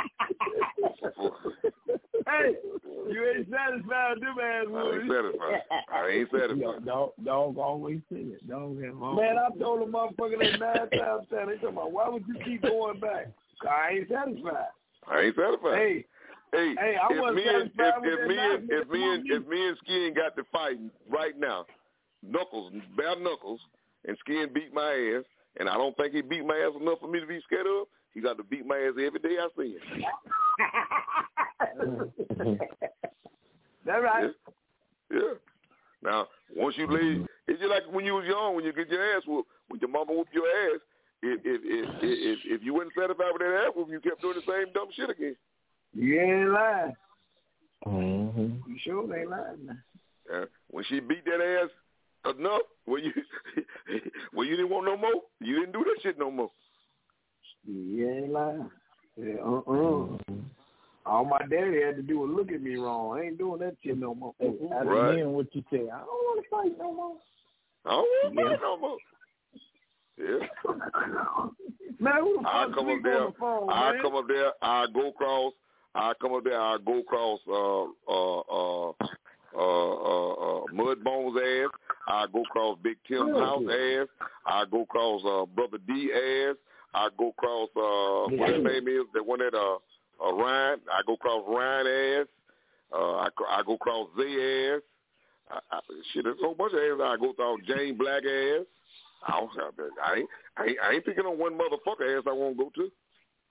Hey, you ain't satisfied with them ass, I ain't satisfied. I ain't satisfied. Dog, dog always say it. Dog Man, I told them motherfucker that nine times ten. They talking about, why would you keep going back? I ain't satisfied. I ain't satisfied. Hey, hey, hey, I if wasn't me and satisfied if, with if that me nine, and if me and if me and Skin got to fighting right now, Knuckles, bare Knuckles, and Skin beat my ass, and I don't think he beat my ass enough for me to be scared of. He got to beat my ass every day I see him. That's right. Yeah. yeah. Now, once you leave, it's just like when you was young, when you get your ass whooped, when your mama whooped your ass. If if if if, if you wasn't satisfied with that ass whoop, you kept doing the same dumb shit again. You ain't lying. Mm-hmm. You sure ain't lying now. Uh, when she beat that ass enough, when you when you didn't want no more, you didn't do that shit no more. You ain't lying. Yeah, uh-uh. Mm-hmm. All my daddy had to do was look at me wrong. I ain't doing that shit no more. Hey, I didn't right. hear what you said. I don't want to fight no more. I don't want to yeah. fight no more. Yeah. Man, who the I fuck come up sleep there. on the phone, I man? come up there. I go across. I come up there. I go across. Uh, uh, uh, uh, uh, uh, Mudbone's ass. I go across Big Tim's house ass. I go across uh, Brother D ass. I go across uh, what his name is, the one that uh, uh Ryan. I go across Ryan ass. Uh, I I go across Zay ass. I, I, shit, there's a whole bunch of ass. I go through Jane Black ass. I don't. I ain't. I ain't, I ain't picking on one motherfucker ass I won't go to.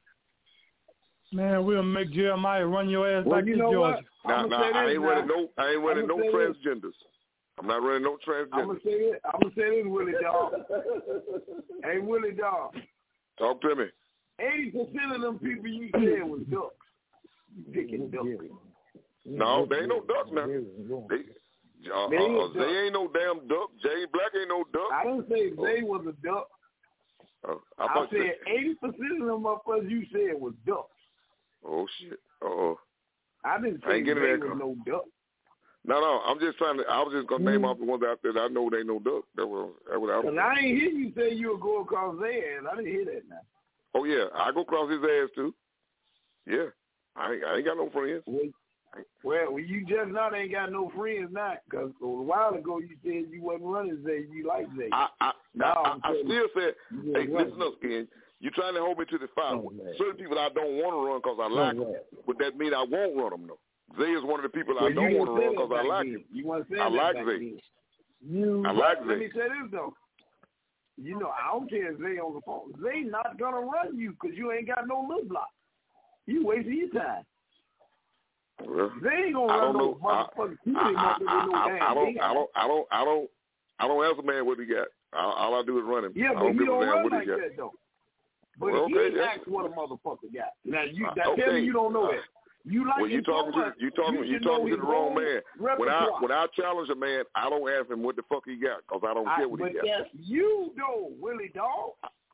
Man, we'll make Jeremiah run your ass well, back you to know Georgia. What? Now, now I ain't running no. I ain't running no transgenders. This. I'm not running no transgenders. I'm gonna say this. I'm gonna say this, Willie Dog. Hey, Willie Dog. Talk to me. Eighty percent of them people you said was ducks. You picking ducks. No, they ain't no ducks now. They, uh, they uh, ain't Zay ain't no damn duck. Jay Black ain't no duck. I didn't say Zay was a duck. Uh, I, I thought said eighty percent of them motherfuckers you said was ducks. Oh shit. Uh oh. I didn't say I ain't getting Zay that was no duck. No, no. I'm just trying to. I was just gonna mm-hmm. name off the ones out there that I know they ain't no duck. That was. That was. Cause I ain't hear you say you would go across Zay ass. I didn't hear that now. Oh yeah, I go across his ass too. Yeah, I ain't, I ain't got no friends. Well, well, you just not ain't got no friends now. Cause a while ago you said you wasn't running Zay. You like Zay. I I, now I, I, I still said, hey, right. listen up, Skin. You trying to hold me to the fire. Oh, Certain people I don't want to run because I like oh, them. But that mean I won't run them though. Zay is one of the people well, I don't want to run because I like then. him. You want to say I that like back Zay. Then. You I like let Zay. me say this though. You know, I don't care if Zay on the phone. Zay not gonna run you because you ain't got no little block. You wasting your time. Well, They ain't gonna I run don't no know. motherfucking I, I, I, no I, I don't. I don't. I don't. I don't. I don't ask a man what he got. All, all I do is run him. Yeah, I but don't you give don't a damn run what like he got. that though. But well, he okay, yes. asks what a motherfucker got. Now you Uh, now okay. tell me you don't know uh, that. You like well, you talking so to you talking you, you talking to the wrong man. When I when I challenge a man, I don't ask him what the fuck he got because I don't I, care what but he got. Yes, you do, Willie Dog.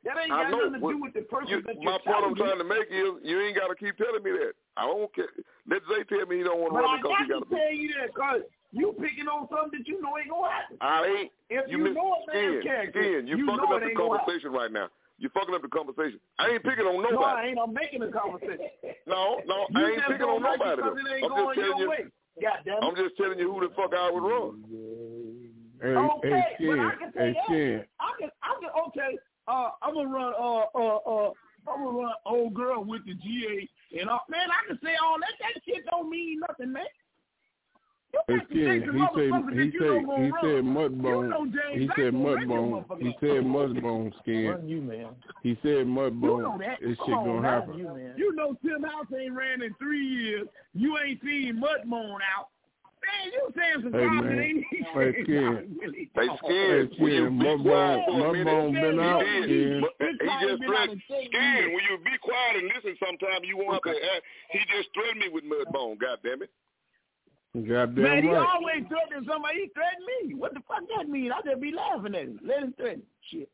That ain't I got know. nothing to do with the person you, that my you're point I'm telling trying to make is you ain't got to keep telling me that. I don't care. Let Zay tell me he don't want to But run I because he got got to tell you that because you picking on something that you know ain't going to happen. I ain't. If you you miss, know a man's Skin, character, Skin, you, you fucking know up it the ain't gonna conversation right now. You fucking up the conversation. I ain't picking on nobody. No, I ain't. I'm making a conversation. No, no, You I ain't just picking on don't like nobody. it 'cause it ain't I'm going just telling your you. way. Goddamn it. I'm just telling you who the fuck I would run. Hey, Okay, hey, but Skin, I can say hey, that. Skin. I can, I can. Okay, uh, I'm gonna run. Uh, uh, uh, I'm gonna run old girl with the G A and uh, man, I can say all that. That shit don't mean nothing, man. Hey, Skin, he said, he said, he said Mudbone, he said Mudbone, he said Mudbone, Skin. Run you, man. He said Mudbone, You know that. this Come shit on, gonna man. happen. You, man. You know Tim House ain't ran in three years. You ain't seen Mudbone out. Man, you saying some Hey, crap that man. ain't Hey, Skin. really. Hey, Skin, Hey, will you Skin, be quiet Mudbone, for a minute? Mudbone been He out, did. Skin. But he just been out threatened. in ten Skin, years. will you be quiet and listen sometime? You won't have to ask. He just threatened me with Mudbone, goddammit. Goddamn Man, he right. always threatening somebody. He threatened me. What the fuck that mean? I just be laughing at him. Let him threaten. Shit.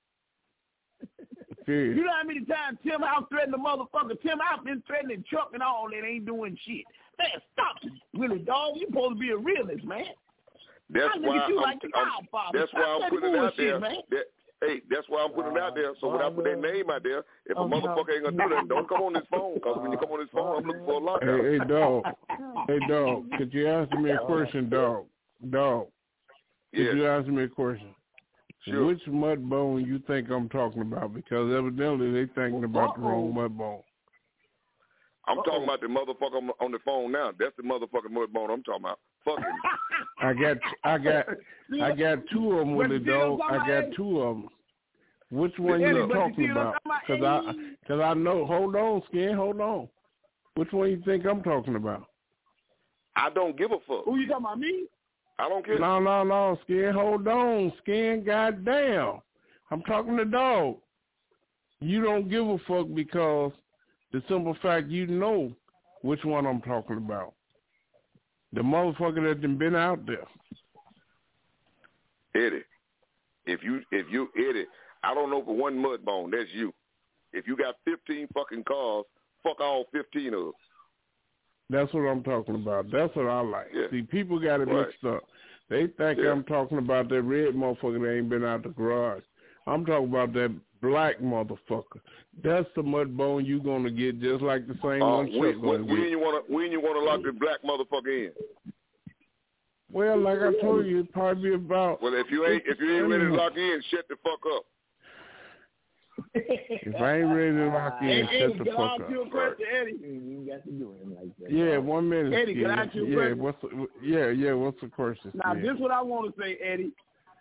Serious. You know how many times Tim House threatened the motherfucker? Tim House been threatening Chuck and all that ain't doing shit. Man, stop it. Willie dog, you supposed to be a realist, man. That's I look why at you I'm, like the I'm, Godfather. that's Stop why I'm that putting it out bullshit, there. man. That, hey, that's why I'm putting it out there. So when I put that name out there, if a motherfucker ain't gonna do that, don't come on this phone. Because when you come on this phone, I'm looking for a lockout. Hey, hey, dog. Hey, dog. Could you answer me a question, dog? Dog. Could Yes. you answer me a question? Sure. Which Mudbone you think I'm talking about? Because evidently they thinking about the wrong Mudbone. I'm talking about the motherfucker on- on the phone now. That's the motherfucking Mudbone I'm talking about. Fuck him. I got, I got, I got two of them with it, dog. I got two of them. Which one Yeah, you but talking you see what about? I'm Because talking I, about? because I know. Hold on, Skin. Hold on. Which one you think I'm talking about? I don't give a fuck. Who you talking about, me? I don't care. No, no, no, Skin. Hold on, Skin. Goddamn. I'm talking to dog. You don't give a fuck because the simple fact you know which one I'm talking about. The motherfucker that done been out there. Eddie, if you, if you, Eddie, I don't know for one Mudbone, that's you. If you got fifteen fucking cars, fuck all fifteen of them. That's what I'm talking about. That's what I like. Yeah. See, people got it Right. mixed up. They think Yeah. I'm talking about that red motherfucker that ain't been out the garage. I'm talking about that black motherfucker. That's the Mudbone you gonna get just like the same Uh, one when, Chuck when, gonna when get. you wanna, when you wanna lock the black motherfucker in? Well, like I told you, it'd probably be about. Well, if you ain't, if you ain't ready to lock in, shut the fuck up. If I ain't ready to lock in, Hey, shut Eddie, the can I fuck ask up. you a question, Eddie? You got to do him like that. Yeah, one minute. Eddie, can I Skin. ask you a Yeah, question? what's the, yeah, yeah. What's the question? Now, Skin? this is what I want to say, Eddie.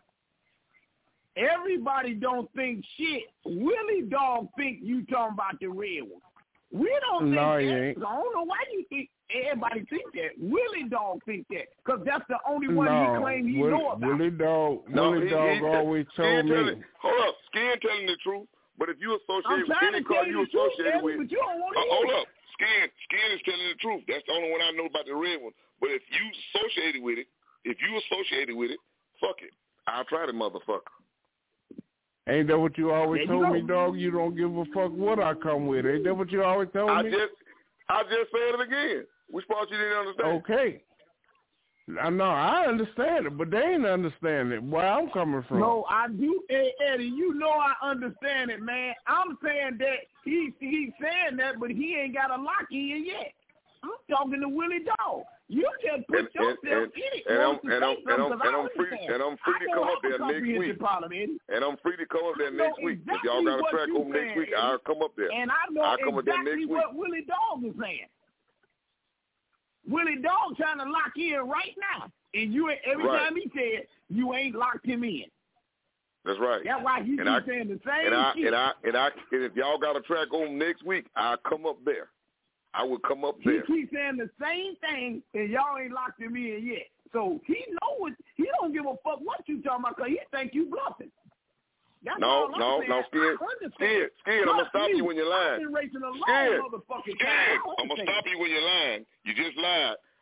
Everybody don't think shit. Willie Dog think you talking about the red one. We don't No, think he that. ain't. I don't know why you think everybody think that. Willie Dog think that because that's the only one no, he claims he Willie, know about. Willie Dog, No, Willie he, Dog he, always Skin told me. telling, hold up, Skin telling the truth. But if you I'm associate with trying any to car tell you you the truth, associated Eddie, with, but you don't want to uh, hear hold it. up, Skin, Skin is telling the truth. That's the only one I know about the red one. But if you associated with it, if you associated with it, fuck it. I'll try the motherfucker. Ain't that what you always There you told go. me, dog? You don't give a fuck what I come with. Ain't that what you always told I me? just, I just said it again. Which part you didn't understand? Okay. I know, I understand it, but they ain't understanding where I'm coming from. No, I do, hey, Eddie. You know I understand it, man. I'm saying that he he's saying that, but he ain't got a lock in yet. I'm talking to Willie Dog. You just put And- and- yourself and- in it. and I'm- wants to and say I'm- and something I'm- 'cause and I I'm free- understand. and I'm free I to know come I'm up there a next comprehensive week. Problem, Eddie. And I'm free to come up there I know next week. If exactly y'all got a what track you home next saying, week, Eddie. I'll come up there. And I know I'll come up there exactly next week. what Willie Dog is saying. Willie Dog trying to lock in right now, and you every Right. time he said you ain't locked him in. That's right. That's why he And keep I- saying the same And I shit. and I and I and if y'all got a track home next week, I'll come up there. I will come up He there. keeps saying the same thing, and y'all ain't locked him in yet. So he know what he don't give a fuck what you talking about, cause he think you bluffing. That's No, all I'm no, saying. no, I Skin, understand. Skin, Skin. I'm gonna Trust stop me, you when you're I've lying. been racing a long Skin, motherfucking Skin. time. I I'm gonna understand. stop you when you're lying. You just lied.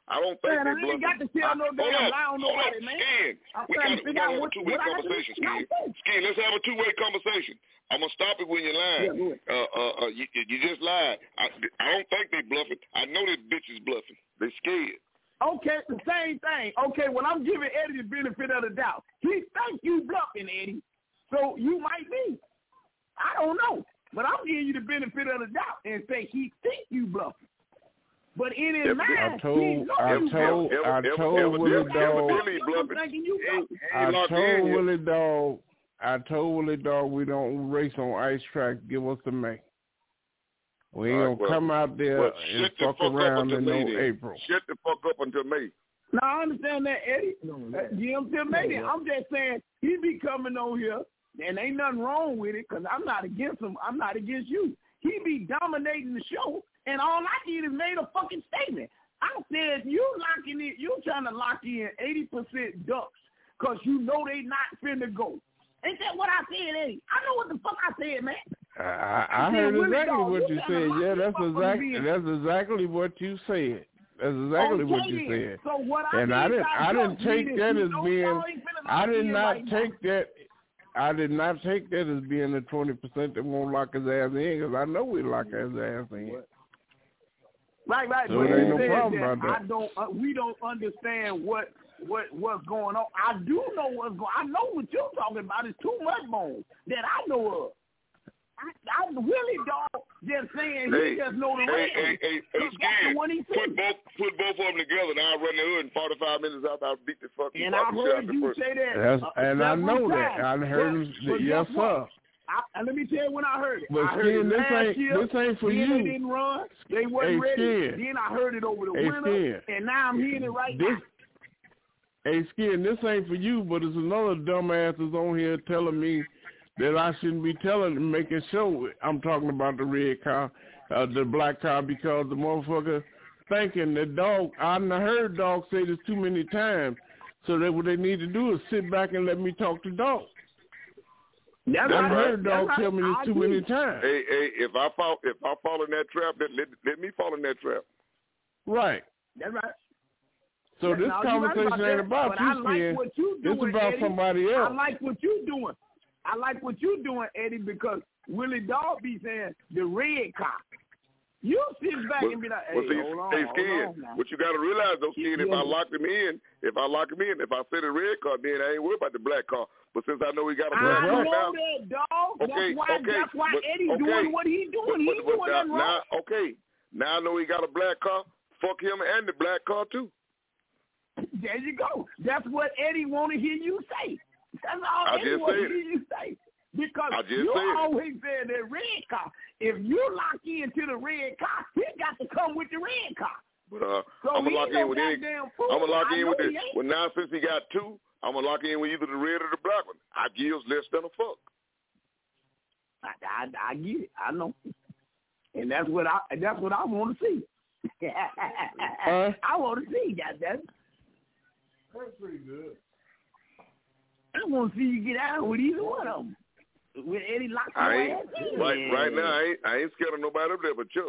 I don't think man, they I bluffing. ain't got to tell no damn hold lie on nobody, on, man. Skin. I'm We trying got to we figure got out to have what, a two-way what I got to conversation, do. Skin. Skin, let's have a two-way conversation. I'm gonna stop it when you're lying. Yeah, go ahead. uh, uh, uh, you, you just lied. I, I don't think they bluffing. I know this bitch is bluffing. They scared. Okay, the same thing. Okay, well, I'm giving Eddie the benefit of the doubt. He think you bluffing, Eddie. So you might be. I don't know. But I'm giving you the benefit of the doubt and say he think you bluffing. But in his mind, I told, he know I you told, bluffing. I told Willie Dog. I told Willie Dog. I told Willie Dog we don't race on ice track. Give us the May. We ain't All gonna right, well, come out there well, and the fuck fuck around in May no then. April. Shut the fuck up until May. No, I understand that, Eddie. No, uh, Jim Tim made it. I'm just saying he be coming on here, and ain't nothing wrong with it, because I'm not against him. I'm not against you. He be dominating the show, and all I did is made a fucking statement. I said, you locking it, you trying to lock in eighty percent ducks because you know they not finna go. Ain't that what I said, Eddie? I know what the fuck I said, man. I, I, I heard exactly what you said. Yeah, that's exactly that's exactly what you said. That's exactly okay, what you said. So what I and I didn't I didn't take that as being I did not take that I did not take that as being the twenty percent that won't lock his ass in, because I know we lock his ass in. Right, right. So but there ain't no said problem that about that. I don't. Uh, we don't understand what what what's going on. I do know what's going. I know what you're talking about. It's too much bones that I know of. I, I Willie Dog just saying Hey, he just know the hey, way. hey, hey, hey, Skin, put both put both of them together, and I'll run the hood in forty-five minutes after I beat the fucking. And I heard you say that. That's, uh, and I know times. that. I heard but, him. But Yes, guess what? sir. I, and let me tell you when I heard it. But I heard Skin, it this last ain't year. this ain't for then you. They didn't run. They wasn't Hey, ready. Skin. Then I heard it over the Hey, winter, Skin. and now I'm hearing it right this, now. Hey, Skin, this ain't for you, but there's another dumbass that's on here telling me that I shouldn't be telling, making sure I'm talking about the red car, uh, the black car, because the motherfucker thinking that dog, I done heard dog say this too many times, so that what they need to do is sit back and let me talk to dog. That's I right. heard dog That's tell me this right. too many times. Hey, hey, if I fall, if I fall in that trap, let let, let me fall in that trap. Right. That's right. So Yeah, this no, conversation right about ain't that, about but you, I like Skin. what you doing, It's about Eddie. somebody else. I like what you doing. I like what you doing, Eddie, because Willie Dog be saying the red cop. You sit back But, and be like, hey, well, see, hold on, hey, hold Skin, on now. what you got to realize, though, Skin, if Yeah. I lock him in, if I lock him in, if I say the red car, then I ain't worried about the black car. But since I know he got a black I car know now, that, dog. okay, that's why, okay, that's why but, Eddie's okay, doing what he's doing. But, he's but, but doing now, nothing wrong. now, okay, now I know he got a black car. Fuck him and the black car too. There you go. That's what Eddie want to hear you say. That's all I Eddie just want to said hear it. you say. Because I just you said it. always said that red car. If you lock into the red car, he got to come with the red car. But uh, So I'm gonna he lock no in with any. goddamn fool. I'm gonna lock I in with know the. he ain't. Well, now since he got two, I'm gonna lock in with either the red or the black one. I gives less than a fuck. I, I, I get it. I know, and that's what I. That's what I want to see. uh, I want to see. Goddamn. That's pretty good. I want to see you get out with either one of them. With Eddie locking I your ain't ass in. right right now. I ain't I ain't scared of nobody up there but Chuck.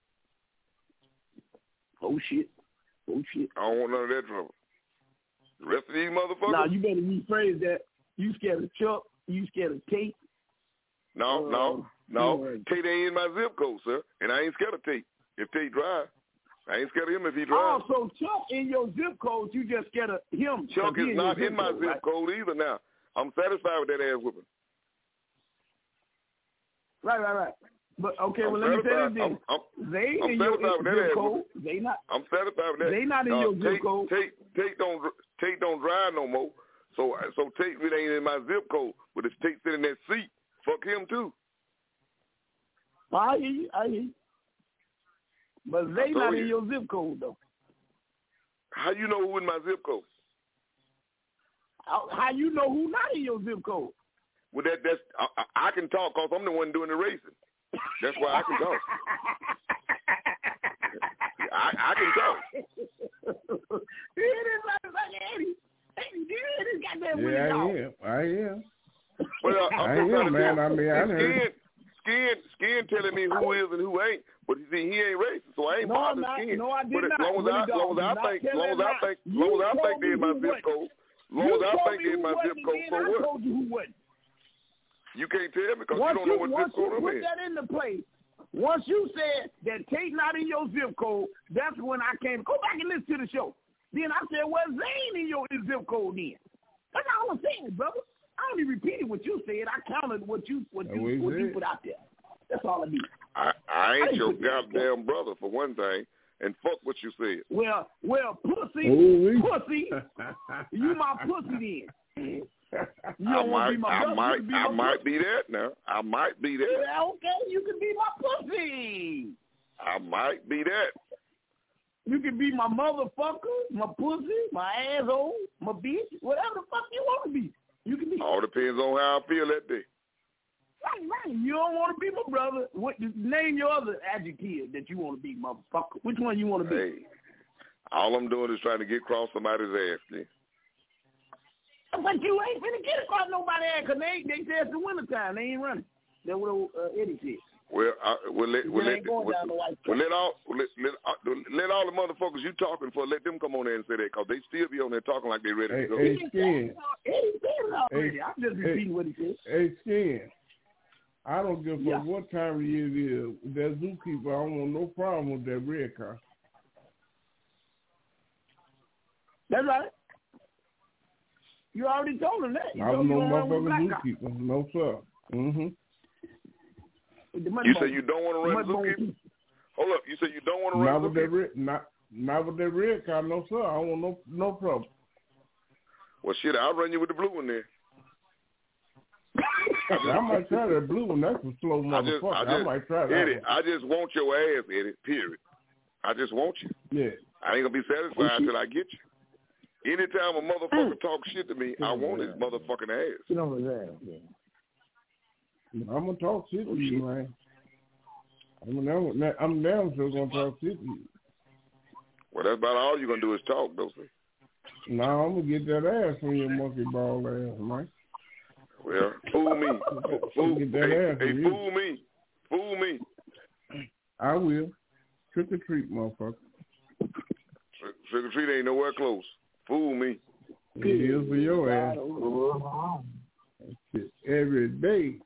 Oh shit! Oh shit! I don't want none of that trouble. The rest of these motherfuckers. Now you better rephrase that. You scared of Chuck? You scared of Tate? No, uh, no, no. yeah. Tate ain't in my zip code, sir, and I ain't scared of Tate. If Tate drive, I ain't scared of him if he drive. Oh, so Chuck in your zip code, you just scared of him? Chuck is not in my code, zip right? code either. Now I'm satisfied with that ass whooping. Right, right, right. But okay, I'm well let me tell you satisfied. this: I'm, I'm, they I'm in your satisfied with that zip ass code. whooping. They not. I'm satisfied with that. They not in uh, your zip Tate, code. Tate, Tate don't Tate don't drive no more. So so Tate really ain't in my zip code. But if Tate sitting in that seat, fuck him too. I hear you. I hear you. But they told not you. in your zip code though. How you know who in my zip code? How, how you know who not in your zip code? Well, that that's I, I can talk because I'm the one doing the racing. That's why I can talk. I, I can talk. It is like Eddie. Eddie, this goddamn Yeah, I Willie am. I am. Well, I'm I just trying am, to man. do- I mean, I Skin, heard. Skin, Skin telling me who is and who ain't. But you see, he ain't racist, so I ain't no, bothered not, skin. no, I did but not. as long as Really I, don't. long as I Not think, tell long as that I lie. think, You long as I told think me they're in my who zip wasn't. code, long You as I told think me they're in who my zip wasn't, code, and so I what? told you who wasn't. You can't tell me because you Once don't know what once zip code you I'm put in. that into place, once you said that Tate not in your zip code, that's when I came. Go back and listen to the show. Then I said, well, Zane in your zip code then. That's all I'm saying, brother. I only repeated what you said. I counted what you what you That's what it. you put out there. That's all I did. I, I ain't I your didn't put that goddamn brother for one thing, and fuck what you said. Well, well, pussy, Ooh-wee. pussy, you my pussy then. You I don't want might, to be my I brother. might, you can be I my might pussy. be that now. I might be that. Well, okay, you can be my pussy. I might be that. You can be my motherfucker, my pussy, my asshole, my bitch, whatever the fuck you want to be. You can be. All depends on how I feel that day. Right, right. You don't want to be my brother. What? Name your other adjective that you want to be, motherfucker. Which one you want to be? Hey, all I'm doing is trying to get across somebody's ass, man. But you ain't finna get across nobody's ass because they, they say it's the wintertime. They ain't running. That's what uh, Eddie said. Well, I, we'll let, we'll let, we'll, down the white we'll let all let, let, uh, let all the motherfuckers you talking for, let them come on there and say that because they still be on there talking like they ready Hey, to go. hey, Skin. Eddie said it already. Hey, I'm just hey, repeating what he said. Hey, Skin. I don't give a Yeah. fuck what time of year it is. That zookeeper, I don't want no problem with that red car. That's right. You already told him that. You I told don't him know you don't run with the motherfucking black guy. zookeeper. No, sir. Mm-hmm. With the money You bone. say you don't want to run Money the bone zookeeper? too. Hold up. You say you don't want to Not run the with that zookeeper? red, not, not with that red car. No, sir. I don't want no, no problem. Well, shit, I'll run you with the blue one there. I might try that blue one. That's a slow I just, motherfucker. I I, just, might try that Eddie, one. I just want your ass, Eddie, period. I just want you. Yeah. I ain't going to be satisfied until I get you. Anytime a motherfucker talks shit to me, I want his motherfucking ass. You know what I'm saying? I'm going to talk shit to you, man. I'm now, I'm now still going to talk shit to you. Well, that's about all you're going to do is talk, don't you? No, I'm going to get that ass from your monkey ball ass, man. Well, fool me. Fool, Get that hey, ass hey from you. fool me. Fool me. I will. Trick or treat, motherfucker. Trick, trick or treat ain't nowhere close. Fool me. It is for your ass. That shit every day.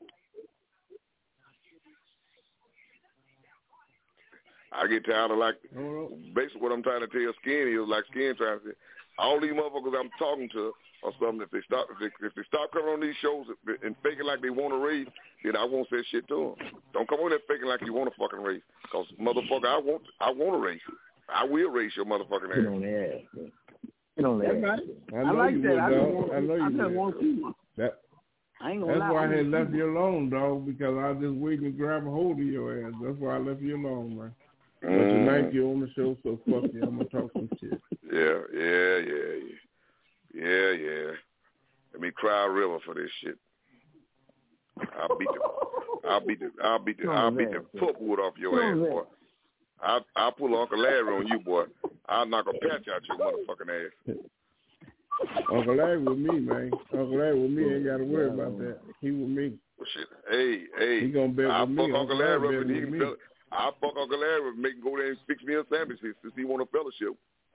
I get tired of like, basically what I'm trying to tell Skin is like Skin trying to say, all these motherfuckers I'm talking to or something, if they stop, if they, if they stop coming on these shows and faking like they want to race, then I won't say shit to them. Don't come on there faking like you want to fucking race, cause motherfucker, I want, I want to race. I will race your motherfucking ass. Get on the ass, man. Get on the ass. I, I, know like you that. would, I dog. just want, I know you I just would. want to see one. That, I ain't gonna that's lie. why I I had want left to you alone, dog, because I was just waiting to grab a hold of your ass. That's why I left you alone, man. But Mm. tonight you're on the show, so fuck you. I'm going to talk some shit. Yeah, yeah, yeah, yeah, yeah, yeah. Let me cry a river for this shit. I'll beat the, I'll beat the, I'll beat the, I'll beat the footwood off your ass, boy. I, I'll pull Uncle Larry on you, boy. I'll knock a patch out your motherfucking ass. Uncle Larry with me, man. Uncle Larry with me. Ain't got to worry about that. He with me. Well, shit. Hey, hey. He gonna bet I'll with fuck me. Uncle Uncle Larry Larry up and he bet can with me. fel- I'll fuck Uncle Larry and make him go there and fix me a sandwich since he want a fellowship.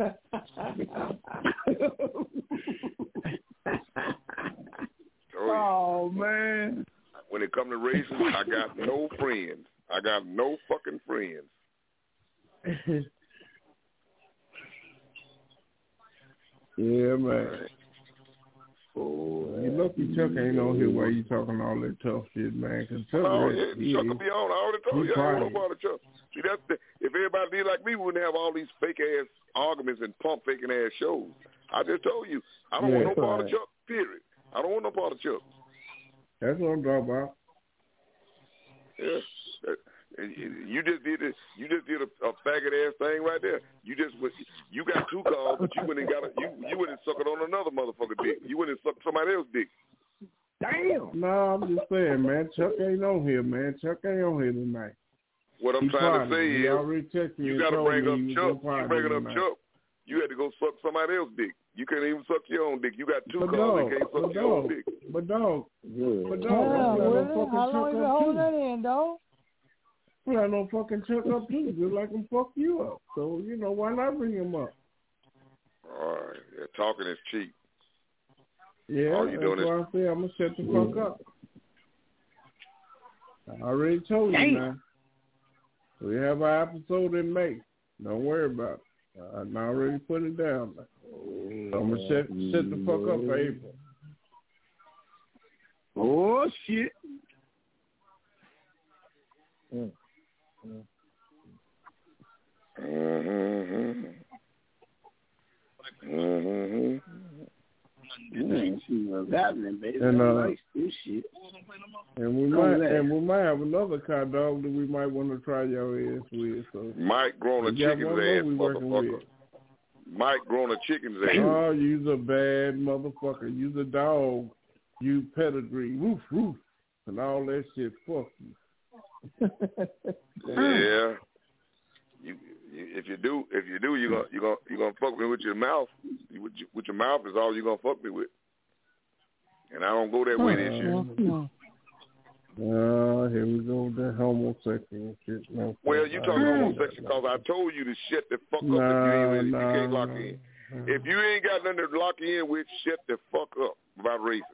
Oh, man. When it come to racing, I got no friends. I got no fucking friends. Yeah, man. Oh, you lucky Chuck ain't on here while you talking all that tough shit, man. Cause Chuck, Oh, ready, yeah, he, Chuck will be on. I already told he you. I don't know quiet. about Chuck. See, that's the, if everybody did like me, we wouldn't have all these fake-ass arguments and pump-faking-ass shows. I just told you. I don't Yeah, want no part of right. Chuck, period. I don't want no part of Chuck. That's what I'm talking about. Yeah. Uh, You just did this. You just did a, a faggot ass thing right there. You just went, you got two calls, but you went and got a, you you went and sucked it on another motherfucker dick. You went and sucked somebody else's dick. Damn. No, I'm just saying, man. Chuck ain't on here, man. Chuck ain't on here tonight. What I'm He trying to quiet. say He is, already texted me you and got to told bring me up he was Chuck. gonna You quiet bringing me up tonight. Chuck. You had to go suck somebody else's dick. You can't even suck your own dick. You got two But calls dog, and can't suck but your own dog, dick. but dog, but dog, Yeah, don't let Willie, him fucking how long Chuck you been up holding too. that in, dog? Well, I know fucking Chuck up too, just like him fuck you up. So, you know, why not bring him up? All right. Yeah, talking is cheap. Yeah, All you that's doing why is... I say I'm going to shut the fuck up. I already told you, Damn. man. We have our episode in May. Don't worry about it. I already put it down. So I'm going to shut, shut the fuck up for April. Oh, shit. Mm. Mm. Mm-hmm. Mm-hmm. Mm-hmm. Happening, baby. And, uh, nice. This shit. And we might and we might have another car dog that we might want to try your ass with. So Mike grown a chicken's ass, motherfucker. Mike grown a chicken's ass. Oh, you's a bad motherfucker. You's a dog. You pedigree. Woof, woof. And all that shit. Fuck you. Yeah. You, you, if you do, if you do, you gonna you gonna you gonna fuck me with your mouth. You, with, your, with your mouth is all you gonna fuck me with. And I don't go that way this year. Uh, here we go with that homosexual shit. No, well, you talking homosexual because I told you to shut the fuck up nah, if you ain't nah, you can't lock nah, in. nah. If you ain't got nothing to lock in with, shut the fuck up about racing.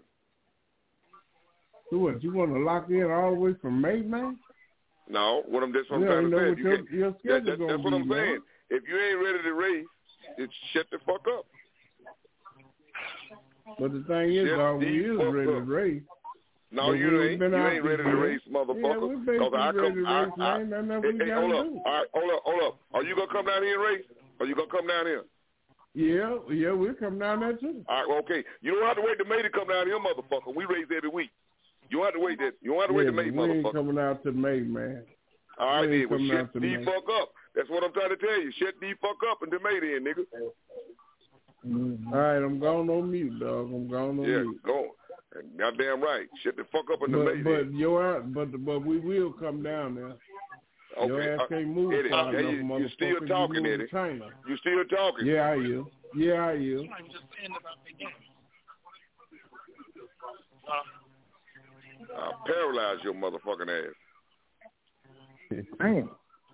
So what, you want to lock in all the way from May, man? No, what I'm just what I'm yeah, trying to say. What You your, can't, your that, that, gonna that's what be, I'm man. saying. If you ain't ready to race, it's shut the fuck up. But the thing is, dog, we is ready to race. No, you ain't. You ain't ready to race, motherfucker. Yeah, we basically I ready come, to I, race, I, man. That's what hey, we hey, gotta hold up. do. All right, hold up, hold up. Are you gonna come down here and race? Are you gonna come down here? Yeah, yeah, we'll come down there too. All right, okay. You don't have to wait to May to come down here, motherfucker. We race every week. You don't have to wait that. You don't have to wait yeah, to May, we motherfucker. ain't coming out to May, man. All right, we then. Well, shut the May. fuck up. That's what I'm trying to tell you. Shut the fuck up until May, then, nigga. Mm-hmm. All right, I'm going on mute, dog. I'm going on yeah, mute. Yeah, go. Goddamn right. Shut the fuck up until but, May, but then. your but but we will come down there. Okay. Your ass Uh, can't move Eddie, far yeah, enough, you, you motherfucker. still talking, you Eddie. China. You still talking. Yeah, I am. Yeah, I am. I'll paralyze your motherfucking ass. Damn.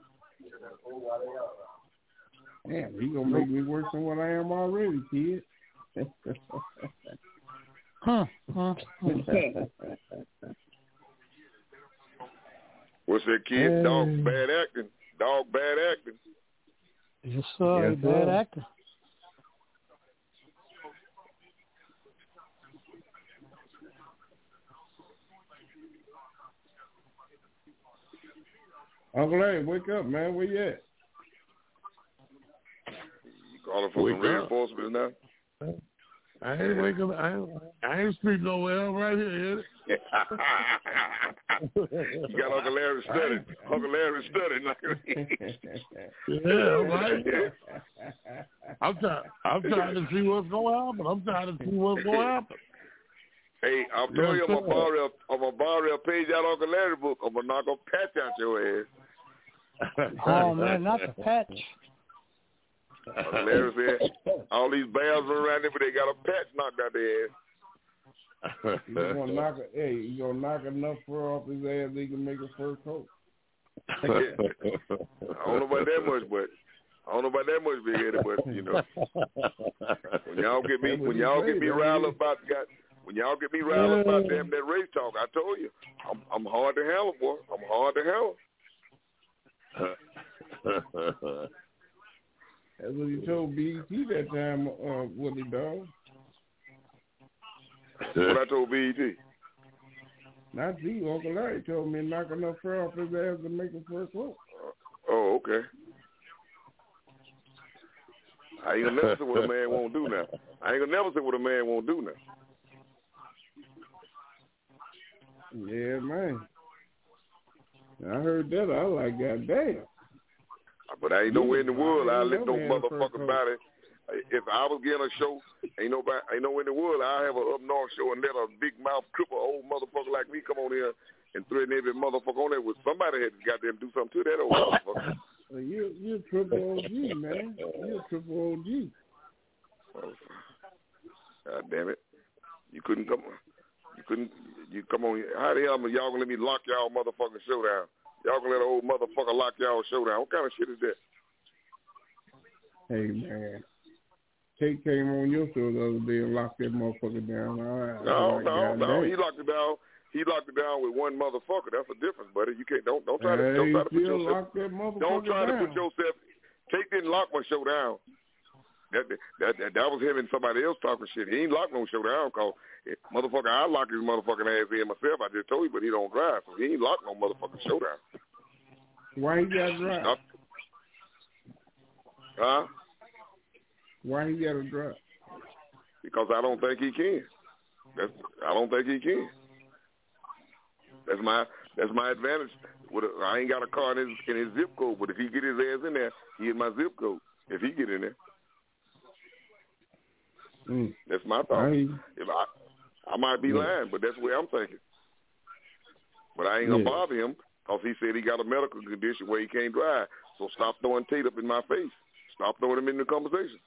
Damn, he gonna make me worse than what I am already, kid. huh. huh. What's that, kid? Hey. Dog bad acting. Dog bad acting. Yes, sir. Yes, bad sir. actor. Uncle Larry, wake up, man. Where you at? You calling for some reinforcements now? I ain't waking up. I ain't, I ain't sleep nowhere. I'm right here. You got Uncle Larry studying. Uncle Larry studying. Yeah, I'm right here. I'm trying. I'm trying to see what's going to happen. I'm trying to see what's going to happen. Hey, I'm telling you, I'm gonna borrow, I'm gonna borrow a page out of Uncle Larry book. I'm gonna knock a patch out your ass. Oh man, not the patch. Uncle Larry said, all these bears around there, but they got a patch knocked out their ass. You gonna knock a, hey, you gonna knock enough fur off his ass that he can make a fur coat. I don't know about that much, but I don't know about that much, big headed, but you know, when y'all get me, when y'all get me riled up about got. When y'all get me riled up about damn that race talk, I told you, I'm, I'm hard to handle, boy. I'm hard to handle. That's what he told B E T that time, uh, Willie Dog. What I told B E T? Not you, Uncle Larry told me knock enough fur off his ass to make a fur coat. Oh, okay. I ain't gonna never say what a man won't do now. I ain't gonna never say what a man won't do now. Yeah, man. I heard that. I was like, God damn. But I ain't nowhere in the world I let no man motherfucking body. If I was getting a show, ain't nobody, ain't nowhere in the world I have a up north show and let a big mouth triple old motherfucker like me come on here and threaten every motherfucker on there. With somebody had to goddamn do something to that old motherfucker. Well, you you're a triple O G, man. You're a triple O G. God damn it! You couldn't come. You couldn't. You come on. How the hell y'all gonna let me lock y'all motherfucking show down? y'all gonna let an old motherfucker lock y'all show down. What kind of shit is that? Hey, man. Kate came on your show the other day and locked that motherfucker down. All right. No, All right, no, no. damn. He locked it down. He locked it down with one motherfucker. That's a difference, buddy. You can't. Don't don't try to. Hey, don't try to put still yourself. lock that motherfucker Don't try down. to put yourself. Kate didn't lock my show down. That that that, that was him and somebody else talking shit. He ain't locked no show down, cause motherfucker, I lock his motherfucking ass in myself. I just told you, but he don't drive, so he ain't locked no motherfucking show down. Why he got to drive? Stop. Huh? Why he got to drive? Because I don't think he can. That's I don't think he can. That's my that's my advantage. With a, I ain't got a car in his in his zip code, but if he get his ass in there, he in my zip code. If he get in there, mm. that's my thought. I, if I I might be yeah. lying, but that's the way I'm thinking. But I ain't gonna yeah. bother him because he said he got a medical condition where he can't drive. So stop throwing Tate up in my face. Stop throwing him in the conversation.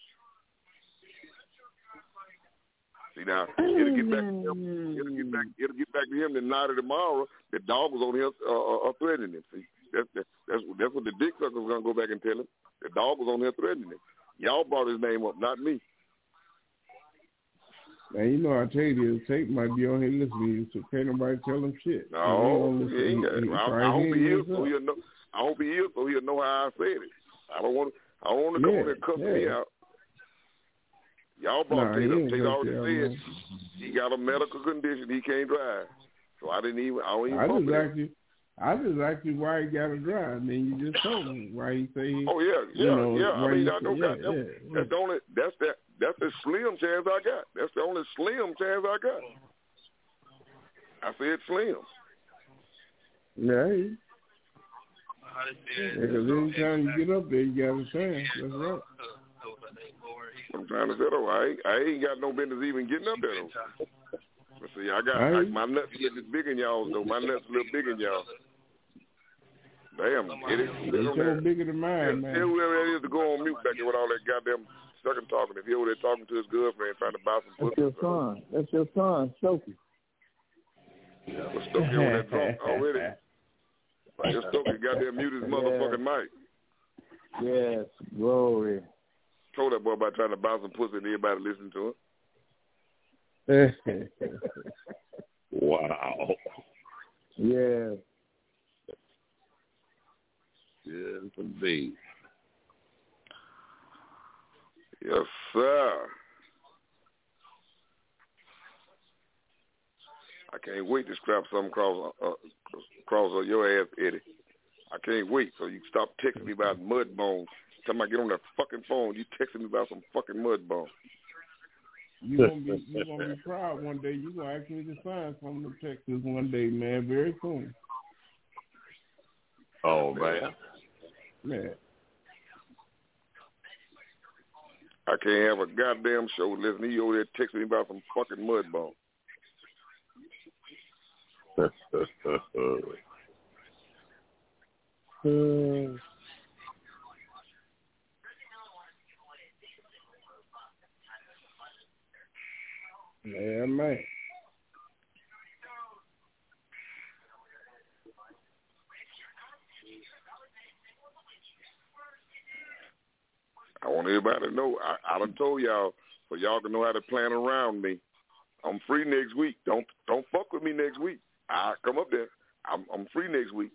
See now, it'll get back to him. It'll get back. It'll get back to him the night of tomorrow. The dog was on here uh, uh, threatening him. See, that's that's that's, that's what the dick sucker's gonna go back and tell him. The dog was on here threatening him. Y'all brought his name up, not me. Now you know I tell you, this tape might be on here listening, so can't nobody tell him shit. No, he he ain't got, he, he, I, I hope he is, so he'll know. I hope he is, so he'll know how I said it. I don't want. I don't want to yeah, come on and cuss yeah. me out. Y'all brought nah, Tate up. Tate Tate already out, said man. he got a medical condition. He can't drive. So I didn't even. I don't even. I just like asked you. I just asked you why he got to drive, and then you just told me why he say. He, oh yeah, yeah, you know, yeah. I mean, I know. Yeah, God, yeah, that's, yeah. that's the only. That's that. That's the slim chance I got. That's the only slim chance I got. I said slim. Yeah. Because every time you get up there, you got a chance. That's right. I'm trying to say though, I ain't, I ain't got no business even getting up there though. But see, I got I, my nuts a little big in y'all though. My nuts a little big in y'all. Damn, it is. It's so bigger than mine, man. Tell whoever that is to go on mute back there with all that goddamn sucking talking. If he over there talking to his girlfriend trying to buy some pussy. That's your son. That's your son, Stokey. Yeah, but Stokey on that drunk already. Just Stokey goddamn mute his motherfucking mic. Yes, glory. Told that boy about trying to buy some pussy and everybody listening to him. Wow. Yeah. Yes, indeed. Yes, sir. I can't wait to scrap something across, uh, across your ass, Eddie. I can't wait. So you stop texting me about mud bones. Time I get on that fucking phone, you texting me about some fucking mud bones. You gonna be you gonna be proud one day. You gonna actually sign some of the Texas one day, man. Very soon. Oh man. Man. I can't have a goddamn show listening. You over there texting me about some fucking mud bones. uh, Yeah, man. I want everybody to know. I, I done told y'all, so y'all can know how to plan around me. I'm free next week. Don't don't fuck with me next week. I come up there. I'm I'm free next week.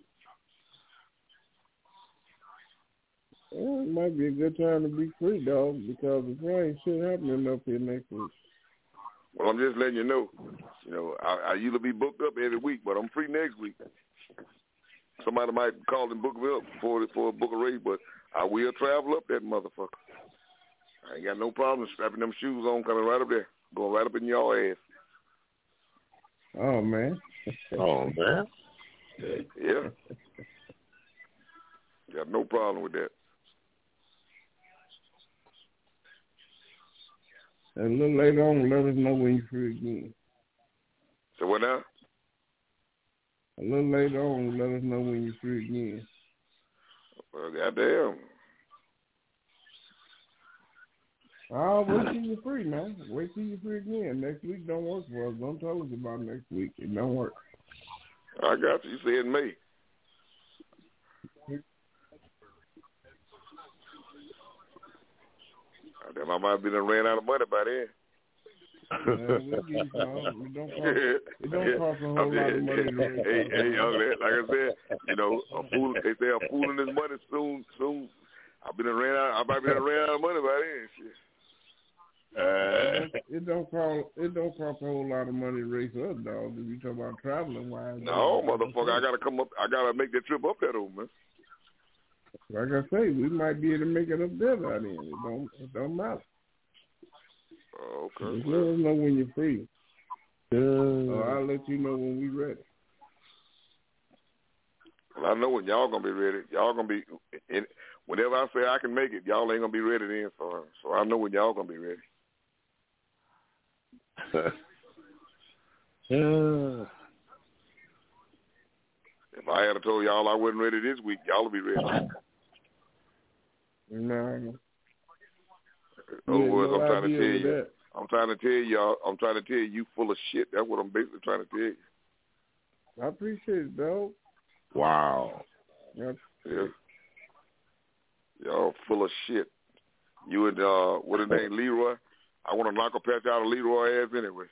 Well, it might be a good time to be free, dog, because there ain't shit happening up here next week. Well, I'm just letting you know. You know, I, I usually be booked up every week, but I'm free next week. Somebody might call and book me up for for a book a race, but I will travel up that motherfucker. I ain't got no problem strapping them shoes on, coming right up there, going right up in your ass. Oh man. Oh man. Yeah. Got no problem with that. And a little later on, let us know when you're free again. So what now? A little later on, let us know when you're free again. Well, goddamn. Oh, wait till you're free, man. Wait till you're free again. Next week don't work for us. Don't tell us about next week. It don't work. I got you. You said May. Then I might have been ran out of money by then. Yeah, we get some. It don't cost, it don't cost a whole lot of money to raise. Hey, hey, young lad, like I said, you know, a fool. They say a fool in his money soon, soon. I've been ran out. I might be ran out of money by then. Shit. Uh, it don't cost. It don't cost a whole lot of money to raise us, dog. If you talk about traveling, why? No, motherfucker, I gotta come up. I gotta make that trip up there, though, man. Like I say, we might be able to make it up there by then. It don't. It don't matter. Oh, okay. Just let us know when you're free. Uh, or I'll let you know when we're ready. Well, I know when y'all gonna be ready. Y'all gonna be. In, whenever I say I can make it, y'all ain't gonna be ready then. So, so I know when y'all gonna be ready. uh, If I had told y'all I wasn't ready this week, y'all would be ready. No. In other words, no I'm trying to tell you. That. I'm trying to tell y'all. I'm trying to tell you, you full of shit. That's what I'm basically trying to tell you. I appreciate it, dog. wow. Yep. Yeah. Y'all full of shit. You and uh, what his name, Leroy? I want to knock a patch out of Leroy ass anyway.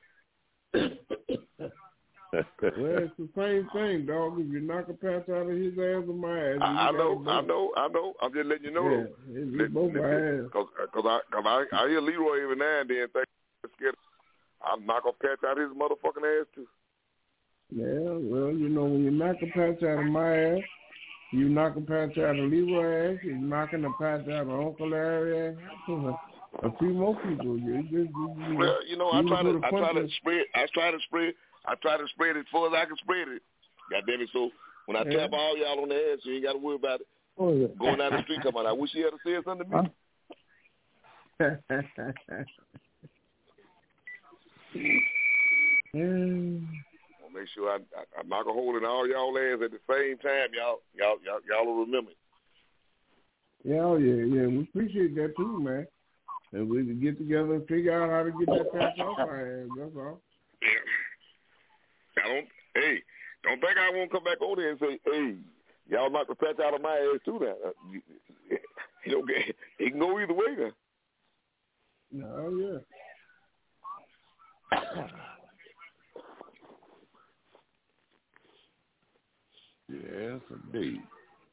Well, it's the same thing, dog. If you knock a patch out of his ass or my ass, I, I know, I know, I know. I'm just letting you know. Yeah, it's Let, both my ass. Cause, cause I, cause I, I hear Leroy every now and then. Think I'm scared. I knock a patch out of his motherfucking ass too. Yeah, well, you know, when you knock a patch out of my ass, you knock a patch out of Leroy ass, you're knocking a patch out of Uncle Larry ass. A few more people. You just, you, you, well, you know, I try to, I try to punches. spread. I try to spread. I try to spread it as far as I can spread it. God damn it! So when I yeah. tap all y'all on the ass, you ain't got to worry about it. Oh, yeah. Going down the street, come on. I wish you had said something to me. mm. I'll make sure I, I, I knock a hole in all y'all ass at the same time. Y'all, y'all, y'all, y'all will remember it. Yeah, oh, yeah, yeah. We appreciate that too, man. And we can get together and figure out how to get that patch off our ass. That's all. Yeah. I don't. Hey, don't think I won't come back over there and say, "Hey, y'all knock the patch out of my ass too." Now, uh, you, you know, it can go either way now. No, yeah. Yes, indeed.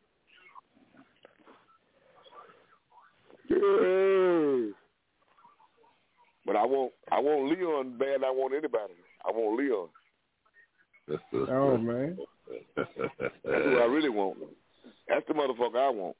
Yeah. But I want I want Leon bad. I want anybody. I want Leon. Oh man, that's who I really want. That's the motherfucker I want.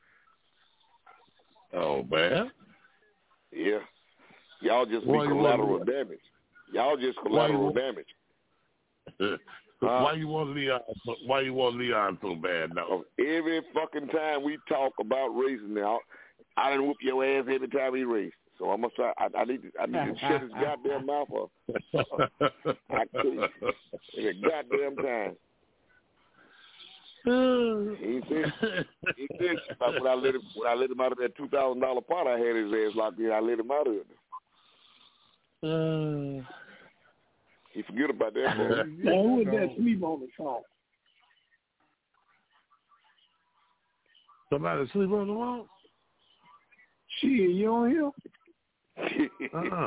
Oh man. Yeah. Y'all just be collateral damage. Y'all just collateral damage. Uh, why you want Leon? Why you want Leon so bad now? Every fucking time we talk about racing now, I done whoop your ass every time he raced. So I'm gonna try. I, I need to. I need to shut his goddamn mouth up. I couldn't. Every goddamn time. He said. He said. When I let him. When I let him out of that two thousand dollar pot, I had his ass locked in. I let him out of it. Uh, he forget about that. Man, who was that sleep on the phone? Somebody sleep on the phone? Shit, you don't hear? uh-uh.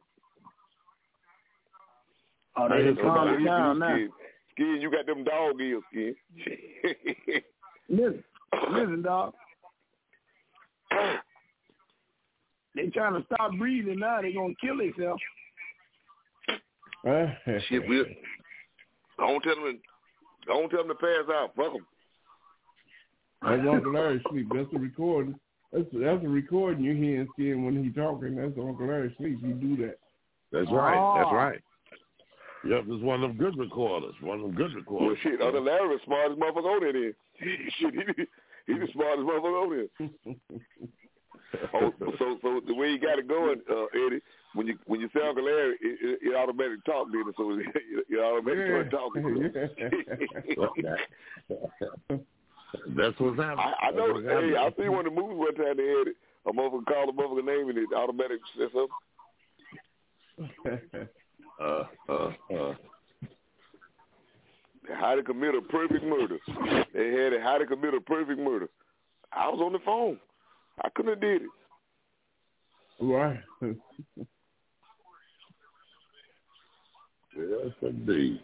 Oh, they just calm it down now. Skin, you got them dog ears, Skin. Listen, listen, dog. They trying to stop breathing now. They gonna kill themselves. Shit, we'll. Don't tell them. Don't tell them to pass out. Fuck them. That's Uncle Larry sleep. That's a recording. That's that's a recording you hear Skin when he talking. That's Uncle Larry sleep. He do that. That's right. Oh. That's right. Yep, it's one of them good recorders. One of them good recorders. Well, shit, Uncle Larry the smartest motherfucker on there. Shit, he he the smartest motherfucker on there. Oh, so so the way you got it going, uh, Eddie, when you when you say Uncle Larry, it, it, it automatically talk, then so it, it automatically yeah. start talking. That's what's happening. I, I know. Hey, happening. I see one of the movies one time they had it. A motherfucker called a motherfucker name and it automatically says something. uh, uh, uh. How to commit a perfect murder. They had it. How to commit a perfect murder. I was on the phone. I couldn't have did it. Right. Yes, indeed.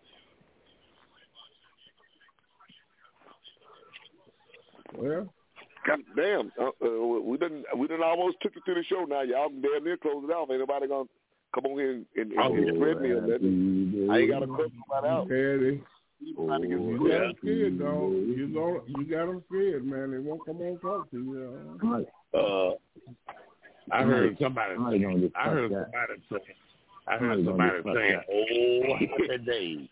Well, God damn, uh, uh, we didn't we didn't almost took it to the show. Now y'all can damn near close it off. Ain't nobody gonna come on here and, and, and, and spread me on that. I ain't gotta cut somebody out. Eddie. Oh, you got them scared, dog. You got you got them scared, man. They won't come on and talk to you. Uh, I heard somebody. Say, I heard somebody say. I heard somebody saying, "Oh, happy day."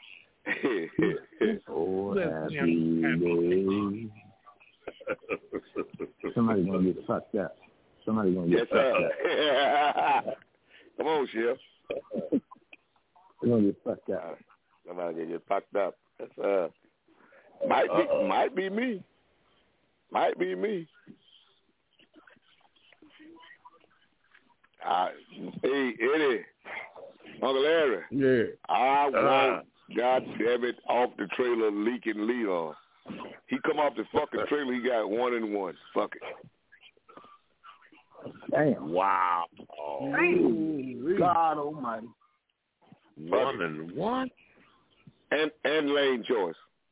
Oh, happy day. Somebody's gonna get fucked up. Somebody's gonna get yes, fucked up. Come on, Chef. They're gonna get fucked up. Somebody gonna get fucked up. That's uh, might be, Uh-oh. might be me. Might be me. Uh, hey, Eddie, Uncle Larry. Yeah. I want, uh, God damn it, off the trailer leaking Leon. He come off the fucking trailer, he got one and one. Fuck it. Damn. Wow. Oh. Damn. God almighty. One and one? And and lane choice.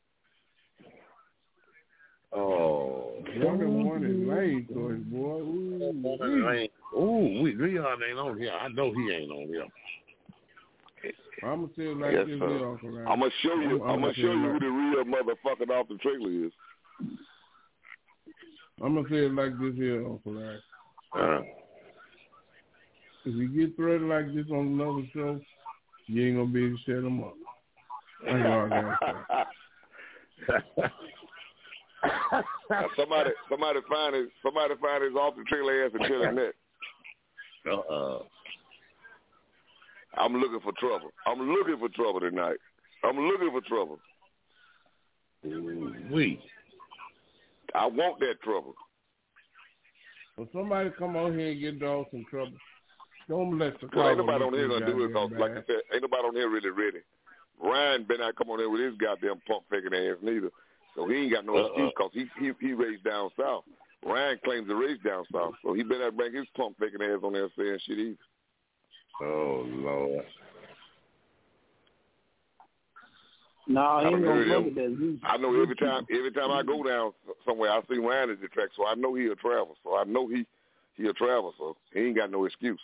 Oh. One and one is lane choice, boy. Ooh, Ooh, we Leon ain't on here. I know he ain't on here. I'm gonna tell you like yes, this sir. here, Uncle Larry. I'm gonna show you. I'm, I'm gonna show you like, who the real motherfucker off the trailer is. I'm gonna say it like this here, Uncle Larry. Uh, if you get threatened like this on another show, you ain't gonna be able to shut them up. That's all I gotta now somebody, somebody find his, somebody find his off the trailer ass and kill his neck. Uh uh. I'm looking for trouble. I'm looking for trouble tonight. I'm looking for trouble. We. I want that trouble. When somebody come on here and get dogs in trouble, don't let the well, ain't nobody on here gonna do it because, like I said, ain't nobody on here really ready. Ryan better not come on here with his goddamn pump faking ass neither. So he ain't got no excuse because he, he he raised down south. Ryan claims to raise down south, so he better not bring his pump faking ass on there saying shit either. Oh Lord. No, I, he ain't gonna fuck with that. I know every time every time I go down somewhere, I see Ryan at the track, so I know he'll travel. So I know he he'll travel, so he ain't got no excuse.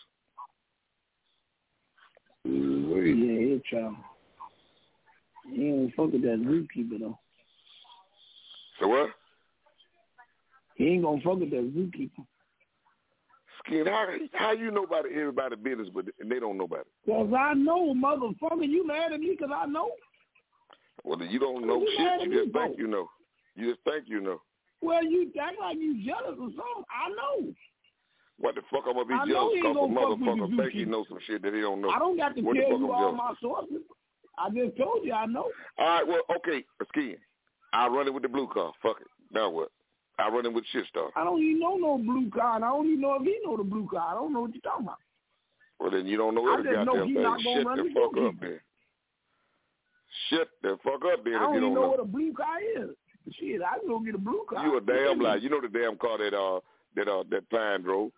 Yeah, he'll travel. He ain't fuck with that zookeeper though. So what? He ain't gonna fuck with that zookeeper. Skin, how how you know about everybody's business, but they don't know about it? Cause I know, motherfucker. You mad at me because I know? Well, you don't know you shit. You just think you know. You just think you know. Well, you act like you jealous or something. I know. What the fuck I'm gonna be I jealous because a motherfucker think he zookeeper. knows some shit that he don't know? I don't got to what tell you I'm all jealous? my sources. I just told you I know. All right, well, okay, Skin. I run it with the blue car. Fuck it. Now what? I run it with Shitstar. I don't even know no blue car, and I don't even know if he know the blue car. I don't know what you're talking about. Well, then you don't know I what the just know goddamn he thing. not gonna Shit run the the fuck zookeeper. up then. Shit the fuck up then I if don't you even don't know know. what a blue car is. Shit, I can go get a blue car. You a damn lie. You know the damn car that uh that uh that Pine drove.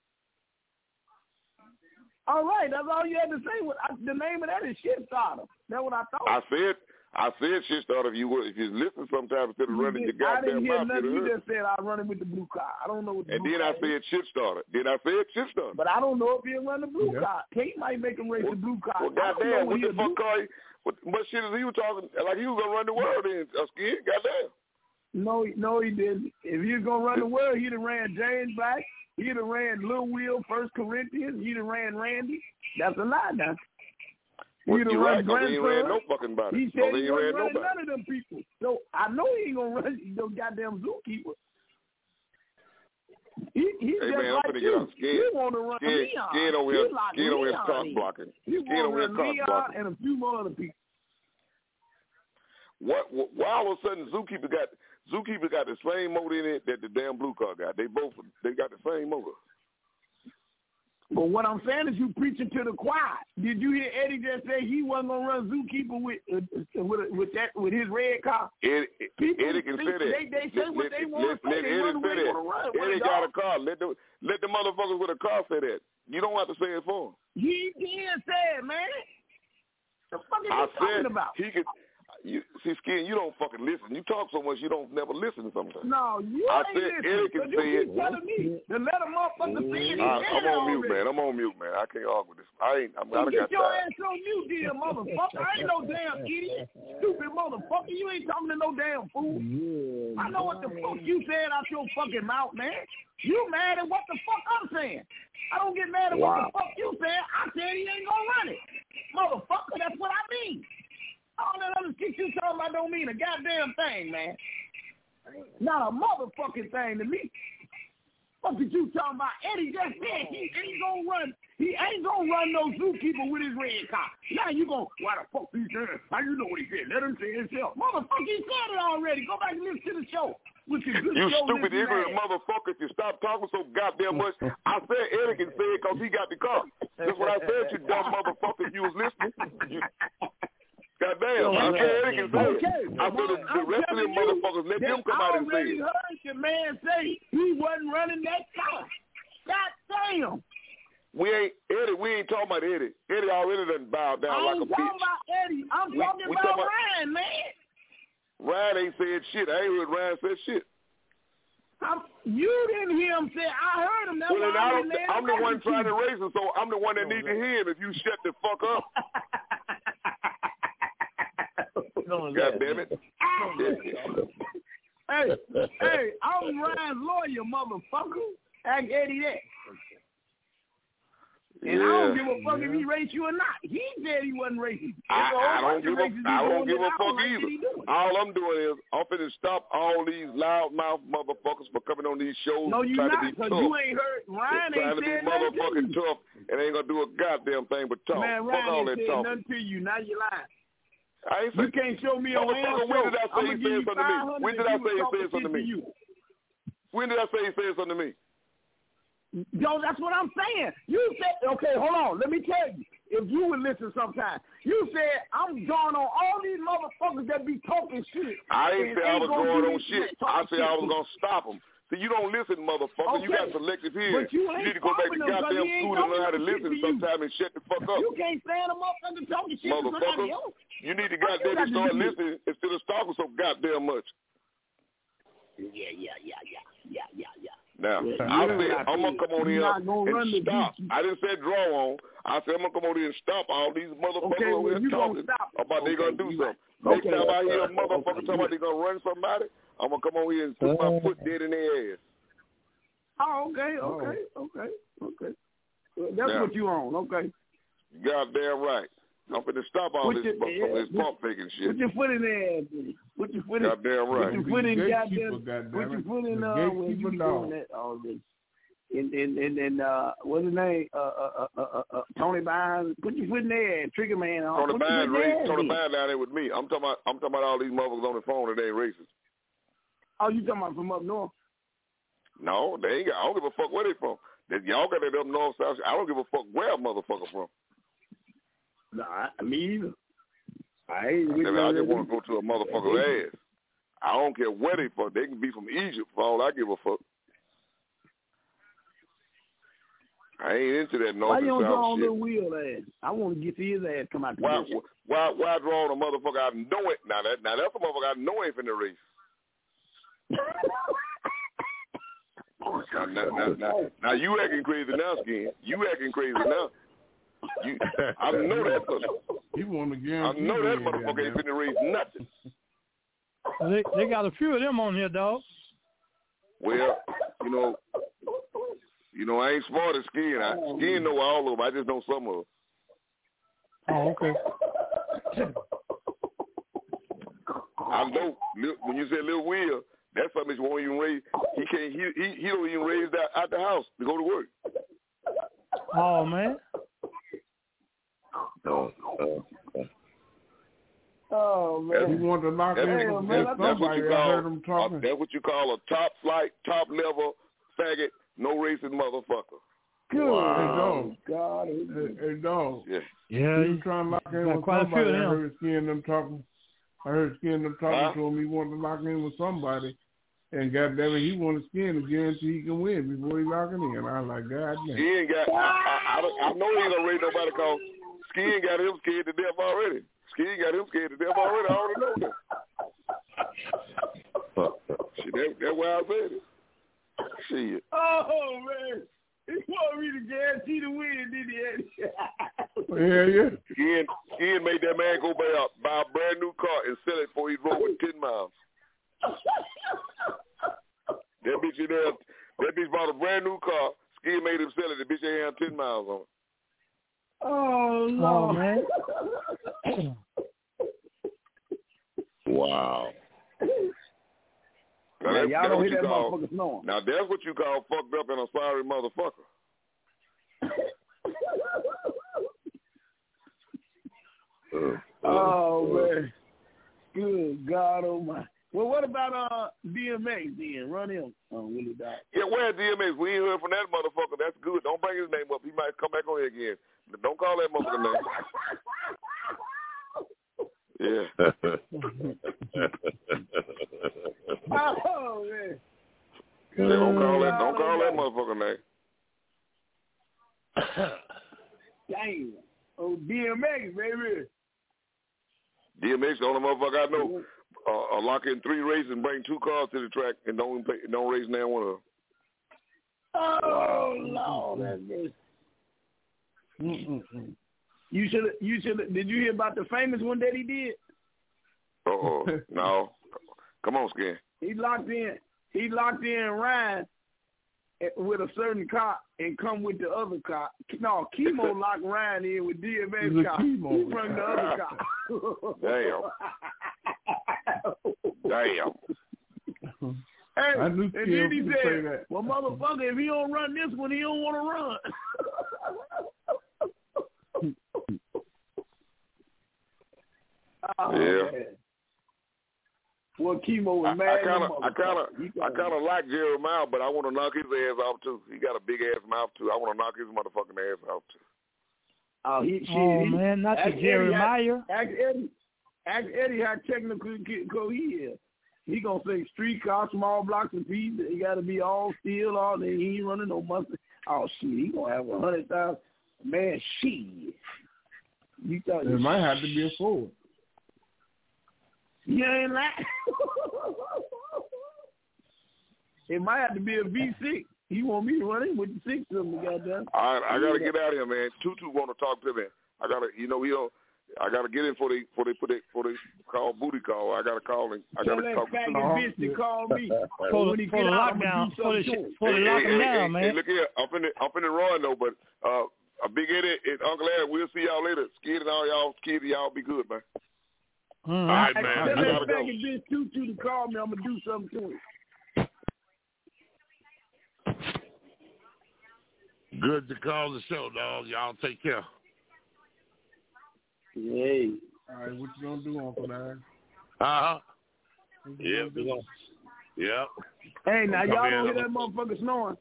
All right, that's all you had to say. What I, the name of that is Shitstarter. That's what I thought. I said, I said Shitstarter. If you were, if you listen sometimes instead of You running did, your I didn't goddamn hear mouth, nothing. you'd You heard. just said I run it with the blue car. I don't know what the And blue then I car said is. Shitstarter. Then I said Shitstarter. But I don't know if he'll run the blue Yeah. car. Kate might make him race Well, the blue car. Well, I don't know goddamn, what he'll the fuck do. car? He, what, what shit is he was talking like he was gonna run the world in? Uh, Skin, goddamn. No, no, he didn't. If he was gonna run the world, he'd have ran James Black. He'd have ran Lil Will, First Corinthians. He'd have ran Randy. That's a lie, now. Well, He'd have you're run right, 'cause he ain't ran no Grandson. fucking body. He No, said he he ain't wasn't ran running nobody. none of them people. So I know he ain't gonna run no goddamn zookeeper. He, he's Hey just man, I'm like finna get you. out. Skin, You want to run Skin, Leon. Skin over You here, like Skin over here Leon cock is. blocking. You Skin over want here to cock run Leon blocking. and a few more other people. What, what? Why all of a sudden Zookeeper got Zookeeper got the same motor in it that the damn blue car got? They both they got the same motor. But what I'm saying is you preaching to the choir. Did you hear Eddie just say he wasn't gonna run Zookeeper with uh, with with that with his red car? Eddie, People Eddie can say that. They, they say let, what let, they want to say. Let They Eddie run say away that. with a run. Eddie got a car. Let the let the motherfuckers with a car say that. You don't have to say it for him. He did say it, man. The fuck are I you talking said about? He could. You see, Skin, you don't fucking listen. You talk so much, you don't never listen sometimes. No, you I ain't said listening. Eddie can But you say keep it. telling me to let a motherfucker say it. He I, said I'm it on mute, already. man. I'm on mute, man. I can't argue with this. I ain't. I'm, Well, I get got your time. ass on mute, dear motherfucker. I ain't no damn idiot. Stupid motherfucker. You ain't talking to no damn fool. Yeah, I know what the fuck you said out your fucking mouth, man. You mad at what the fuck I'm saying. I don't get mad at wow. what the fuck you said. I said he ain't gonna run it. Motherfucker, that's what I mean. All that other shit you talking about don't mean a goddamn thing, man. Not a motherfucking thing to me. What did you talking about? Eddie just said he ain't gonna run. He ain't gonna run no Zookeeper with his red car. Now you gonna, why the fuck he said? How you know what he said? Let him say it himself. Motherfucker, he said it already. Go back and listen to the show. Which is good You show stupid man. ignorant motherfucker. If you stop talking so goddamn much, I said Eddie can say it because he got the car. That's what I said, you dumb motherfucker. If you was listening. You, goddamn. I said Eddie can say okay. it. I said the, the rest of them motherfuckers, let them come out and say I already it. heard the man say he wasn't running that car. God damn. We ain't Eddie. We ain't talking about Eddie. Eddie already done bowed down I like ain't a talking bitch. about Eddie. I'm We- talking we about talking about- Ryan, man. Ryan ain't said shit. I ain't heard Ryan say shit. I'm, you didn't hear him say. I heard him. That's Well, then why I I'm, don't, I'm the one trying to raise him, so I'm the one that No, need no. to hear him. If you shut the fuck up, No, God damn it. Hey, hey, I'm Ryan's lawyer, motherfucker. Ask Eddie that. And I don't give a fuck if he racist you or not. He said he wasn't racist. I, I don't give a, I don't give a fuck like either. All I'm doing is I'm finna stop all these loudmouth motherfuckers from coming on these shows No, you trying not, to be because tough. you ain't heard. Ryan They're ain't trying to be said nothing to motherfucking you. tough and ain't gonna do a goddamn thing but talk. Man, fuck all Ryan that ain't said talking. nothing to you. Now you lying. I ain't You say, can't show me on air motherfucker, show. when did I say I'm he gonna give said you something to me? five hundred When did if I you say he talking said something to shit me? you. When did I say he said something to me? Yo, that's what I'm saying. You said, okay, hold on. Let me tell you. If you would listen sometime, you said, I'm going on all these motherfuckers that be talking shit. I ain't say I was going on shit. I said I was shit. going to stop them. See, you don't listen, motherfucker. Okay. You got selective hearing. But you ain't need to go back to stopping them 'cause goddamn he ain't school and learn how to talking listen shit to you. sometime and shut the fuck up. You can't stand a motherfucker talking shit to somebody Motherfucker, else. you need to What you got goddamn to start do? listening instead of talking so goddamn much. Yeah, yeah, yeah, yeah, yeah, yeah, yeah. Now, Yeah, I yeah, said I I'm going to come on You're here not gonna run the and stop. beat. I didn't say draw on. I said I'm going to come on here and stop all these motherfuckers Okay, well, over you here gonna talking stop. about they Okay, going to do you something. right. Next Okay. time I hear a Okay, motherfucker talking about they going to run somebody, I'm going to come on here and put my foot dead in their ass. Oh, okay, okay, okay, okay. Well, that's Now, what you on, okay. Goddamn right. I'm finna stop all Put this your- motherfucker, yeah, this pump faking shit. Put your foot in there, Anthony. Put your foot in. Goddamn right. Put your foot in, Gatekeeper, goddamn. goddamn Put your it. foot in. The Uh, when you gatekeeper be dog. doing that, all this. And and and, and uh, what's his name? Uh, uh, uh, uh, uh, Tony Bynes. Put your foot in there, Trigger Man. Uh, Tony put your foot Bynes in race, there, Tony then. Bynes down there with me. I'm talking about I'm talking about all these motherfuckers on the phone that ain't racist. Oh, you talking about from up north? No, they ain't got, I don't give a fuck where they from. They, y'all got that up north, south. I don't give a fuck where a motherfucker from. Nah, me either. I ain't I, with said, none I of just that want to go to a motherfucker's ass. I don't care where they from. They can be from Egypt for all I give a fuck. I ain't into that north Why and you don't draw south on shit. little wheel ass? I want to get to his ass come out the Why, bush. why, why draw on a motherfucker I know it? Now, that, now that's a motherfucker I know ain't finna race. Now, now, now, now, now you acting crazy now, Skin. You acting crazy now. You, I know that motherfucker. He want to I guarantee. know that win, motherfucker ain't goddamn. finna raise nothing. They they got a few of them on here, dog. Well, you know, you know, I ain't smart as Skin. I, Skin know all of them. I just know some of them. Oh, okay. I know Lil- when you say Lil Will, that's something he won't even raise. He can't. He he, he don't even raise that out the house to go to work. Oh man. Oh, oh, oh. Oh man. He want to lock That's, in Damn, with man, that's, that's what somebody. you I heard call. him Uh, talking. that's what you call a top flight, top level faggot, no racist motherfucker. Good. Hey, dog, lock in Got with quite a few somebody. of I them. heard Skin them talking. I heard Skin them talking Huh? to him. He wanted to lock in with somebody. And goddamn it, he wanted Skin to guarantee he can win before he locking in. I was like, God damn. Skin got. I, I, I, don't, I know he ain't gonna raise nobody cause Skin got him scared to death already. Skin got him scared to death already. I already know that. Shit, that, that's why I said it. Shit. Oh man, he wanted me to guarantee the win, did he, Eddie? Yeah, yeah. Skin, Skin made that man go buy a, buy a brand new car and sell it before he drove it ten miles. That bitch in there, that bitch bought a brand new car. Skin made him sell it. The bitch ain't had ten miles on it. Oh no, Oh, man. Wow. Now, Man, that, y'all that's don't what hear you that call, motherfucker snoring. now that's what you call fucked up and a sorry motherfucker. Uh, Oh uh, man, good God Almighty. Well, what about uh D M X then? Run him, uh, Willie Dot. Yeah, where's D M X? We ain't heard from that motherfucker. That's good. Don't bring his name up. He might come back on here again. But don't call that motherfucker name. Yeah. Oh man. Yeah, don't call that. Don't call that motherfucker name. Damn. Oh, D M X, baby. D M X, the only motherfucker I know, uh, uh, lock in three races and bring two cars to the track and don't pay, don't race now one of them. Oh Lord, that's good. Mm-mm-mm. You should. You should. Did you hear about the famous one that he did? Uh oh, no. Come on, Skin. He locked in. He locked in Ryan with a certain car and come with the other car. No, Chemo locked Ryan in with D M X car. He brought the other car. Damn. Damn. Hey, I knew and Kim then he would say said, that. well, motherfucker, if he don't run this one, he don't want to run. Oh, yeah. man. Well, Chemo was I mad. kind of, I kind of, I kind of like Jeremiah, but I want to knock his ass off too. He got a big ass mouth too. I want to knock his motherfucking ass off too. Oh, he, shit, Oh, he, man, not the ask Jeremiah. Eddie, ask Eddie, ask Eddie how technical he is. He gonna say streetcar, small blocks of pieces. He got to be all steel, all day. He ain't running no muscle. Oh shit, he gonna have a hundred thousand. Man, shit. You thought It might have to be a Ford. You ain't lying. It might have to be a V six. He want me to run in with the six of them, goddamn. All right, I gotta get out of here, man. Tutu want to talk to me. I gotta, you know, we don't. I gotta get in for they, for they put it, for they call booty call. I gotta call him. I Tell gotta that talk to faggot Tutu. bitch to call me. For, when he for get the out, I'm lockdown, gonna do for the, something to him. for the Hey, lock hey, him hey, down, hey, man. Hey, look here, I'm finna, I'm finna run though, but uh, a Big Eddie and Uncle Eddie, we'll see y'all later. Skid and all y'all, Skid, y'all be good, man. Mm-hmm. All right, Hey, man. tell I that gotta go. faggot bitch Tutu to call me. I'm gonna do something to him. Good to call the show, dog. Y'all take care. Hey. All right, what you gonna do, Uncle Larry? Uh-huh. Yeah, we gonna, yeah. Hey, now Come y'all in, don't hear that I'm- motherfucker snoring.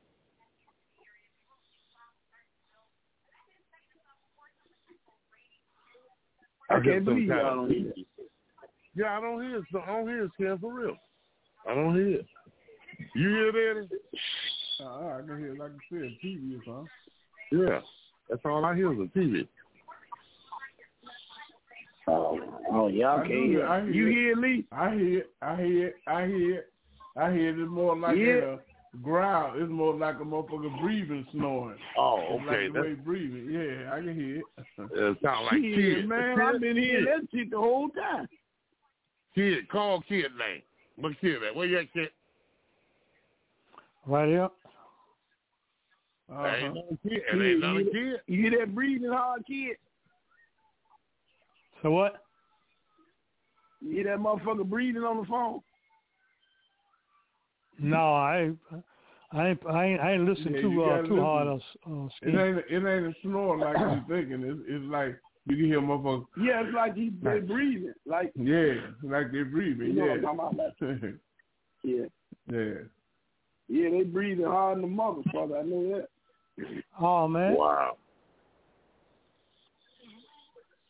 I can't believe y'all don't hear that. Yeah, I don't hear it. I don't hear it, Skin, for real. I don't hear it. You hear it, Eddie? Uh, I can hear it like I said, T V or something. Yeah. That's all I hear is the T V. Oh, oh y'all I can't do, hear. I hear You it. hear Lee? I hear it. I hear it. I hear it. I hear it. It's more like Yeah. a growl. It's more like a motherfucker breathing, snoring. Oh, It's okay. like the way breathing. Yeah, I can hear it. It sounds like Shit, Kid. man, I've been hearing that shit the whole time. Kid, call Kid name. What's Kid at? Where you at, Kid? Right here. Uh-huh. There ain't no Kid. It ain't none you, Kid. you hear that breathing hard, kid? So what? You hear that motherfucker breathing on the phone? No, I, I ain't, I ain't, I ain't listening Yeah, too, you uh, gotta too listen. hard. Uh, uh, It Skin. ain't. It ain't a snore like you thinking. It's, it's like you can hear motherfucker. Yeah, it's like he, they Like- breathing. Like, Yeah, like they're breathing. you know Yeah. what I'm talking about? Yeah. Yeah. Yeah, they breathing hard in the motherfucker. I know that. Oh man. Wow.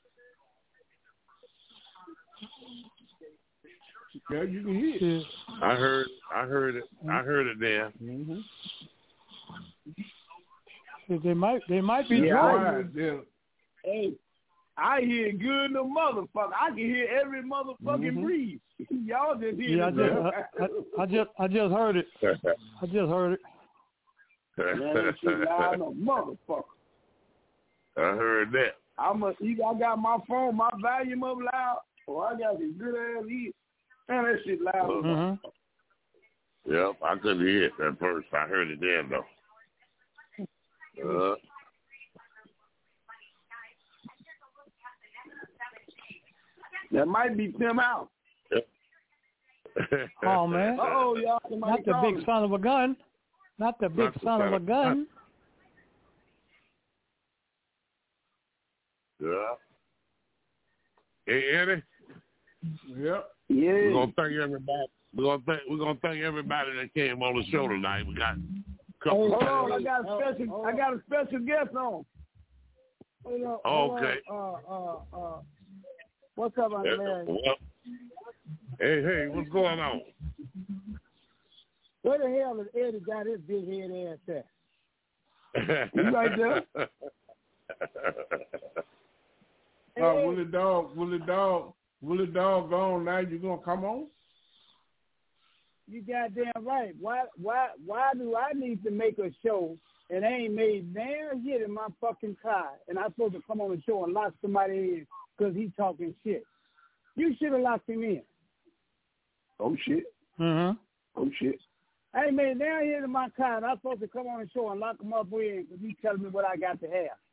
Yeah, you can hear it. I heard, I heard it, I heard it there. Mm-hmm. They might, they might be yeah, drunk. Hey, I hear good the motherfucker. I can hear every motherfucking Mm-hmm. breeze. Y'all just hear Yeah, I it. just, I, I, I just, I just heard it. I just heard it. Man, she loud a motherfucker. I heard that. I'm a, either I got my phone, my volume up loud, or I got this good ass ear. Man, that shit loud. Mm-hmm. Yep, I couldn't hear it at first. I heard it then though. Uh, that might be Tim out. Yep. Oh man! Uh oh, y'all! Not the big son of a gun. Not the big Not the son of a gun. Yeah. Hey Eddie. Yep. Yeah. We're gonna thank everybody. We're gonna thank. We're gonna thank everybody that came on the show tonight. We got a couple. Hold on, I of got a special. oh, I got a special guest on. Hold on, Oh, hold okay. on, uh, uh, uh, what's up, Uncle Larry? Well, hey, hey, what's going on? Where the hell has Eddie got his big head ass at? You right there? Uh, Willie Dog, Willie Dog, Willie Dog gone now. You gonna come on? You goddamn right. Why, why, why do I need to make a show and I ain't made damn shit in my fucking car, and I'm supposed to come on the show and lock somebody in because he talking shit? You should have locked him in. Oh shit. Mm-hmm. Oh shit. I ain't made damn shit in my car, and I'm supposed to come on the show and lock him up in because he telling me what I got to have.